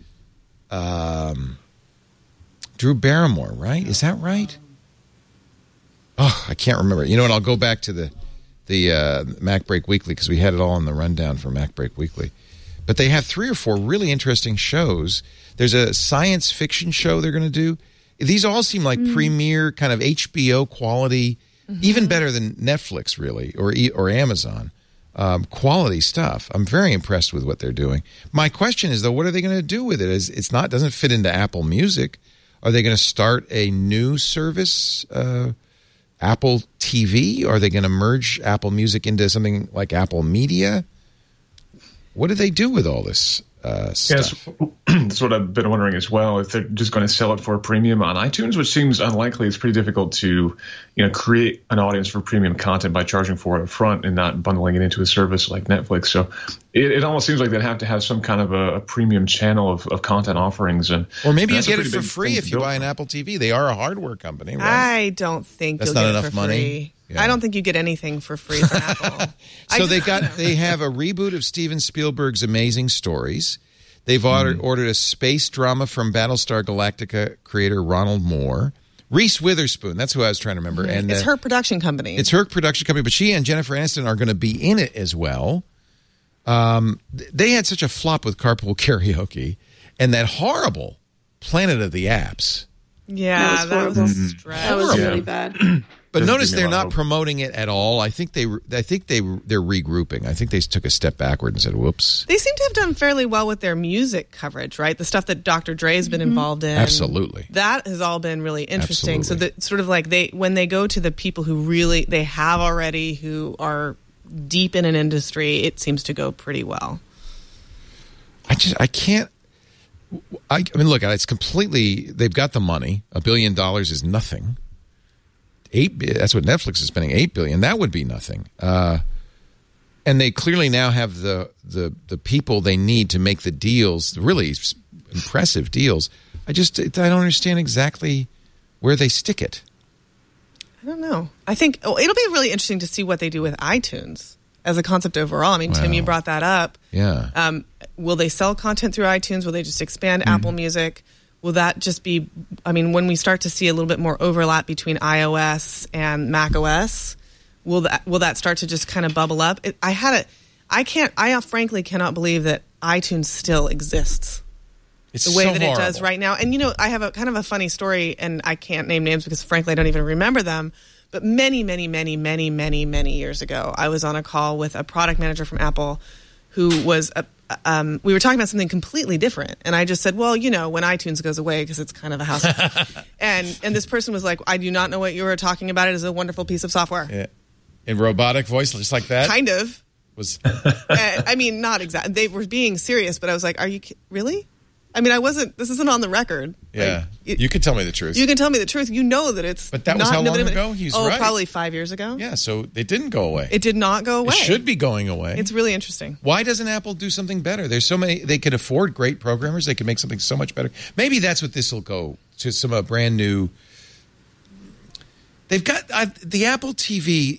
um, Drew Barrymore, right? Is that right? Oh, I can't remember. You know what? I'll go back to the the uh, Mac Break Weekly because we had it all on the rundown for Mac Break Weekly. But they have three or four really interesting shows. There's a science fiction show they're going to do. These all seem like mm. premier kind of H B O quality, mm-hmm. even better than Netflix, really, or or Amazon um, quality stuff. I'm very impressed with what they're doing. My question is, though, what are they going to do with it? Is it's not doesn't fit into Apple Music? Are they going to start a new service? Uh, Apple T V? Are they going to merge Apple Music into something like Apple Media? What do they do with all this uh, stuff? Yes, that's what I've been wondering as well. If they're just going to sell it for a premium on iTunes, which seems unlikely. It's pretty difficult to, you know, create an audience for premium content by charging for it up front and not bundling it into a service like Netflix. So it, it almost seems like they'd have to have some kind of a, a premium channel of, of content offerings. And or maybe you that's get it for free if you buy an Apple T V. They are a hardware company, right? I don't think that's you'll not get enough it for money. Free. Yeah. I don't think you get anything for free from Apple. So I they just- got they have a reboot of Steven Spielberg's Amazing Stories. They've ordered, ordered a space drama from Battlestar Galactica creator Ronald Moore. Reese Witherspoon, that's who I was trying to remember. And it's uh, her production company. It's her production company, but she and Jennifer Aniston are going to be in it as well. Um, they had such a flop with Carpool Karaoke and that horrible Planet of the Apps. Yeah, That was that was, horrible. a stretch. That was Yeah. really bad. But Doesn't notice give me a they're lot of not hope. promoting it at all. I think they, I think they, they're regrouping. I think they took a step backward and said, "Whoops." They seem to have done fairly well with their music coverage, right? The stuff that Doctor Dre has been involved in. Absolutely. That has all been really interesting. Absolutely. So that sort of like they, when they go to the people who really, they have already, who are deep in an industry, it seems to go pretty well. I just, I can't. I, I mean, look, it's completely. They've got the money. A billion dollars is nothing. Eight. That's what Netflix is spending. Eight billion. That would be nothing. Uh, and they clearly now have the the the people they need to make the deals. Really impressive deals. I just I don't understand exactly where they stick it. I don't know. I think oh, it'll be really interesting to see what they do with iTunes as a concept overall. I mean, Tim, Wow. you brought that up. Yeah. Um, will they sell content through iTunes? Will they just expand mm-hmm. Apple Music? Will that just be, I mean, when we start to see a little bit more overlap between iOS and macOS, will that will that start to just kind of bubble up? It, I had a, I can't, I frankly cannot believe that iTunes still exists It's the way so that it does horrible. right now. And, you know, I have a kind of a funny story, and I can't name names because, frankly, I don't even remember them. But many, many, many, many, many, many years ago, I was on a call with a product manager from Apple who was, a, um, we were talking about something completely different. And I just said, well, you know, when iTunes goes away, because it's kind of a house. and and this person was like, I do not know what you were talking about. It is a wonderful piece of software. Yeah. In robotic voice, just like that. Kind of. Was uh, I mean, not exactly. They were being serious, but I was like, are you ki- really? I mean, I wasn't, this isn't on the record. yeah. Like, it- you could tell me the truth. You can tell me the truth. You know that it's But that was not, how long nobody- ago? He's oh, right. probably five years ago. yeah. So it didn't go away. It did not go away. It should be going away. It's really interesting. Why doesn't Apple do something better? There's so many. They could afford great programmers. They could make something so much better. Maybe that's what this will go to. Some uh, brand new. They've got uh, the Apple T V.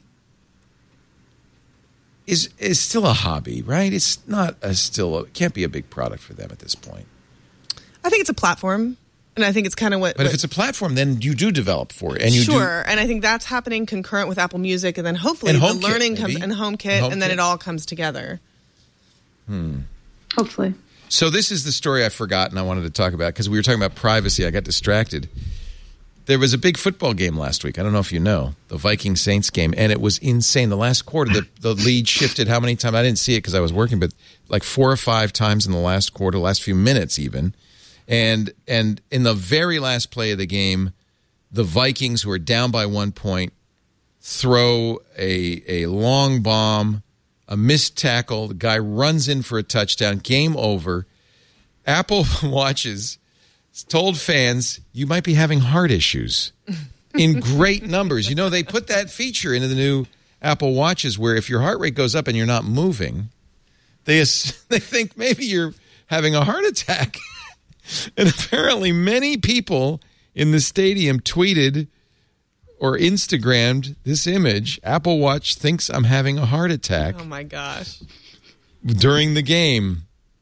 Is is still a hobby, right? It's not a still. A, it can't be a big product for them at this point. I think it's a platform, and I think it's kind of what. But what if it's a platform, then you do develop for it, and you sure, and I think that's happening concurrent with Apple Music, and then hopefully And the HomeKit, learning comes maybe. and HomeKit, And and then HomeKit. it all comes together. Hopefully. So this is the story I forgot and I wanted to talk about because we were talking about privacy. I got distracted. There was a big football game last week. I don't know if you know, the Viking-Saints game, and it was insane. The last quarter, the, the lead shifted how many times? I didn't see it because I was working, but like four or five times in the last quarter, last few minutes even. And and in the very last play of the game, the Vikings, who are down by one point, throw a a long bomb, a missed tackle. The guy runs in for a touchdown. Game over. Apple Watches told fans, you might be having heart issues in great numbers. You know, they put that feature into the new Apple Watches where if your heart rate goes up and you're not moving, they they think maybe you're having a heart attack. And apparently many people in the stadium tweeted or Instagrammed this image. Apple Watch thinks I'm having a heart attack. Oh, my gosh. During the game.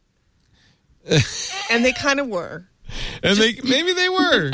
And they kind of were. And they maybe they were.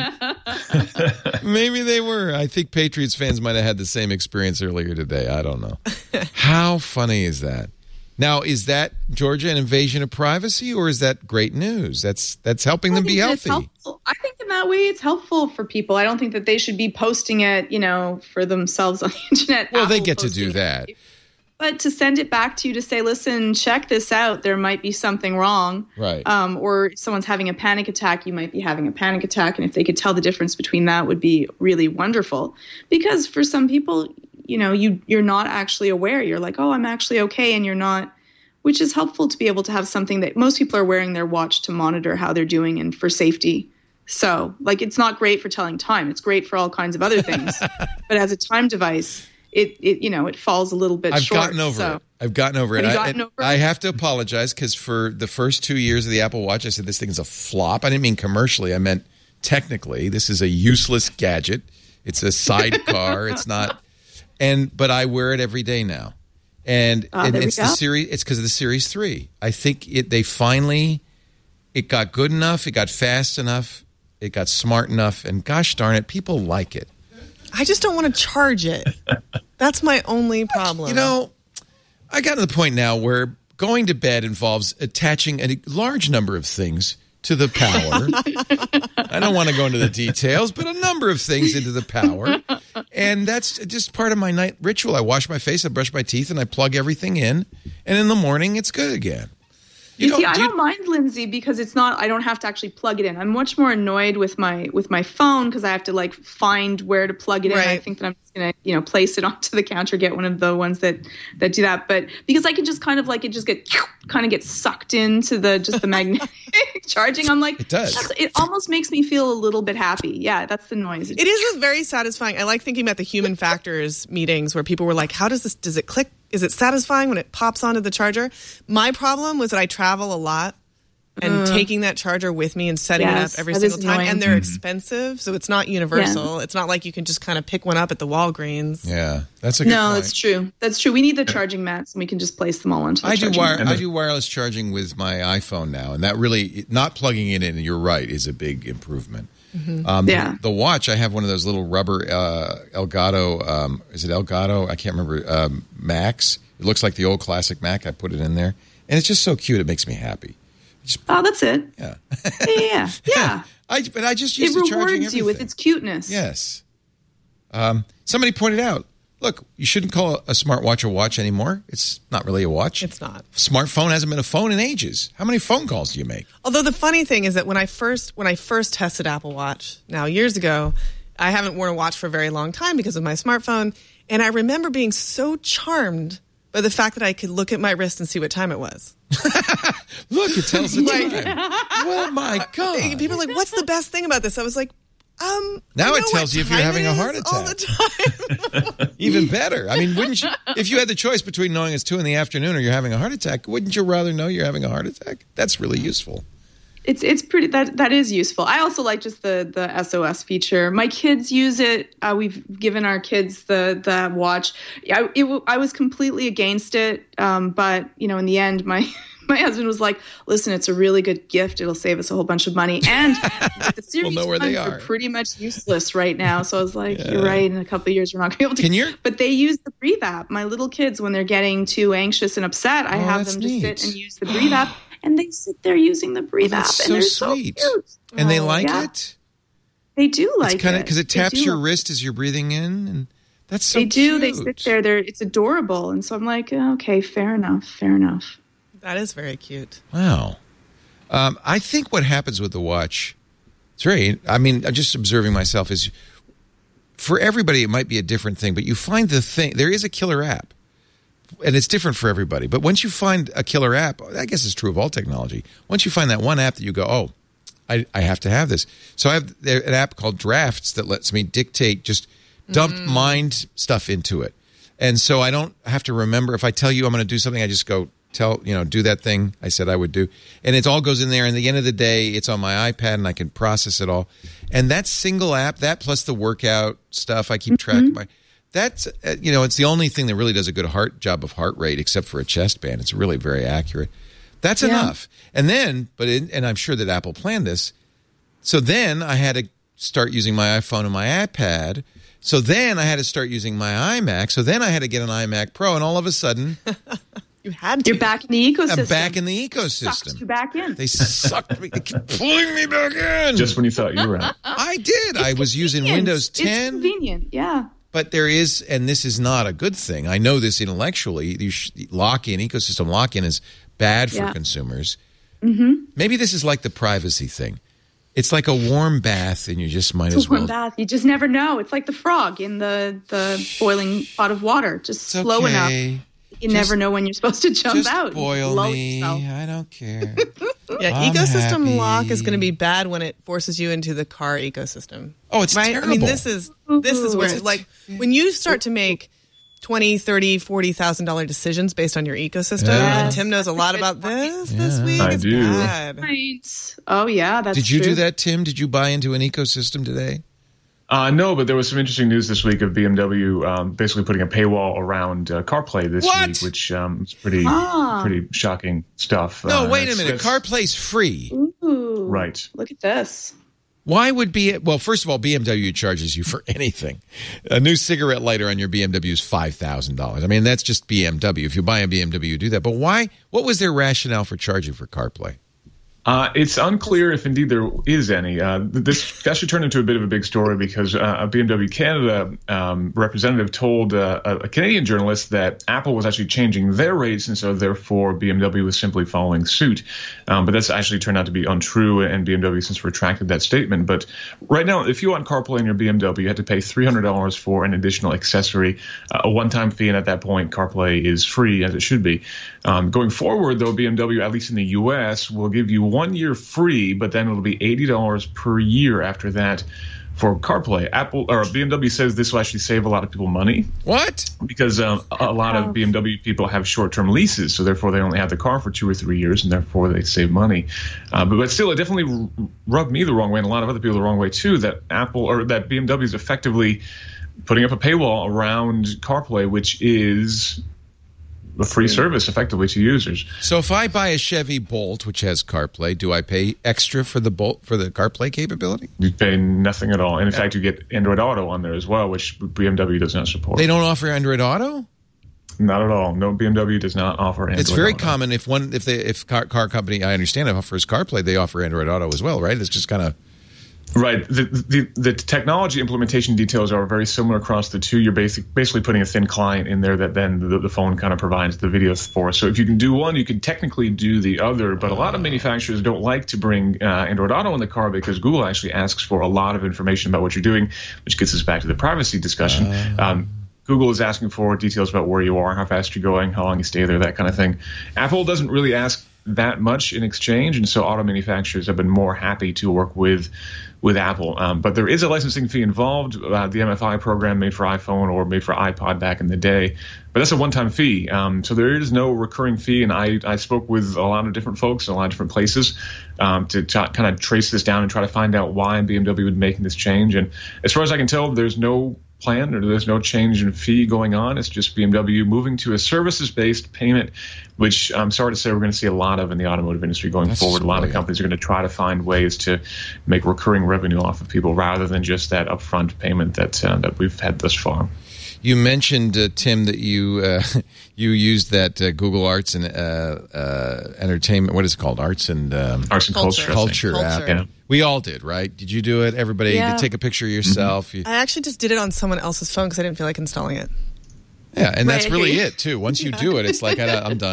Maybe they were. I think Patriots fans might have had the same experience earlier today. I don't know. How funny is that? Now, is that, Georgia, an invasion of privacy, or is that great news? That's that's helping them be healthy. I think in that way it's helpful for people. I don't think that they should be posting it, you know, for themselves on the internet. Well, Apple they get to posting do that. it. But to send it back to you to say, listen, check this out. There might be something wrong. Right. Um, or if someone's having a panic attack, you might be having a panic attack. And if they could tell the difference between that would be really wonderful. Because for some people, you know, you, you're not actually aware. You're like, oh, I'm actually okay. And you're not, which is helpful to be able to have something that most people are wearing their watch to monitor how they're doing and for safety. So, like, it's not great for telling time. It's great for all kinds of other things. But as a time device, It, it, you know, it falls a little bit I've short. gotten over so. it. I've gotten over Have it. you gotten I, over it? I have to apologize because for the first two years of the Apple Watch, I said this thing is a flop. I didn't mean commercially. I meant technically. This is a useless gadget. It's a sidecar. It's not. And but I wear it every day now, and, Ah, and there we it's the go. series. It's because of the Series three. I think it. They finally, it got good enough. It got fast enough. It got smart enough. And gosh darn it, people like it. I just don't want to charge it. That's my only problem. You know, I got to the point now where going to bed involves attaching a large number of things to the power. I don't want to go into the details, but a number of things into the power. And that's just part of my night ritual. I wash my face, I brush my teeth, and I plug everything in. And in the morning, it's good again. You, You see, don't- I do you- don't mind, Lindsay, because it's not. I don't have to actually plug it in. I'm much more annoyed with my with my phone because I have to like find where to plug it in. I Right. think that I'm just gonna you know place it onto the counter, get one of the ones that that do that. But because I can just kind of like it just get kind of get sucked into the just the magnetic charging. I'm like It does. That's, it almost makes me feel a little bit happy. Yeah, that's the noise. It is very satisfying. I like thinking about the human factors meetings where people were like, how does this, does it click? Is it satisfying when it pops onto the charger? My problem was that I travel a lot and taking that charger with me and setting Yes, it up every that single is time. annoying. And they're expensive, so it's not universal. It's not like you can just kind of pick one up at the Walgreens. Yeah, that's a good No, point. that's true. That's true. We need the charging mats, and we can just place them all onto the I do charging wire, mat. I do wireless charging with my iPhone now, and that really not plugging it in. You're right, is a big improvement. Um, Yeah. the, the watch, I have one of those little rubber uh, Elgato. Um, is it Elgato? I can't remember. Um, Max. It looks like the old classic Mac. I put it in there, and it's just so cute. It makes me happy. Oh, that's it. Yeah, Yeah, yeah, yeah. I but I just use It the charging rewards everything. you with its cuteness. Yes. Um, somebody pointed out. Look, you shouldn't call a smartwatch a watch anymore. It's not really a watch. It's not. Smartphone hasn't been a phone in ages. How many phone calls do you make? Although the funny thing is that when I first when I first tested Apple Watch now years ago, I haven't worn a watch for a very long time because of my smartphone, and I remember being so charmed by the fact that I could look at my wrist and see what time it was. Look, it tells the time. Oh my God. People are like, "What's the best thing about this?" I was like, "Um." Now I it know tells what you if you're time having it a is heart all the time. Even better. I mean, wouldn't you, if you had the choice between knowing it's two in the afternoon or you're having a heart attack, wouldn't you rather know you're having a heart attack? That's really useful. It's it's pretty that that is useful. I also like just the the S O S feature. My kids use it. Uh, we've given our kids the the watch. I it, I was completely against it, um, but you know, in the end, my my husband was like, "Listen, it's a really good gift. It'll save us a whole bunch of money." And the series know where they ones are. pretty much useless right now. So I was like, "You're right. In a couple of years, we're not going to be able to." Can you- But they use the Breathe app. My little kids, when they're getting too anxious and upset, I Oh, have that's them just neat. sit and use the Breathe app. And they sit there using the Breathe Oh, app, that's and so they're sweet. so cute. And they Oh, like yeah. it? They do like It's kind of it because it They taps do your like- wrist as you're breathing in. And that's so They do. They cute. sit there. They're it's adorable, and so I'm like, okay, fair enough, fair enough. That is very cute. Wow. Um, I think what happens with the watch, it's very, I mean, I'm just observing myself, is for everybody it might be a different thing, but you find the thing, there is a killer app, and it's different for everybody. But once you find a killer app, I guess it's true of all technology, once you find that one app that you go, oh, I, I have to have this. So I have an app called Drafts that lets me dictate, just dump mm. mind stuff into it. And so I don't have to remember, if I tell you I'm going to do something, I just go, tell, you know, do that thing I said I would do. And it all goes in there. And at the end of the day, it's on my iPad and I can process it all. And that single app, that plus the workout stuff, I keep track mm-hmm. of my, that's, uh, you know, it's the only thing that really does a good heart job of heart rate, except for a chest band. It's really very accurate. That's yeah. enough. And then, but it, and I'm sure that Apple planned this. So then I had to start using my iPhone and my iPad. So then I had to start using my iMac. So then I had to get an iMac Pro. And all of a sudden, you had to. You're back in the ecosystem. I'm back in the ecosystem. Sucked you back in. They sucked me. They kept pulling me back in. Just when you thought you were out. I did. I was using Windows ten. It's convenient, yeah. But there is, and this is not a good thing. I know this intellectually. You sh- lock-in, ecosystem lock-in is bad for yeah. consumers. Mm-hmm. Maybe this is like the privacy thing. It's like a warm bath, and you just might it's as a warm well. bath. You just never know. It's like the frog in the, the boiling pot of water. Just it's slow okay. enough. You just, never know when you're supposed to jump just out. Boil me. Yourself. I don't care. Yeah, I'm ecosystem happy. Lock is going to be bad when it forces you into the car ecosystem. Oh, it's right? terrible. I mean, this is this is where like when you start to make twenty, thirty, forty thousand dollar decisions based on your ecosystem. Yeah. And Tim knows a lot about this yeah. this week. I it's do. Bad. Right. Oh yeah, that's Did you true. do that, Tim? Did you buy into an ecosystem today? Uh, no, but there was some interesting news this week of B M W um, basically putting a paywall around uh, CarPlay this what? week, which um, is pretty ah. pretty shocking stuff. No, uh, wait a minute. CarPlay's free. Ooh, right. Look at this. Why would be well? First of all, B M W charges you for anything. A new cigarette lighter on your B M W is five thousand dollars. I mean, that's just B M W. If you buy a B M W, you do that. But why? What was their rationale for charging for CarPlay? Uh, it's unclear if indeed there is any. Uh, this actually turned into a bit of a big story because uh, a B M W Canada um, representative told uh, a Canadian journalist that Apple was actually changing their rates, and so therefore B M W was simply following suit. Um, but that's actually turned out to be untrue, and B M W since retracted that statement. But right now, if you want CarPlay in your B M W, you have to pay three hundred dollars for an additional accessory, uh, a one-time fee, and at that point, CarPlay is free, as it should be. Um, going forward, though, B M W, at least in the U S, will give you one year free, but then it'll be eighty dollars per year after that for CarPlay. Apple or B M W says this will actually save a lot of people money. What? Because um, a lot of B M W people have short-term leases, so therefore they only have the car for two or three years, and therefore they save money. Uh, but, but still, it definitely rubbed me the wrong way, and a lot of other people the wrong way too. That Apple or that B M W is effectively putting up a paywall around CarPlay, which is a free service effectively to users. So if I buy a Chevy Bolt, which has CarPlay, do I pay extra for the Bolt for the CarPlay capability? You pay nothing at all. And in yeah. fact, you get Android Auto on there as well, which B M W does not support. They don't offer Android Auto? Not at all. No, B M W does not offer Android Auto. It's very Auto. common if one if they if car, car company, I understand, it offers CarPlay, they offer Android Auto as well, right? It's just kind of Right. The, the the technology implementation details are very similar across the two. You're basic, basically putting a thin client in there that then the, the phone kind of provides the video for. So if you can do one, you can technically do the other. But a lot of manufacturers don't like to bring uh, Android Auto in the car because Google actually asks for a lot of information about what you're doing, which gets us back to the privacy discussion. Uh, um, Google is asking for details about where you are, how fast you're going, how long you stay there, that kind of thing. Apple doesn't really ask that much in exchange, and so auto manufacturers have been more happy to work with with Apple. Um, but there is a licensing fee involved, uh, the M F I program made for iPhone or made for iPod back in the day. But that's a one-time fee. Um, so there is no recurring fee, and I, I spoke with a lot of different folks in a lot of different places um, to t- kind of trace this down and try to find out why B M W would be making this change. And as far as I can tell, there's no plan or there's no change in fee going on. It's just B M W moving to a services-based payment, which I'm sorry to say we're going to see a lot of in the automotive industry going That's forward. A lot of brilliant. companies are going to try to find ways to make recurring revenue off of people rather than just that upfront payment that uh, that we've had thus far. You mentioned, uh, Tim, that you uh, you used that uh, Google Arts and uh, uh, Entertainment. What is it called? Arts and um, Arts and Culture, culture, culture app. Yeah. We all did, right? Did you do it? Everybody Yeah. did take a picture of yourself. Mm-hmm. You, I actually just did it on someone else's phone because I didn't feel like installing it. yeah, and that's Right, really okay. it too. Once you do it, it's like I, I'm done.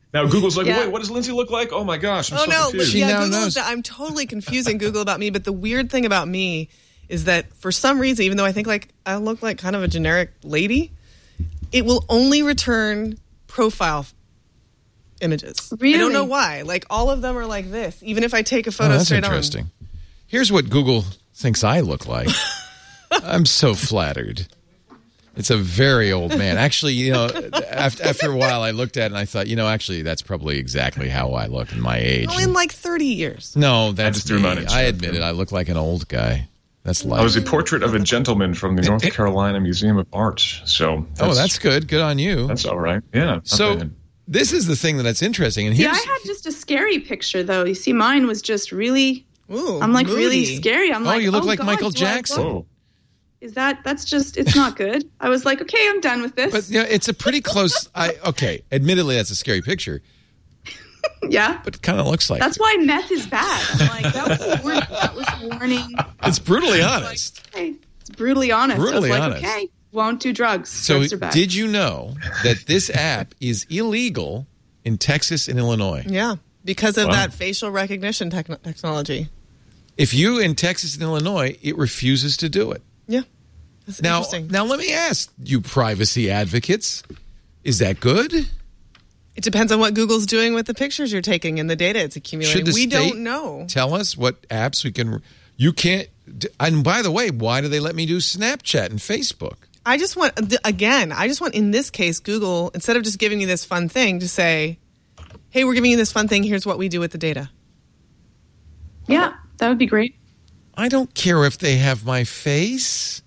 Now Google's like, Yeah. wait, what does Lindsay look like? Oh my gosh, I'm oh so no, confused. She yeah, now Google knows. is, I'm totally confusing Google about me. But the weird thing about me is that for some reason, even though I think like I look like kind of a generic lady, it will only return profile images. Really? I don't know why. Like all of them are like this. Even if I take a Oh, photo that's straight interesting. on. Here's what Google thinks I look like. I'm so flattered. It's a very old man. Actually, you know, after, after a while, I looked at it and I thought, you know, actually, that's probably exactly how I look in my age. Oh, in like thirty years. No, that's just threw me. him out of I check. admit it. I look like an old guy. That's I life. was a portrait of a gentleman from the North Carolina Museum of Art. So Oh, that's good. Good on you. that's all right. Yeah. not So bad. this is the thing that's interesting. And Yeah, here's I had just a scary picture though. You see, mine was just really. Ooh, I'm like really moody. scary. I'm Oh, like, you look oh, like God, Michael do I look- Jackson. Whoa. Is that that's just it's not good. I was like, okay, I'm done with this. But you know, it's a pretty close. I okay. Admittedly, that's a scary picture, yeah, but it kind of looks like that's it. why meth is bad. I'm like, that was a warning. That was a warning. It's brutally honest. Okay, it's brutally honest. Brutally I was like, honest. okay, won't do drugs. So, Drugs are bad. did you know that this app is illegal in Texas and Illinois? Yeah, because of Wow. that facial recognition techn- technology. If you in Texas and Illinois, it refuses to do it. Yeah, that's Now, interesting. now let me ask you, privacy advocates, is that good? It depends on what Google's doing with the pictures you're taking and the data it's Should accumulating. the We state don't know. Tell us what apps we can. You can't. And by the way, why do they let me do Snapchat and Facebook? I just want, again, I just want in this case, Google, instead of just giving you this fun thing, to say, hey, we're giving you this fun thing. Here's what we do with the data. Yeah, that would be great. I don't care if they have my face.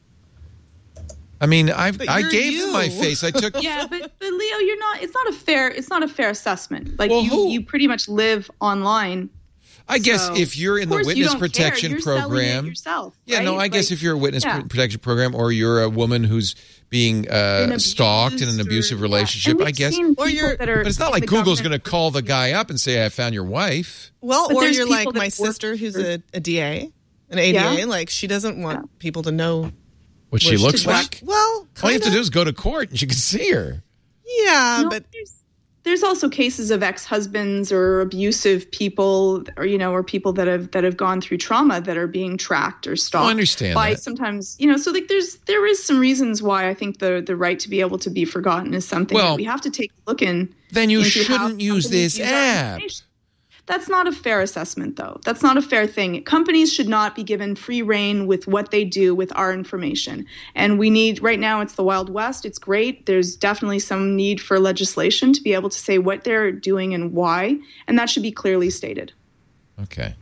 I mean, I But I you're gave you. them my face. I took. Yeah, but, but Leo, you're not. It's not a fair. It's not a fair assessment. Like Well, you, who- you pretty much live online. I guess So, if you're in of the course you witness don't protection care. You're selling it program, yourself, yeah, no, I right? guess Like, if you're a witness yeah. pr- protection program, or you're a woman who's being uh, Been stalked in an abused or- abusive yeah. relationship, And we've I guess. seen Or people you're- that are But it's not in like the Google's going government- to call the guy up and say, "I found your wife." Well, But or there's you're people like that my work sister who's for- a, a D A, an A D A. Yeah. Like, she doesn't want people to know. What she Which looks to like. track- Well, All you have to kinda. do is go to court, and you can see her. Yeah, No, but there's, there's also cases of ex-husbands or abusive people, or you know, or people that have that have gone through trauma that are being tracked or stalked. I understand by that. sometimes, you know, so like there's there is some reasons why I think the the right to be able to be forgotten is something Well, that we have to take a look in. Then you into how shouldn't use companies this use our app. information. That's not a fair assessment, though. That's not a fair thing. Companies should not be given free reign with what they do with our information. And we need, right now, it's the Wild West. It's great. There's definitely some need for legislation to be able to say what they're doing and why. And that should be clearly stated. Okay.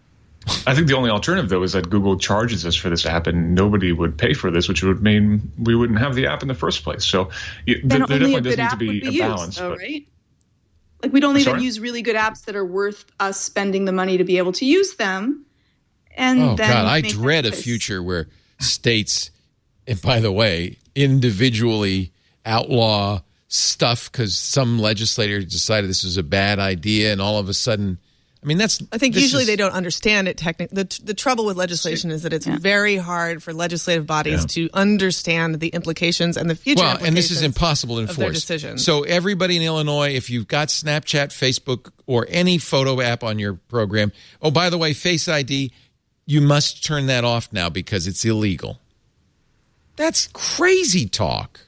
I think the only alternative, though, is that Google charges us for this app and nobody would pay for this, which would mean we wouldn't have the app in the first place. So yeah, th- Then there only definitely a does good need to app be would be a used, balance. though, but right? Like, we don't even Sorry? use really good apps that are worth us spending the money to be able to use them. And Oh, then God, I make dread a that choice. future where states, and by the way, individually outlaw stuff because some legislator decided this was a bad idea, and all of a sudden, I mean, that's. I think this usually is- they don't understand it. Technic- the the trouble with legislation is that it's very hard for legislative bodies Yeah. to understand the implications and the future. Well, and this is implications impossible to of their enforce. decisions. So everybody in Illinois, if you've got Snapchat, Facebook, or any photo app on your program, oh, by the way, Face I D, you must turn that off now because it's illegal. That's crazy talk.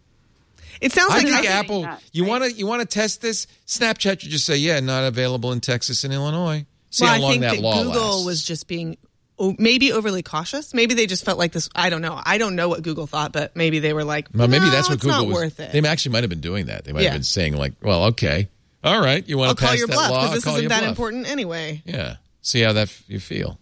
It sounds I like think I think Apple. that, You right? want to you want to test this? Snapchat, you just say, yeah, not available in Texas and Illinois. See well, how long I think that that law Google lasts. was just being oh, maybe overly cautious. Maybe they just felt like this. I don't know. I don't know what Google thought, but maybe they were like, Well, maybe "No, that's what it's Google not was. worth it." They actually might have been doing that. They might Yeah. have been saying like, well, okay, all right, you want I'll to pass call your that bluff law? because I'll this call isn't your that bluff. important anyway. Yeah. See how that f- you feel.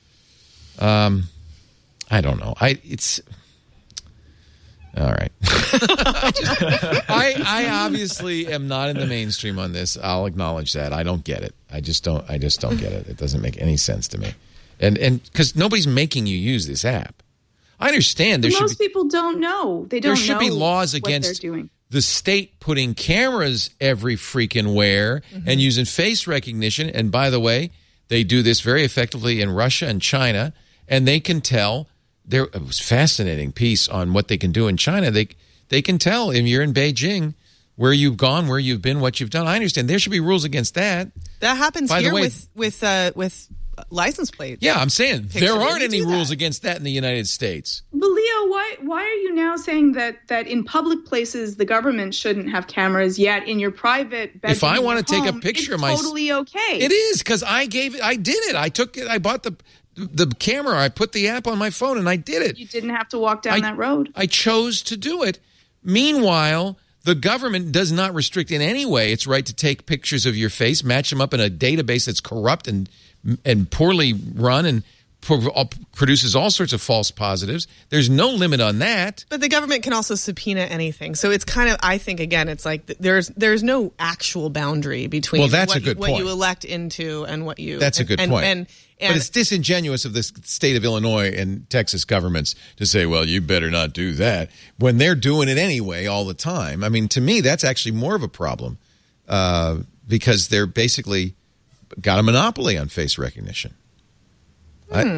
Um, I don't know. I it's all right. I, just, I I obviously am not in the mainstream on this. I'll acknowledge that. I don't get it. I just don't. I just don't get it. It doesn't make any sense to me. And and because nobody's making you use this app. I understand there should Most be, people don't know. They don't there should be know laws what they're against doing. the state putting cameras every freaking where Mm-hmm. and using face recognition. And by the way, they do this very effectively in Russia and China, and they can tell. There it was a fascinating piece on what they can do in China. They they can tell if you're in Beijing where you've gone, where you've been, what you've done. I understand there should be rules against that. That happens By the here way- with with uh, with license plates. Yeah, I'm saying Picture. there aren't We any do rules that. against that in the United States. But Leo, why why are you now saying that that in public places the government shouldn't have cameras, yet in your private bedroom, If I in want your to take a home, picture it's of my, totally okay. It is because I gave it. I did it. I took it. I bought the the camera. I put the app on my phone, and I did it. You didn't have to walk down I- that road. I chose to do it. Meanwhile, the government does not restrict in any way its right to take pictures of your face, match them up in a database that's corrupt and and poorly run and pro- produces all sorts of false positives. There's no limit on that. But the government can also subpoena anything. So it's kind of, I think, again, it's like th- there's there's no actual boundary between Well, that's what, a good you, what point. you elect into and what you. That's a and- good and, point. And, and, But it's disingenuous of the state of Illinois and Texas governments to say, well, you better not do that, when they're doing it anyway all the time. I mean, to me, that's actually more of a problem uh, because they're basically got a monopoly on face recognition. I, I,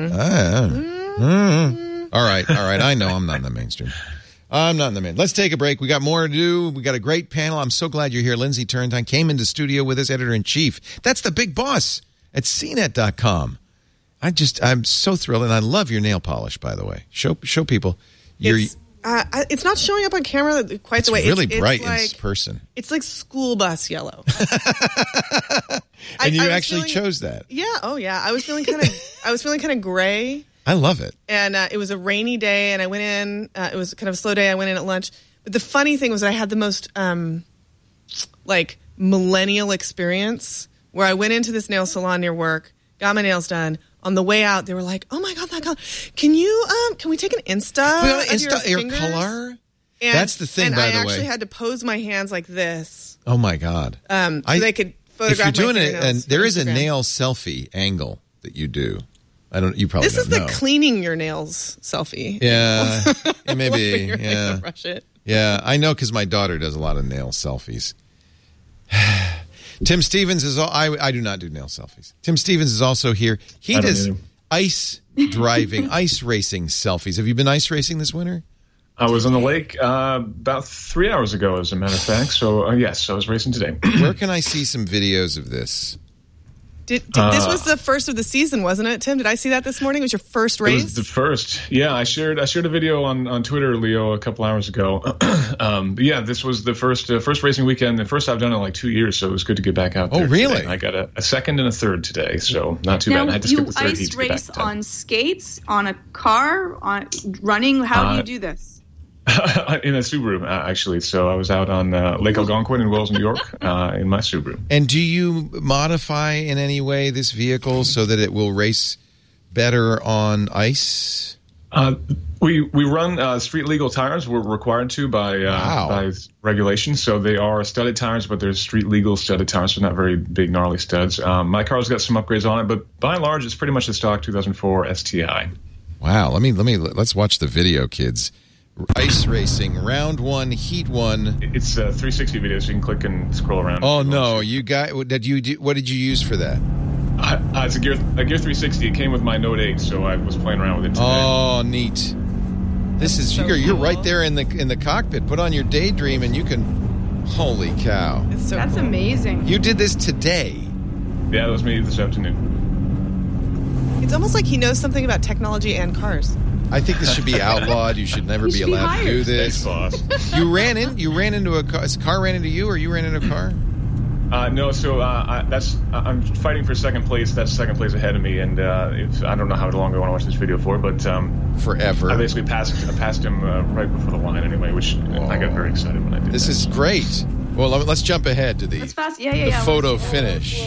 mm. All right, all right. I know I'm not in the mainstream. I'm not in the main. Let's take a break. We got more to do. We got a great panel. I'm so glad you're here. Lindsay Turrentine came into studio with us, editor-in-chief. That's the big boss at C net dot com. I just, I'm so thrilled, and I love your nail polish, by the way. Show show people. Your, it's, uh, I- it's not showing up on camera quite it's the way. really it's, bright it's like, in person. It's like school bus yellow. And you I was actually feeling- chose that. Yeah. Oh, yeah. I was feeling kind of. I was feeling kind of gray, I love it. and uh, it was a rainy day, and I went in. Uh, it was kind of a slow day. I went in at lunch. But the funny thing was, I had the most um, like millennial experience where I went into this nail salon near work, got my nails done. On the way out, they were like, "Oh my god, that color! Can you um? Can we take an Insta? Well, of Insta- your, your fingers?" color? And, That's the thing, and by I the way. actually had to pose my hands like this, Oh, my God. um, so I- they could If photograph. you're doing my it, and fingernails there for is a Instagram. nail selfie angle that you do. I don't. You probably This don't is the know. cleaning your nails selfie. Yeah, it may When be. you're gonna Yeah, brush it. yeah. I know because my daughter does a lot of nail selfies. Tim Stevens is. All, I I do not do nail selfies. Tim Stevens is also here. He I don't does either. ice driving, ice racing selfies. Have you been ice racing this winter? I was on the lake uh, about three hours ago, as a matter of fact. So, uh, yes, I was racing today. Where can I see some videos of this? Did, did, this Uh, was the first of the season, wasn't it, Tim? Did I see that this morning? It was your first It race? was the first. Yeah, I shared I shared a video on, on Twitter, Leo, a couple hours ago. um, but yeah, this was the first uh, first racing weekend, the first I've done in like two years, so it was good to get back out Oh, there. really? today. I got a, a second and a third today, so not too Now, bad. I had to you skip the third heat ice to get back race to ten. on skates, on a car, on running. How do Uh, you do this? in a Subaru, uh, actually. So I was out on uh, Lake Algonquin in Wells, New York, uh, in my Subaru. And do you modify in any way this vehicle so that it will race better on ice? Uh, we we run uh, street legal tires. We're required to by uh, Wow. by regulation. So they are studded tires, but they're street legal studded tires, so not very big gnarly studs. Um, my car's got some upgrades on it, but by and large, it's pretty much the stock two thousand four S T I. Wow. Let me let me let's watch the video, kids. Ice racing, round one, heat one. It's a three sixty video, so you can click and scroll around. Oh no, you got what did you do, what did you use for that? Uh, uh, it's a Gear a Gear three sixty. It came with my Note eight, so I was playing around with it today. Oh, neat. This is so you're, you're cool. right there in the in the cockpit. Put on your Daydream and you can holy cow. It's so That's cool. amazing. You did this today. Yeah, that was me this afternoon. It's almost like he knows something about technology and cars. I think this should be outlawed. You should never You be should be allowed to do hired. Thanks, this. boss. You ran in. You ran into a car. A car ran into you, or you ran into a car. Uh, no, so uh, I, that's I'm fighting for second place. That's second place ahead of me, and uh, if, I don't know how long I want to watch this video for, but um, Forever. I basically passed I passed him uh, right before the line anyway, which I got very excited when I did. This that. is great. Well, let- let's jump ahead to the That's fast. Yeah, yeah, the yeah. photo finish.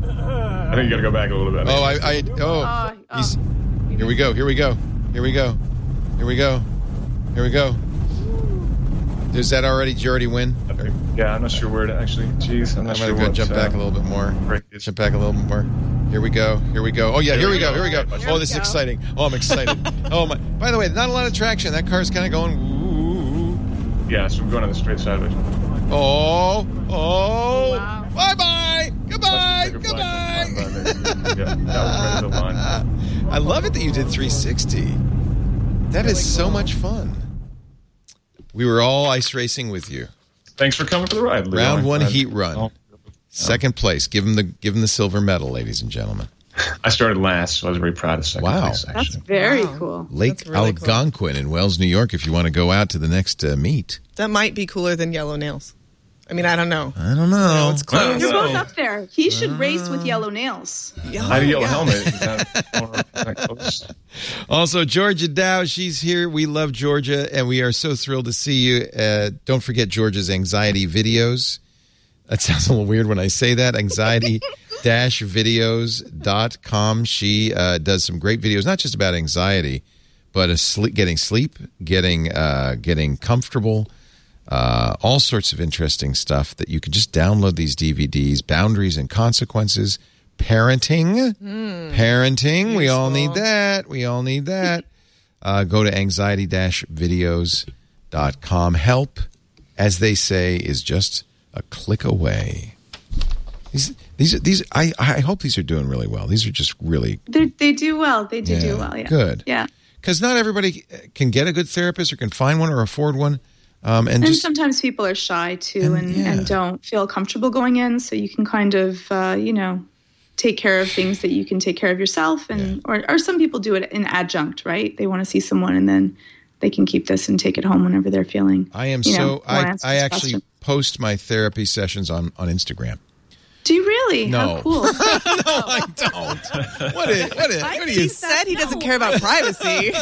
I think you got to go back a little bit. Oh, I, I oh, Uh, oh. he's, here we go. Here we go. Here we go. Here we go. Here we go. Does that already? Did you already win? Okay. Yeah, I'm not sure where to actually. Jeez, I'm I'm not gonna sure. go what, jump back uh, a little bit more. break is. Jump back a little bit more. Here we go. Here we go. Oh yeah, here we go. Here we go. Here Oh, we this is go. exciting. Oh, I'm excited. Oh my. By the way, not a lot of traction. That car's kind of going. Ooh. Yeah, so I'm going on the straight side of it. Oh. Oh. Wow. Bye bye. Goodbye. Take a Goodbye. flight. Yeah, that was right at the line. I love it that you did three sixty. That is so much fun. We were all ice racing with you. Thanks for coming for the ride, Leo. Round one I, heat run. Oh, Second place. Give him the give him the silver medal, ladies and gentlemen. I started last, so I was very proud of second wow. place. Actually. That's very wow. cool. Lake really Algonquin cool. in Wells, New York, if you want to go out to the next uh, meet. That might be cooler than Yellow Nails. I mean, I don't know. I don't know. No, it's close. You're both up there. He should race with Yellow Nails. Yeah. I had a yellow yeah. helmet. Is that, is that close? Also, Georgia Dow, she's here. We love Georgia, and we are so thrilled to see you. Uh, don't forget Georgia's anxiety videos. That sounds a little weird when I say that. anxiety dash videos dot com. She uh, does some great videos, not just about anxiety, but a sleep, getting sleep, getting uh, getting comfortable, uh, all sorts of interesting stuff that you can just download these D V Ds, Boundaries and Consequences, parenting, mm. parenting. Useful. We all need that. We all need that. Uh, go to anxiety dash videos dot com. Help, as they say, is just a click away. These, these, these. I, I hope these are doing really well. These are just really. They they do well. They do yeah, do well. Yeah. Good. Yeah. Because not everybody can get a good therapist or can find one or afford one. Um, and and just, sometimes people are shy too, and, and, yeah. and don't feel comfortable going in. So you can kind of, uh, you know, take care of things that you can take care of yourself, and yeah. or or some people do it in adjunct, right? They want to see someone, and then they can keep this and take it home whenever they're feeling. I am you know, so. I I actually questions. post my therapy sessions on on Instagram. Do you really? No. How cool. No, I don't. What is, what is, what are you He said he doesn't care about privacy.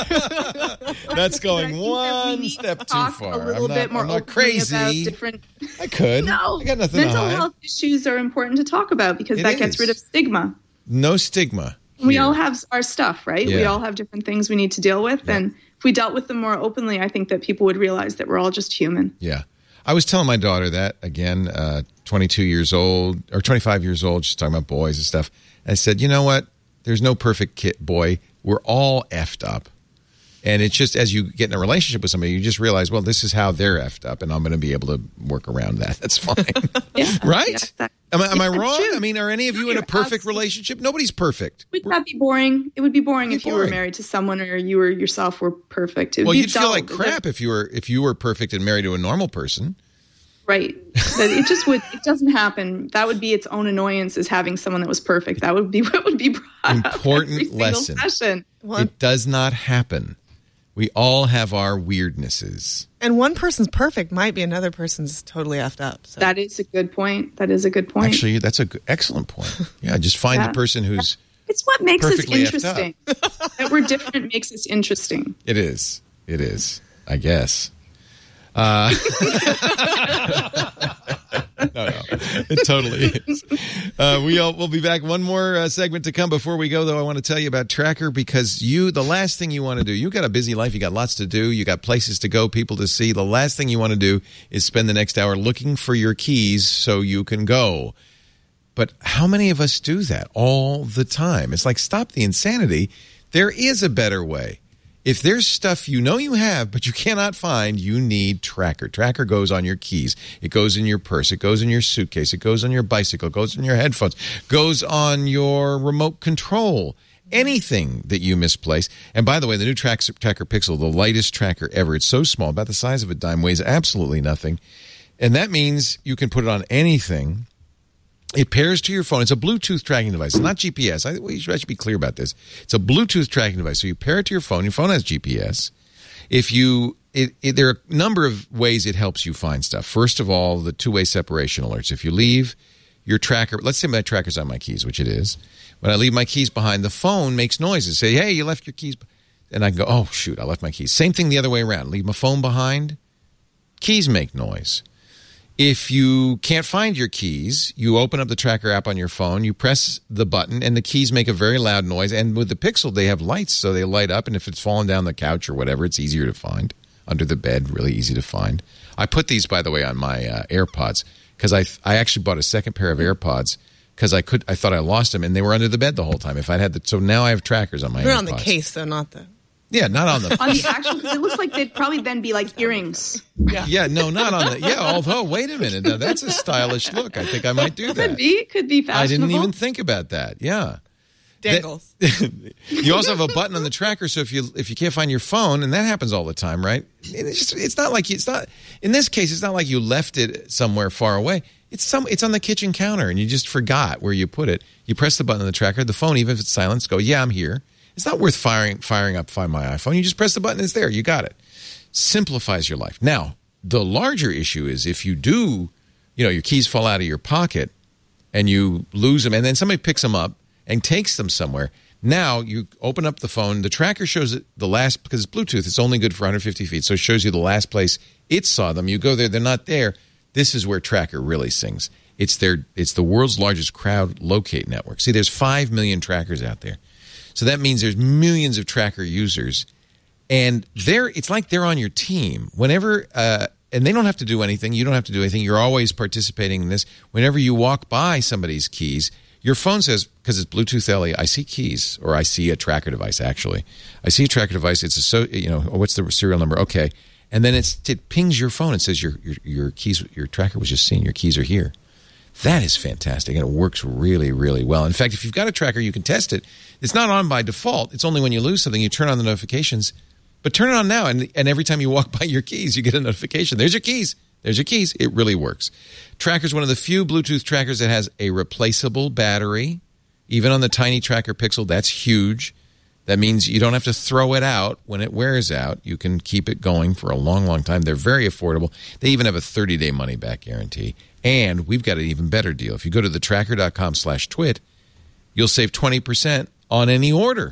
That's going that one step too far. A little I'm not, bit more I'm not openly crazy. About different... I could. No. I got nothing Mental to hide. health issues are important to talk about because It that gets is. rid of stigma. No stigma. We here. all have our stuff, right? Yeah. We all have different things we need to deal with. Yeah. And if we dealt with them more openly, I think that people would realize that we're all just human. Yeah. I was telling my daughter that, again, uh, twenty-two years old, or twenty-five years old, she's talking about boys and stuff. I said, you know what? There's no perfect kid, boy. We're all effed up. And it's just, as you get in a relationship with somebody, you just realize, well, this is how they're effed up, and I'm going to be able to work around that. That's fine. Yeah. Right? Yeah, that, am I, am yeah, I wrong? true. I mean, are any of you in a perfect relationship? Nobody's perfect. Would that be boring? It would be boring It'd if be you were boring. married to someone or you were yourself were perfect. It would Well, be you'd feel dull. like crap if you were if you were perfect and married to a normal person. Right. But it just would, it doesn't happen. That would be its own annoyance, is having someone that was perfect. That would be what would be brought Important up every single lesson. session. Well, It does not happen. We all have our weirdnesses. and one person's perfect might be another person's totally effed up. So. That is a good point. That is a good point. Actually, that's a good, excellent point. Yeah, just find Yeah. the person who's. It's what makes us perfectly effed up. interesting. That we're different makes us interesting. It is. It is. I guess. Uh, no, no, it totally is. Uh, we all, we'll be back. One more uh, segment to come. Before we go, though, I want to tell you about Tracker, because you, the last thing you want to do, you got a busy life, you got lots to do, you got places to go, people to see. The last thing you want to do is spend the next hour looking for your keys so you can go. But how many of us do that all the time? It's like, stop the insanity. There is a better way. If there's stuff you know you have, but you cannot find, you need Tracker. Tracker goes on your keys. It goes in your purse. It goes in your suitcase. It goes on your bicycle. It goes in your headphones. Goes on your remote control. Anything that you misplace. And by the way, the new Tracker Pixel, the lightest tracker ever. It's so small, about the size of a dime, weighs absolutely nothing. And that means you can put it on anything. It pairs to your phone. It's a Bluetooth tracking device. It's not G P S. I, we should, I should be clear about this. It's a Bluetooth tracking device. So you pair it to your phone. Your phone has G P S. If you, it, it, there are a number of ways it helps you find stuff. First of all, the two-way separation alerts. If you leave your tracker, let's say my tracker's on my keys, which it is. When I leave my keys behind, the phone makes noises. Say, hey, you left your keys. And I can go, oh, shoot, I left my keys. Same thing the other way around. Leave my phone behind. Keys make noise. If you can't find your keys, you open up the Tracker app on your phone, you press the button, and the keys make a very loud noise. And with the Pixel, they have lights, so they light up. And if it's fallen down the couch or whatever, it's easier to find. Under the bed, really easy to find. I put these, by the way, on my uh, AirPods, because I I actually bought a second pair of AirPods because I could I thought I lost them, and they were under the bed the whole time. If I'd had the, so now I have trackers on my They're AirPods. on the case, though, not the... Yeah, not on the... On the actual, because it looks like they'd probably then be like earrings. Yeah. Yeah, no, not on the... Yeah, although, wait a minute. Now, that's a stylish look. I think I might do that. Could be. Could be fashionable. I didn't even think about that. Yeah. Dangles. That, you also have a button on the tracker, so if you if you can't find your phone, and that happens all the time, right? It's just, it's not like you, it's not in this case. It's not like you left it somewhere far away. It's some it's on the kitchen counter, and you just forgot where you put it. You press the button on the tracker. The phone, even if it's silenced, go, yeah, I'm here. It's not worth firing firing up Find My iPhone. You just press the button, it's there. You got it. Simplifies your life. Now, the larger issue is if you do, you know, your keys fall out of your pocket and you lose them, and then somebody picks them up and takes them somewhere. Now you open up the phone. The tracker shows it the last, because it's Bluetooth, it's only good for one hundred fifty feet. So it shows you the last place it saw them. You go there, they're not there. This is where Tracker really sings. It's their, it's the world's largest crowd locate network. See, there's five million trackers out there. So that means there's millions of Tracker users. And they're, it's like they're on your team. Whenever, uh, and they don't have to do anything. You don't have to do anything. You're always participating in this. Whenever you walk by somebody's keys, your phone says, because it's Bluetooth L E, I see keys, or I see a tracker device, actually. I see a tracker device. It's a, so, you know, what's the serial number? Okay. And then it's, it pings your phone and says your, your your keys, your tracker was just seen. Your keys are here. That is fantastic, and it works really, really well. In fact, if you've got a tracker, you can test it. It's not on by default. It's only when you lose something, you turn on the notifications. But turn it on now, and, and every time you walk by your keys, you get a notification. There's your keys. There's your keys. It really works. Tracker's one of the few Bluetooth trackers that has a replaceable battery. Even on the tiny Tracker Pixel, that's huge. That means you don't have to throw it out when it wears out. You can keep it going for a long, long time. They're very affordable. They even have a thirty-day money-back guarantee. And we've got an even better deal. If you go to the tracker dot com slash twit, you'll save twenty percent on any order.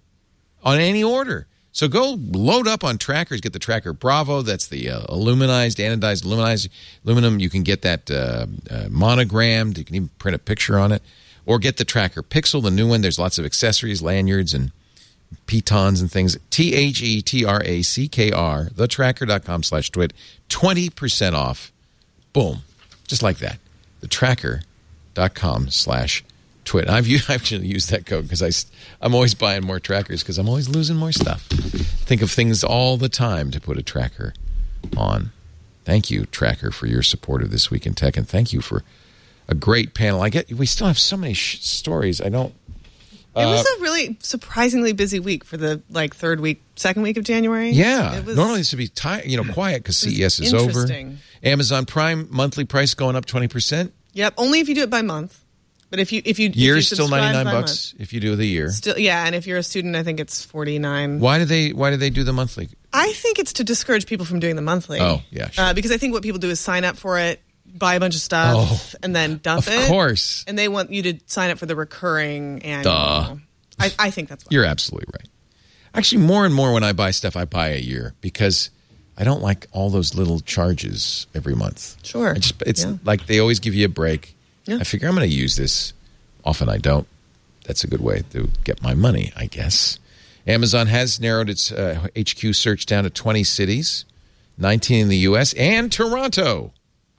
On any order. So go load up on trackers. Get the Tracker Bravo. That's the uh, aluminized, anodized, aluminized aluminum. You can get that uh, uh, monogrammed. You can even print a picture on it. Or get the Tracker Pixel, the new one. There's lots of accessories, lanyards, and pitons and things. T H E T R A C K R, the tracker dot com slash twit. twenty percent off. Boom. Just like that. the tracker dot com slash twit. I've I've actually used that code because I, I'm always buying more trackers because I'm always losing more stuff. Think of things all the time to put a tracker on. Thank you, Tracker, for your support of This Week in Tech, and thank you for a great panel. I get we still have so many sh- stories. I don't. Uh, it was a really surprisingly busy week for the like third week, second week of January. Yeah, it was, normally this would be ti- you know quiet because C E S is over. Amazon Prime monthly price going up twenty percent. Yep, only if you do it by month. But if you if you year's if you still ninety nine bucks month, if you do the year. Still, yeah, and if you're a student, I think it's forty nine. Why do they Why do they do the monthly? I think it's to discourage people from doing the monthly. Oh yeah, sure. uh, because I think what people do is sign up for it, buy a bunch of stuff, oh, and then dump of it. Of course, and they want you to sign up for the recurring annual. Duh. I, I think that's why. You're absolutely right. Actually, more and more when I buy stuff, I buy a year because I don't like all those little charges every month. Sure. I just, it's yeah. like they always give you a break. Yeah. I figure I'm going to use this. Often I don't. That's a good way to get my money, I guess. Amazon has narrowed its uh, H Q search down to twenty cities, nineteen in the U S, and Toronto.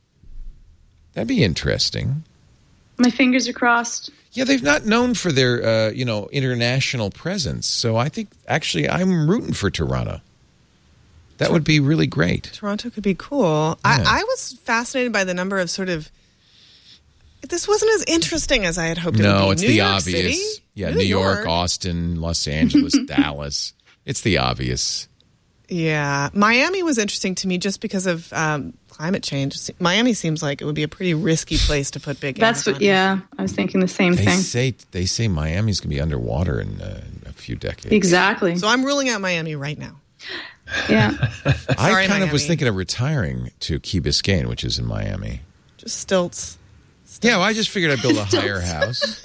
That'd be interesting. My fingers are crossed. Yeah, they've not known for their, uh, you know, international presence. So I think, actually, I'm rooting for Toronto. That would be really great. Toronto could be cool. Yeah. I, I was fascinated by the number of sort of... This wasn't as interesting as I had hoped it no, would be. it's New the York obvious. City? Yeah, New, New York, York, Austin, Los Angeles, Dallas. It's the obvious. Yeah. Miami was interesting to me just because of um, climate change. Miami seems like it would be a pretty risky place to put big That's Amazon. what, yeah, I was thinking the same they thing. Say, they say Miami's going to be underwater in uh, a few decades. Exactly. So I'm ruling out Miami right now. Yeah. I Sorry, kind Miami. of was thinking of retiring to Key Biscayne, which is in Miami. Just stilts. stilts. Yeah, well, I just figured I'd build a higher house.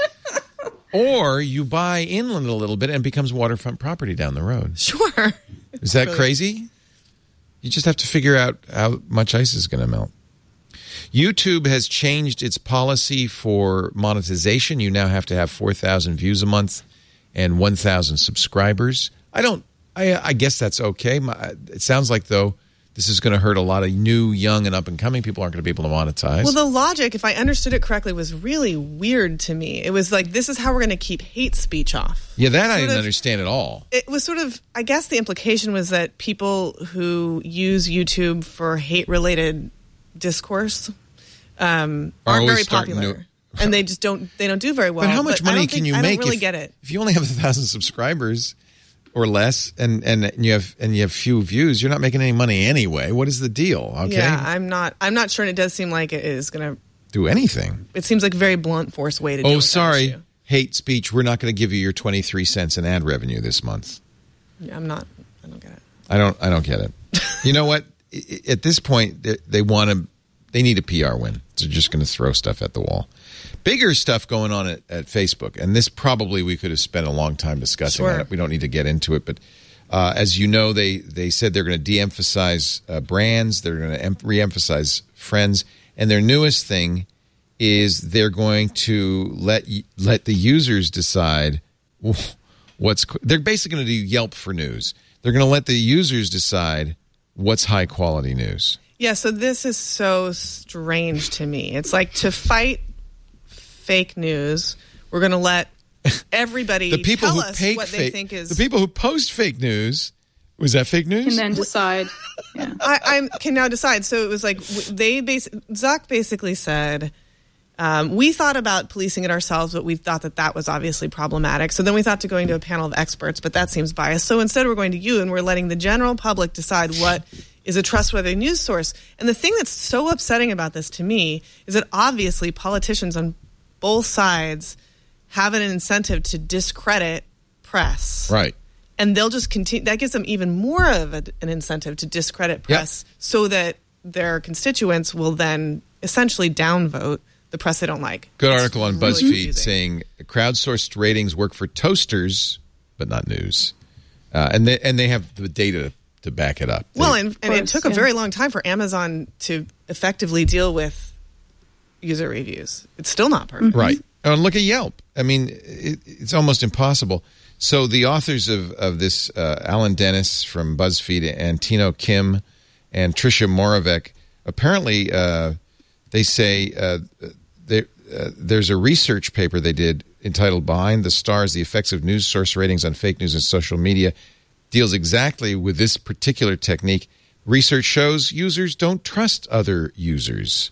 Or you buy inland a little bit and it becomes waterfront property down the road. Sure. Is that really- crazy? You just have to figure out how much ice is going to melt. YouTube has changed its policy for monetization. You now have to have four thousand views a month and one thousand subscribers. I don't, I, I guess that's okay. My, it sounds like, though, this is going to hurt a lot of new, young, and up-and-coming people aren't going to be able to monetize. Well, the logic, if I understood it correctly, was really weird to me. It was like, this is how we're going to keep hate speech off. Yeah, that I Sort didn't of- understand at all. It was sort of, I guess the implication was that people who use YouTube for hate-related discourse um, Are aren't always very starting popular. to- and they just don't they don't do very well. But how much but money I don't can think, you I make? don't really if, get it. If you only have a thousand subscribers or less, and, and you have and you have few views, you're not making any money anyway. What is the deal? Okay, Yeah, I'm not. I'm not sure. And it does seem like it is going to do anything. It seems like a very blunt force way to. Oh, deal with sorry, that issue. hate speech. We're not going to give you your twenty-three cents in ad revenue this month. Yeah, I'm not. I don't get it. I don't. I don't get it. You know what? At this point, they, they want to. They need a P R win. They're just going to throw stuff at the wall. Bigger stuff going on at, at Facebook, and this probably we could have spent a long time discussing. Sure. It. We don't need to get into it, but uh, as you know, they they said they're going to de-emphasize uh, brands. They're going to em- re-emphasize friends, and their newest thing is they're going to let let the users decide what's. They're basically going to do Yelp for news. They're going to let the users decide what's high quality news. Yeah, so this is so strange to me. It's like to fight fake news, we're going to let everybody the people tell who us fake what fake, they think is. The people who post fake news, was that fake news? And then decide. Yeah. I, I can now decide. So it was like they bas- Zuck basically said, um, we thought about policing it ourselves, but we thought that that was obviously problematic. So then we thought to going to a panel of experts, but that seems biased. So instead we're going to you, and we're letting the general public decide what is a trustworthy news source. And the thing that's so upsetting about this to me is that obviously politicians on both sides have an incentive to discredit press. Right. And they'll just continue. That gives them even more of a, an incentive to discredit press, yep. so that their constituents will then essentially downvote the press they don't like. Good It's article on really BuzzFeed confusing. saying crowdsourced ratings work for toasters, but not news. Uh, and they and they have the data to back it up. They, Well, and, and course, it took a yeah. very long time for Amazon to effectively deal with user reviews. It's still not perfect. right. Oh, and look at Yelp. I mean, it, it's almost impossible. So the authors of, of this, uh, Alan Dennis from BuzzFeed and Tino Kim and Tricia Moravec, apparently uh, they say uh, they, uh, there's a research paper they did entitled Behind the Stars, The Effects of News Source Ratings on Fake News and Social Media, deals exactly with this particular technique. Research shows users don't trust other users.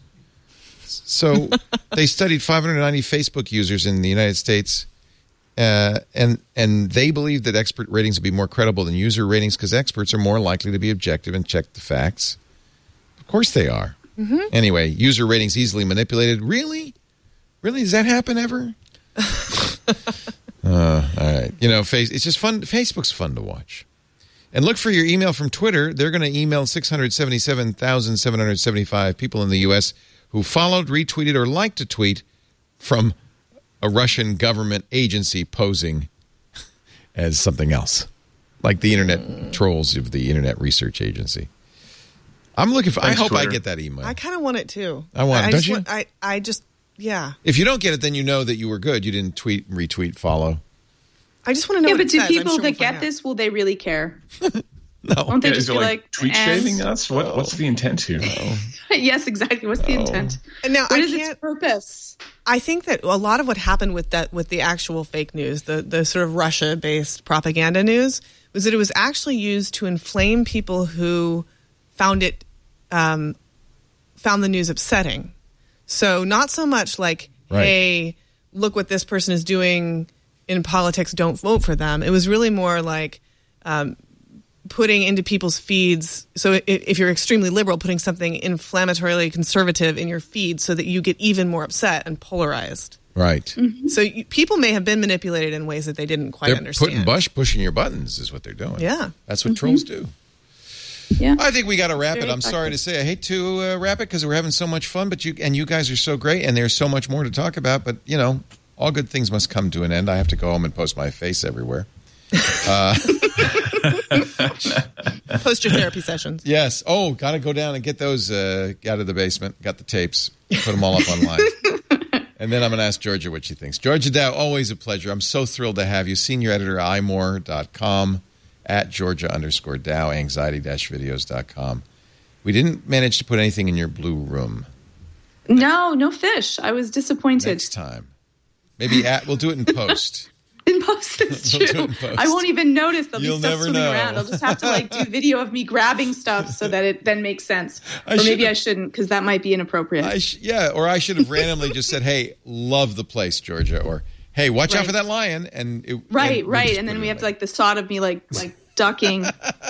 So they studied five hundred ninety Facebook users in the United States, uh, and and they believe that expert ratings would be more credible than user ratings because experts are more likely to be objective and check the facts. Of course they are. Mm-hmm. Anyway, user ratings easily manipulated. Really? Really? Does that happen ever? uh, all right. You know, face, it's just fun. Facebook's fun to watch. And look for your email from Twitter. They're going to email six hundred seventy-seven thousand seven hundred seventy-five people in the U S who followed, retweeted, or liked a tweet from a Russian government agency posing as something else, like the internet trolls of the Internet Research Agency. I'm looking for. Thanks, I hope Twitter. I get that email. I kind of want it too. I want it, I don't just you? Want, I, I just, yeah. If you don't get it, then you know that you were good. You didn't tweet, retweet, follow. I just want to know Yeah, what but it do says. I'm people sure that we'll get find out. this, will they really care? No. Won't they Yeah, just is it be like, like, tweet and- shaving us? What, What's the intent here? Yes, exactly. What's the intent? And now What I is its can't. purpose? I think that a lot of what happened with that, with the actual fake news, the the sort of Russia-based propaganda news, was that it was actually used to inflame people who found it, um, found the news upsetting. So not so much like, Right. hey, look what this person is doing in politics, don't vote for them. It was really more like um, putting into people's feeds. So if, if you're extremely liberal, putting something inflammatorily conservative in your feed so that you get even more upset and polarized. Right. Mm-hmm. So you, people may have been manipulated in ways that they didn't quite They're understand. putting bush pushing your buttons is what they're doing. Yeah. That's what trolls do. Yeah. I think we got to wrap Very it. I'm sorry effective. to say, I hate to uh, wrap it because we're having so much fun, but you and you guys are so great, and there's so much more to talk about. But you know, all good things must come to an end. I have to go home and post my face everywhere. Uh, Post your therapy sessions. yes. Oh, got to go down and get those uh, out of the basement. Got the tapes. Put them all up online. And then I'm going to ask Georgia what she thinks. Georgia Dow, always a pleasure. I'm so thrilled to have you. Senior editor, i more dot com, at Georgia underscore Dow, anxiety dash videos dot com. We didn't manage to put anything in your blue room. No, no fish. I was disappointed. Next time. Maybe at, we'll do it in post. In post, it's They'll do true. it in post. I won't even notice. There'll You'll be stuff never swimming know. around. I'll just have to like do video of me grabbing stuff so that it then makes sense. I or maybe should've- I shouldn't because that might be inappropriate. I sh- yeah, or I should have randomly just said, "Hey, love the place, Georgia," or "Hey, watch out Right. for that lion." And it, right, and we right, just and put then it we have away. to, like the shot of me like like ducking.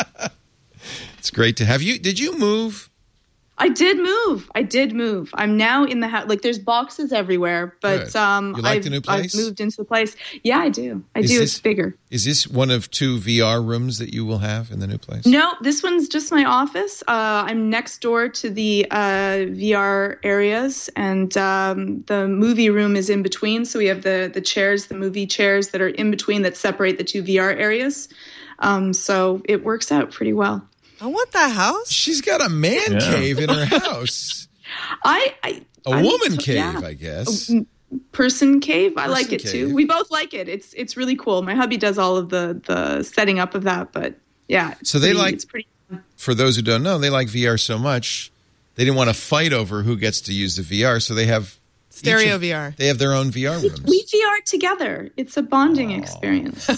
It's great to have you. Did you move? I did move. I did move. I'm now in the house. Like there's boxes everywhere, but Good. um, You like I've, the new place? I've moved into the place. Yeah, I do. I Is do. this- It's bigger. Is this one of two V R rooms that you will have in the new place? No, this one's just my office. Uh, I'm next door to the uh, V R areas, and um, the movie room is in between. So we have the the chairs, the movie chairs that are in between that separate the two V R areas. Um, so it works out pretty well. I want that house. She's got a man Yeah. cave in her house. I, I A I'm woman so- cave, yeah. I guess. Person cave. I Person like it cave. too. We both like it. It's it's really cool. My hubby does all of the the setting up of that, but yeah. it's So they pretty- like- It's pretty. For those who don't know, they like V R so much, they didn't want to fight over who gets to use the V R, so they have Stereo each of- V R. They have their own V R rooms. We V R together. It's a bonding experience.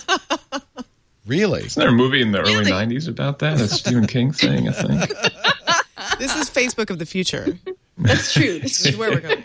Really? Isn't there a movie in the early Really? nineties about that? A Stephen King thing, I think. This is Facebook of the future. That's true. This is where we're going.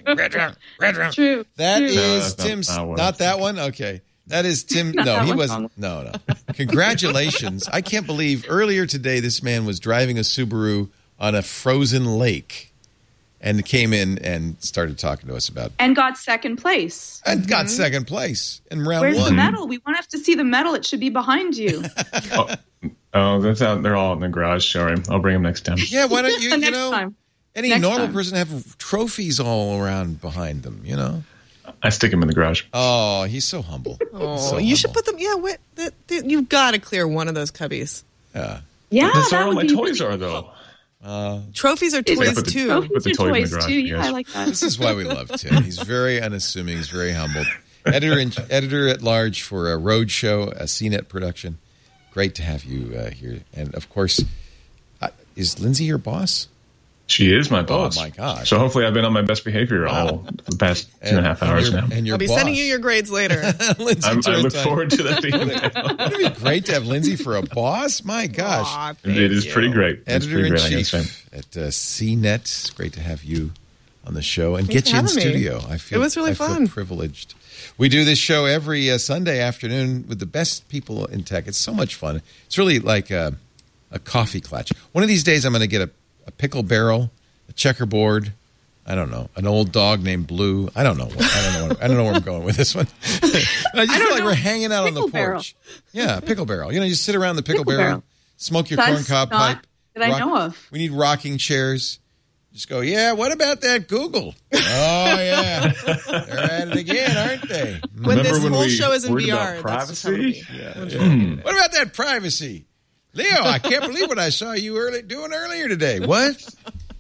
True. That True. is No, that's not- Tim's. not what Not I'm that one. Okay, that is Tim. Not No, that he one, wasn't. No, no. Congratulations! I can't believe earlier today this man was driving a Subaru on a frozen lake, and came in and started talking to us about And got second place. and got second place in round Where's one. the medal? We want to have to see the medal. It should be behind you. Oh, oh, that's out. They're all in the garage. Sorry, I'll bring them next time. Yeah, why don't you? You Next know, time. any Next normal time. person have trophies all around behind them. You know. I stick them in the garage. Oh, he's so humble. Oh, So you should humble. put them. Yeah, what? The, the, you've got to clear one of those cubbies. Yeah. Yeah, That's that where all would my be toys really are, though. Uh, Trophies are Is toys it- Put the- too. Trophies Put the are toys in the toys garage, too. Yeah, yes. I like that. This is why we love Tim. He's very unassuming. He's very humble. Editor in, editor at large for a Roadshow, a C net production. Great to have you uh, here. And of course, uh, is Lindsay your boss? She is my boss. my gosh. So hopefully I've been on my best behavior all the past two and a half hours your, now. And your I'll be boss. sending you your grades later. Lindsay I'm, I Turrentine. look forward to that email. Wouldn't it be great to have Lindsay for a boss? My gosh. Aw, thank It is you. pretty great. It's Editor pretty in great, I gotta say. chief at uh, C net. It's great to have you on the show and Thanks get you in for having me. studio. I feel It was really I feel fun. privileged. We do this show every uh, Sunday afternoon with the best people in tech. It's so much fun. It's really like a, a coffee clutch. One of these days, I'm going to get a, a pickle barrel, a checkerboard. I don't know, an old dog named Blue. I don't know. What, I don't know. What, I don't know where I'm going with this one. I just don't feel like know. we're hanging out on the Pickle barrel. porch. Yeah, pickle barrel. You know, you sit around the pickle, Pickle barrel, barrel. smoke your That's corncob not pipe. that I know of. We need rocking chairs. Just go, yeah, what about that Google? Oh, yeah. They're at it again, aren't they? When Remember this when whole we show is in worried V R, about that's just how it'll privacy? be. What about that privacy? Leo, I can't believe what I saw you early, doing earlier today. What?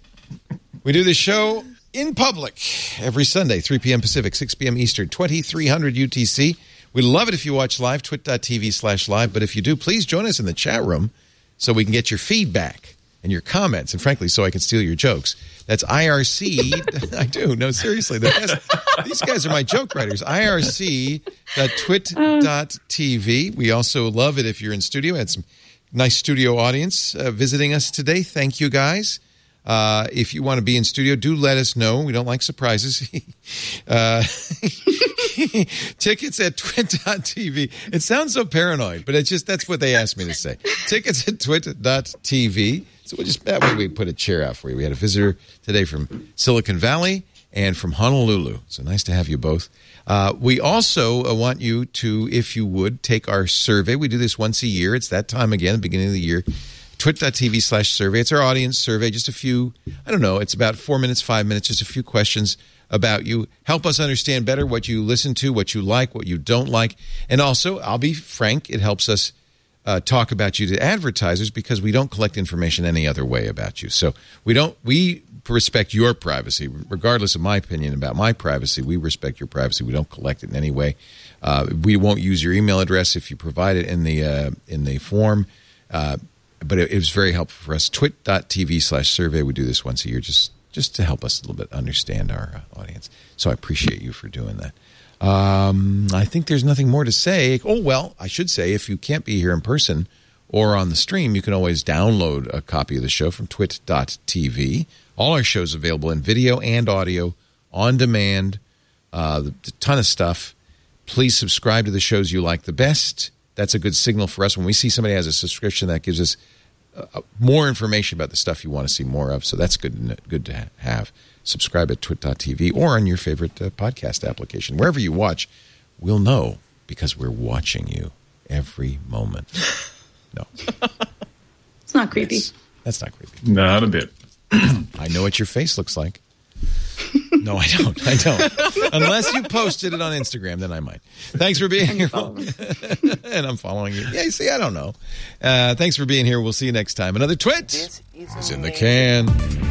We do the show in public every Sunday, three p.m. Pacific, six p.m. Eastern, twenty-three hundred U T C. We love it if you watch live, twit.tv slash live. But if you do, please join us in the chat room so we can get your feedback and your comments, and frankly, so I can steal your jokes. That's I R C. I do. No, seriously. The best, these guys are my joke writers. I R C dot twit dot T V. We also love it if you're in studio. We had some nice studio audience uh, visiting us today. Thank you, guys. Uh, if you want to be in studio, do let us know. We don't like surprises. uh, tickets at twit dot T V. It sounds so paranoid, but it's just that's what they asked me to say. Tickets at twit dot T V. So we'll just that way we put a chair out for you. We had a visitor today from Silicon Valley and from Honolulu. So nice to have you both. Uh, we also uh, want you to, if you would, take our survey. We do this once a year. It's that time again, the beginning of the year. twit.tv slash survey. It's our audience survey. Just a few, I don't know, it's about four minutes, five minutes, just a few questions about you. Help us understand better what you listen to, what you like, what you don't like. And also, I'll be frank, it helps us uh, talk about you to advertisers because we don't collect information any other way about you. So we don't, we respect your privacy. Regardless of my opinion about my privacy, we respect your privacy. We don't collect it in any way. Uh, we won't use your email address if you provide it in the, uh, in the form. Uh, But it, it was very helpful for us. twit.tv slash survey. We do this once a year just, just to help us a little bit understand our uh, audience. So I appreciate you for doing that. Um, I think there's nothing more to say. Oh, well, I should say, if you can't be here in person or on the stream, you can always download a copy of the show from twit dot t v. All our shows available in video and audio, on demand, uh, a ton of stuff. Please subscribe to the shows you like the best. That's a good signal for us. When we see somebody has a subscription, that gives us uh, more information about the stuff you want to see more of. So that's good, good to have. Subscribe at twit dot t v or on your favorite uh, podcast application. Wherever you watch, we'll know because we're watching you every moment. No. It's not creepy. That's, that's not creepy. Not a bit. I know what your face looks like. No, I don't. I don't. Unless you posted it on Instagram, then I might. Thanks for being here. And I'm following you. Yeah, you see, I don't know. Uh, thanks for being here. We'll see you next time. Another Twit is in the can.